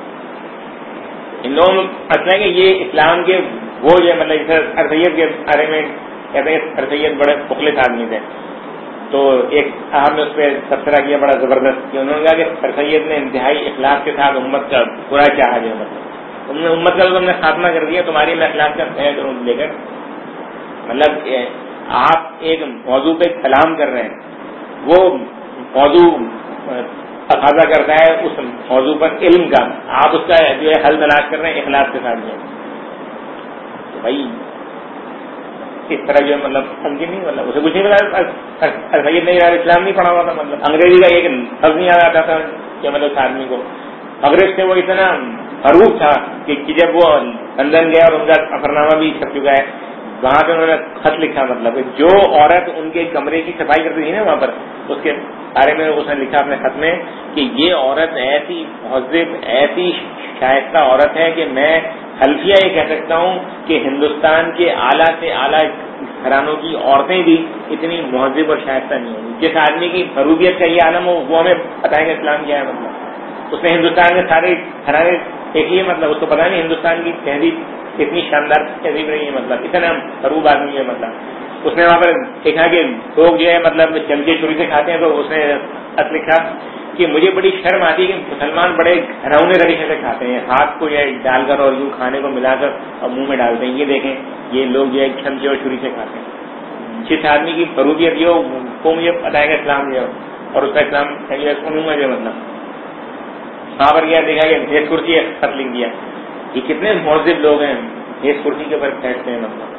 ان لوگوں میں مسئلہ ہے کہ یہ اسلام کے وہ جو مطلب جیسے سر سید کے بارے میں کہتے ہیں سر سید بڑے مخلص آدمی تھے، تو ایک صاحب نے اس پہ تبصرہ کیا بڑا زبردست کہ انہوں نے کہا کہ سر سید نے انتہائی اخلاق کے ساتھ امت کا برا چاہا جو مطلب تم نے امت کا تم نے خاتمہ کر دیا، تمہاری میں اخلاق کا ہے کروں لے کر مطلب آپ ایک موضوع پہ کلام کر رہے ہیں، وہ موضوع تقاضا کرتا ہے اس موضوع پر علم کا، آپ اس کا جو ہے حل تلاش کر رہے ہیں اخلاق کے ساتھ جو تو بھائی اس طرح جو ہے مطلب سمجھے نہیں، مطلب اسے کچھ نہیں پتا، سید نہیں رہا اسلام نہیں پڑھا ہوا تھا، مطلب انگریزی کا ایک لفظ نہیں آ جاتا تھا کہ مطلب اس آدمی کو مغرب سے وہ اتنا معروف تھا کہ جب وہ لندن گیا اور ان کا سفرنامہ بھی چھپ چکا ہے، وہاں سے انہوں نے خط لکھا مطلب جو عورت ان کے کمرے کی صفائی کرتی تھی نا وہاں پر اس کے بارے میں اس نے لکھا اپنے خط میں کہ یہ عورت ایسی مہذب ایسی شائستہ عورت ہے کہ میں حلفیہ یہ کہہ سکتا ہوں کہ ہندوستان کے اعلیٰ سے اعلیٰ گھرانوں کی عورتیں بھی اتنی مہذب اور شائستہ نہیں ہوں گی. جس آدمی کی فروبیت کا یہ عالم ہو وہ ہمیں بتائیں گے اسلام کیا ہے. مطلب اس نے ہندوستان کے سارے گھرانے دیکھیے، مطلب اس کو پتا نہیں ہندوستان کی تہذیب اتنی شاندار تہذیب رہی ہے، مطلب اتنا فروب آدمی ہے. مطلب اس نے وہاں پر دیکھا کہ لوگ جو ہے مطلب چمچے چھری سے کھاتے ہیں، تو اس نے خط لکھا کہ مجھے بڑی شرم آتی ہے کہ مسلمان بڑے گھنونے طریقے سے کھاتے ہیں، ہاتھ کو یہ ڈال کر اور یوں کھانے کو ملا کر اور منہ میں ڈالتے ہیں. یہ دیکھیں یہ لوگ جو ہے چمچے اور چھری سے کھاتے ہیں. جس آدمی کی فروبیت یہ ہو وہ مجھے بتائے گا اسلام جو اور اس کا اسلام سنوں گا جو مطلب وہاں پر گیا دیکھا کہ میز کرسی خط لکھ دیا. یہ کتنے مہذب لوگ ہیں میز کرسی کے اوپر بیٹھتے ہیں. مطلب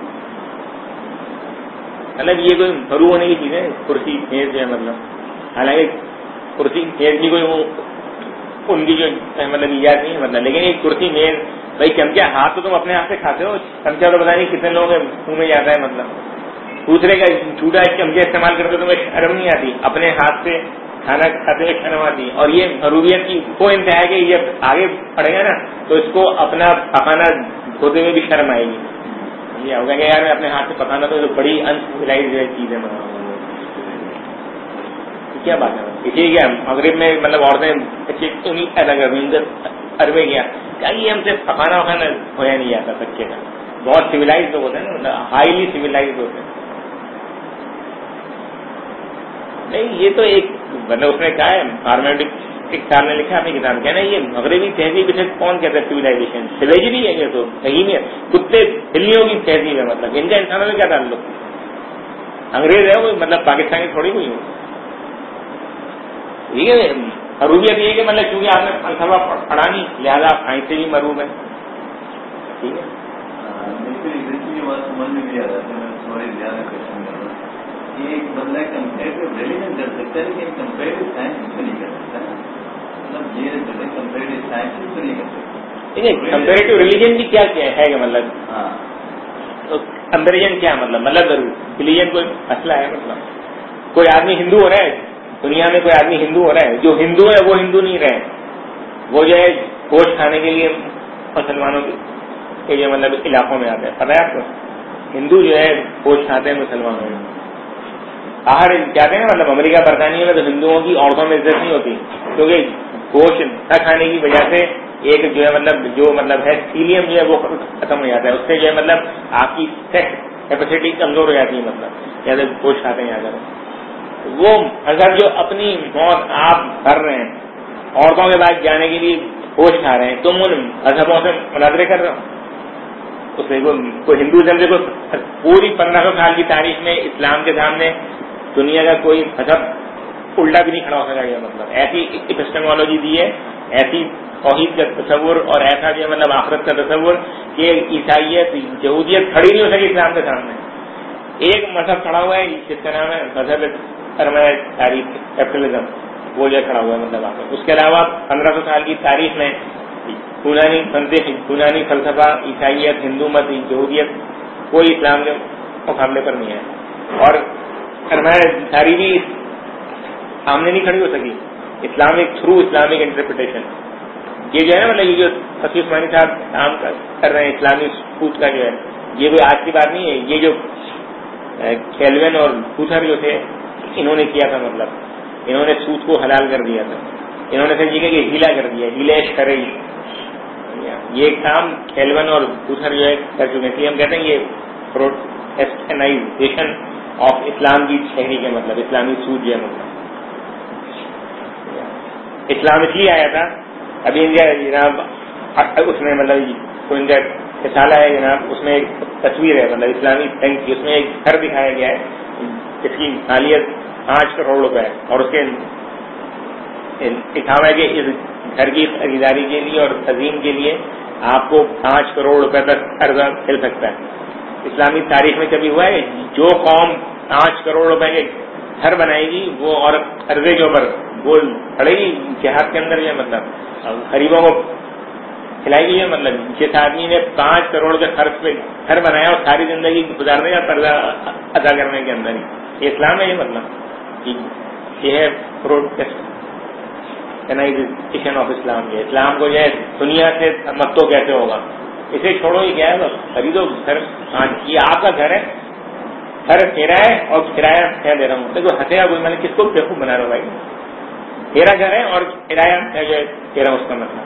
مطلب یہ کوئی فرو ہونے کی چیز ہے کرسی میز جو ہے مطلب حالانکہ کرسی میز کی کوئی وہ ان کی جو مطلب ایجاد نہیں ہے مطلب لیکن یہ کرسی میز بھائی چمچہ ہاتھ تو تم اپنے ہاتھ سے کھاتے ہو، چمچہ تو پتا نہیں کتنے لوگ منہ میں جاتا ہے. مطلب دوسرے کا جھوٹا چمچہ استعمال کرتے تو تمہیں شرم نہیں آتی؟ اپنے ہاتھ سے کھانا کھاتے ہوئے شرم آتی. اور یہ فروبیت کی وہ انتہا ہے کہ یہ آگے پڑے گا نا تو اس کو اپنا پکانا دھوتے ہوئے بھی شرم آئے گی. یہ ہوگا کہ یار میں اپنے ہاتھ سے پکانا تو بڑی انسیویلائز چیز ہے. کیا بات ہے اسی کیا مغرب میں مطلب عورتیں اچھی انہیں پیدا کر رہی ہیں. عربے گیا کیا یہ ہم سے پکانا وکانا ہویا نہیں جاتا بچے کا. بہت سویلائز لوگ ہوتے ہیں نا، مطلب ہائیلی سویلائز ہوتے ہیں. نہیں یہ تو ایک مطلب اس نے کہا ہے فارمیٹک ایک سال نے لکھا اپنی کتاب کہنا یہ مغربی تہذیب اسے کون کہتا ہے سویلائزیشن سویجری ہے. یہ تو صحیح نہیں ہے، کتے بلیوں کی تہذیب ہے. مطلب ان کا انسانوں میں کیا تعلق؟ انگریز ہے وہ مطلب پاکستانی تھوڑی ہوئی ہو. ٹھیک ہے حروبیت یہ کہ مطلب چونکہ آپ نے فلسفہ پڑھا نہیں لہٰذا آپ سائنس سے بھی مروب ہے. ٹھیک ہے ایک بندہ کمپیریٹو ریلیجن کر سکتا ہے لیکن کمپیریٹو سائنس کو نہیں کر سکتا. مطلب یہ کمپیریٹو سائنس کو نہیں کر سکتا. ٹھیک ہے کمپیریٹو ریلیجن بھی کیا کیا ہے کہ مطلب ہاں کمپیریزن کیا مطلب مطلب ریلیجن کوئی مسئلہ ہے. مطلب کوئی آدمی ہندو ہو رہا ہے دنیا میں، کوئی آدمی ہندو ہو رہا ہے، جو ہندو ہے وہ ہندو نہیں رہے، وہ جو ہے گوشت کھانے کے لیے مسلمانوں کے جو مطلب علاقوں میں آتے ہیں. پتہ ہے آپ کو ہندو جو ہے گوشت کھاتے ہیں مسلمانوں میں. باہر جاتے ہیں مطلب امریکہ برطانیہ میں تو ہندوؤں کی عورتوں میں عزت نہیں ہوتی کیونکہ گوشت نہ کھانے کی وجہ سے ایک جو ہے مطلب جو مطلب ہے سیلیم جو ہے وہ ختم ہو جاتا ہے. اس سے جو ہے مطلب آپ کی سیکس کیپیسٹی کمزور ہو جاتی ہے. مطلب جیسے گوشت کھاتے ہیں اگر وہ اگر جو اپنی موت آپ کر رہے ہیں عورتوں کے بعد جانے کے لیے گوشت کھا رہے ہیں، تم ان مذہبوں سے مناظرے کر رہے ہو. اس سے کوئی ہندوازم سے کوئی پوری پندرہ سو سال کی تاریخ میں اسلام کے سامنے دنیا کا کوئی مذہب الٹا بھی نہیں کھڑا ہو سکا. یہ مطلب ایسی ایپسٹیمولوجی دی ہے، ایسی توحید کا تصور اور ایسا جو مطلب آخرت کا تصور کہ عیسائیت یہودیت کھڑی نہیں ہو سکی اسلام کے سامنے. ایک مذہب کھڑا ہوا ہے جس کا نام ہے مذہب سرمایہ تاریخ کیپٹلزم وہ جو کھڑا ہوا ہے مطلب آپ. اس کے علاوہ پندرہ سو سال کی تاریخ میں یونانی منطق، یونانی فلسفہ، عیسائیت، ہندو مت، یہودیت کوئی اسلام کے مقابلے پر نہیں ہے. اور سرمایہ داری بھی سامنے نہیں کھڑی ہو سکی. اسلامک تھرو اسلامک انٹرپریٹیشن یہ جو ہے نا مطلب یہ جو فقیر عثمانی صاحب کام کر رہے ہیں اسلامی سود کا جو ہے یہ کوئی آج کی بات نہیں ہے. یہ جو کیلوین اور لوتھر جو تھے انہوں نے کیا تھا. مطلب انہوں نے سود کو حلال کر دیا تھا. انہوں نے سمجھے کہ ہیلا کر دیا، ہیلا شرعی. یہ کام کیلوین اور لوتھر جو ہے کر چکے ہیں. ہم کہتے ہیں یہ پروٹیسٹنائزیشن آف اسلام کی تحریک ہے. مطلب اسلامی سود جو ہے مطلب اسلام اس لیے آیا تھا. ابھی انڈیا جناب اس میں مطلب تو انڈیا رسالہ ہے جناب، اس میں ایک تصویر ہے مطلب اسلامی بینک کی. اس میں ایک گھر دکھایا گیا ہے جس کی مالیت پانچ کروڑ روپے ہے اور اس کے لکھا ہوا ہے کہ اس گھر کی خریداری کے لیے اور تزئین کے لیے آپ کو پانچ کروڑ روپے تک قرضہ مل سکتا ہے. اسلامی تاریخ میں کبھی ہوا ہے جو قوم پانچ کروڑ روپے کے گھر بنائے گی وہ اور قرضے کے اوپر وہ پڑے گی جہاد کے اندر. یہ مطلب غریبوں کو کھلائے گی. یہ مطلب جس آدمی نے پانچ کروڑ کے خرچ پہ گھر بنایا اور ساری زندگی گزارنے کا قرضہ ادا کرنے کے اندر ہی یہ اسلام ہے. یہ مطلب یہ ہے پروٹیسٹنائزیشن آف اسلام. یہ اسلام کو جو ہے دنیا سے مکتو کیسے ہوگا، اسے چھوڑو. یہ کیا ہے بس خریدو گھر. یہ آپ کا گھر ہے، گھر تیرا ہے اور کرایہ میں دے رہا ہوں. دیکھو ہنسے گا کوئی، میں نے کس کو بیوقوف بنا رہا ہوں بھائی. تیرا گھر ہے اور کرایہ میں جو ہے تیرا. اس کا مطلب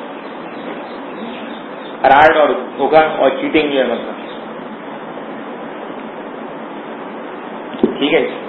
فراڈ اور دھوکہ اور چیٹنگ جو ہے مطلب. ٹھیک ہے.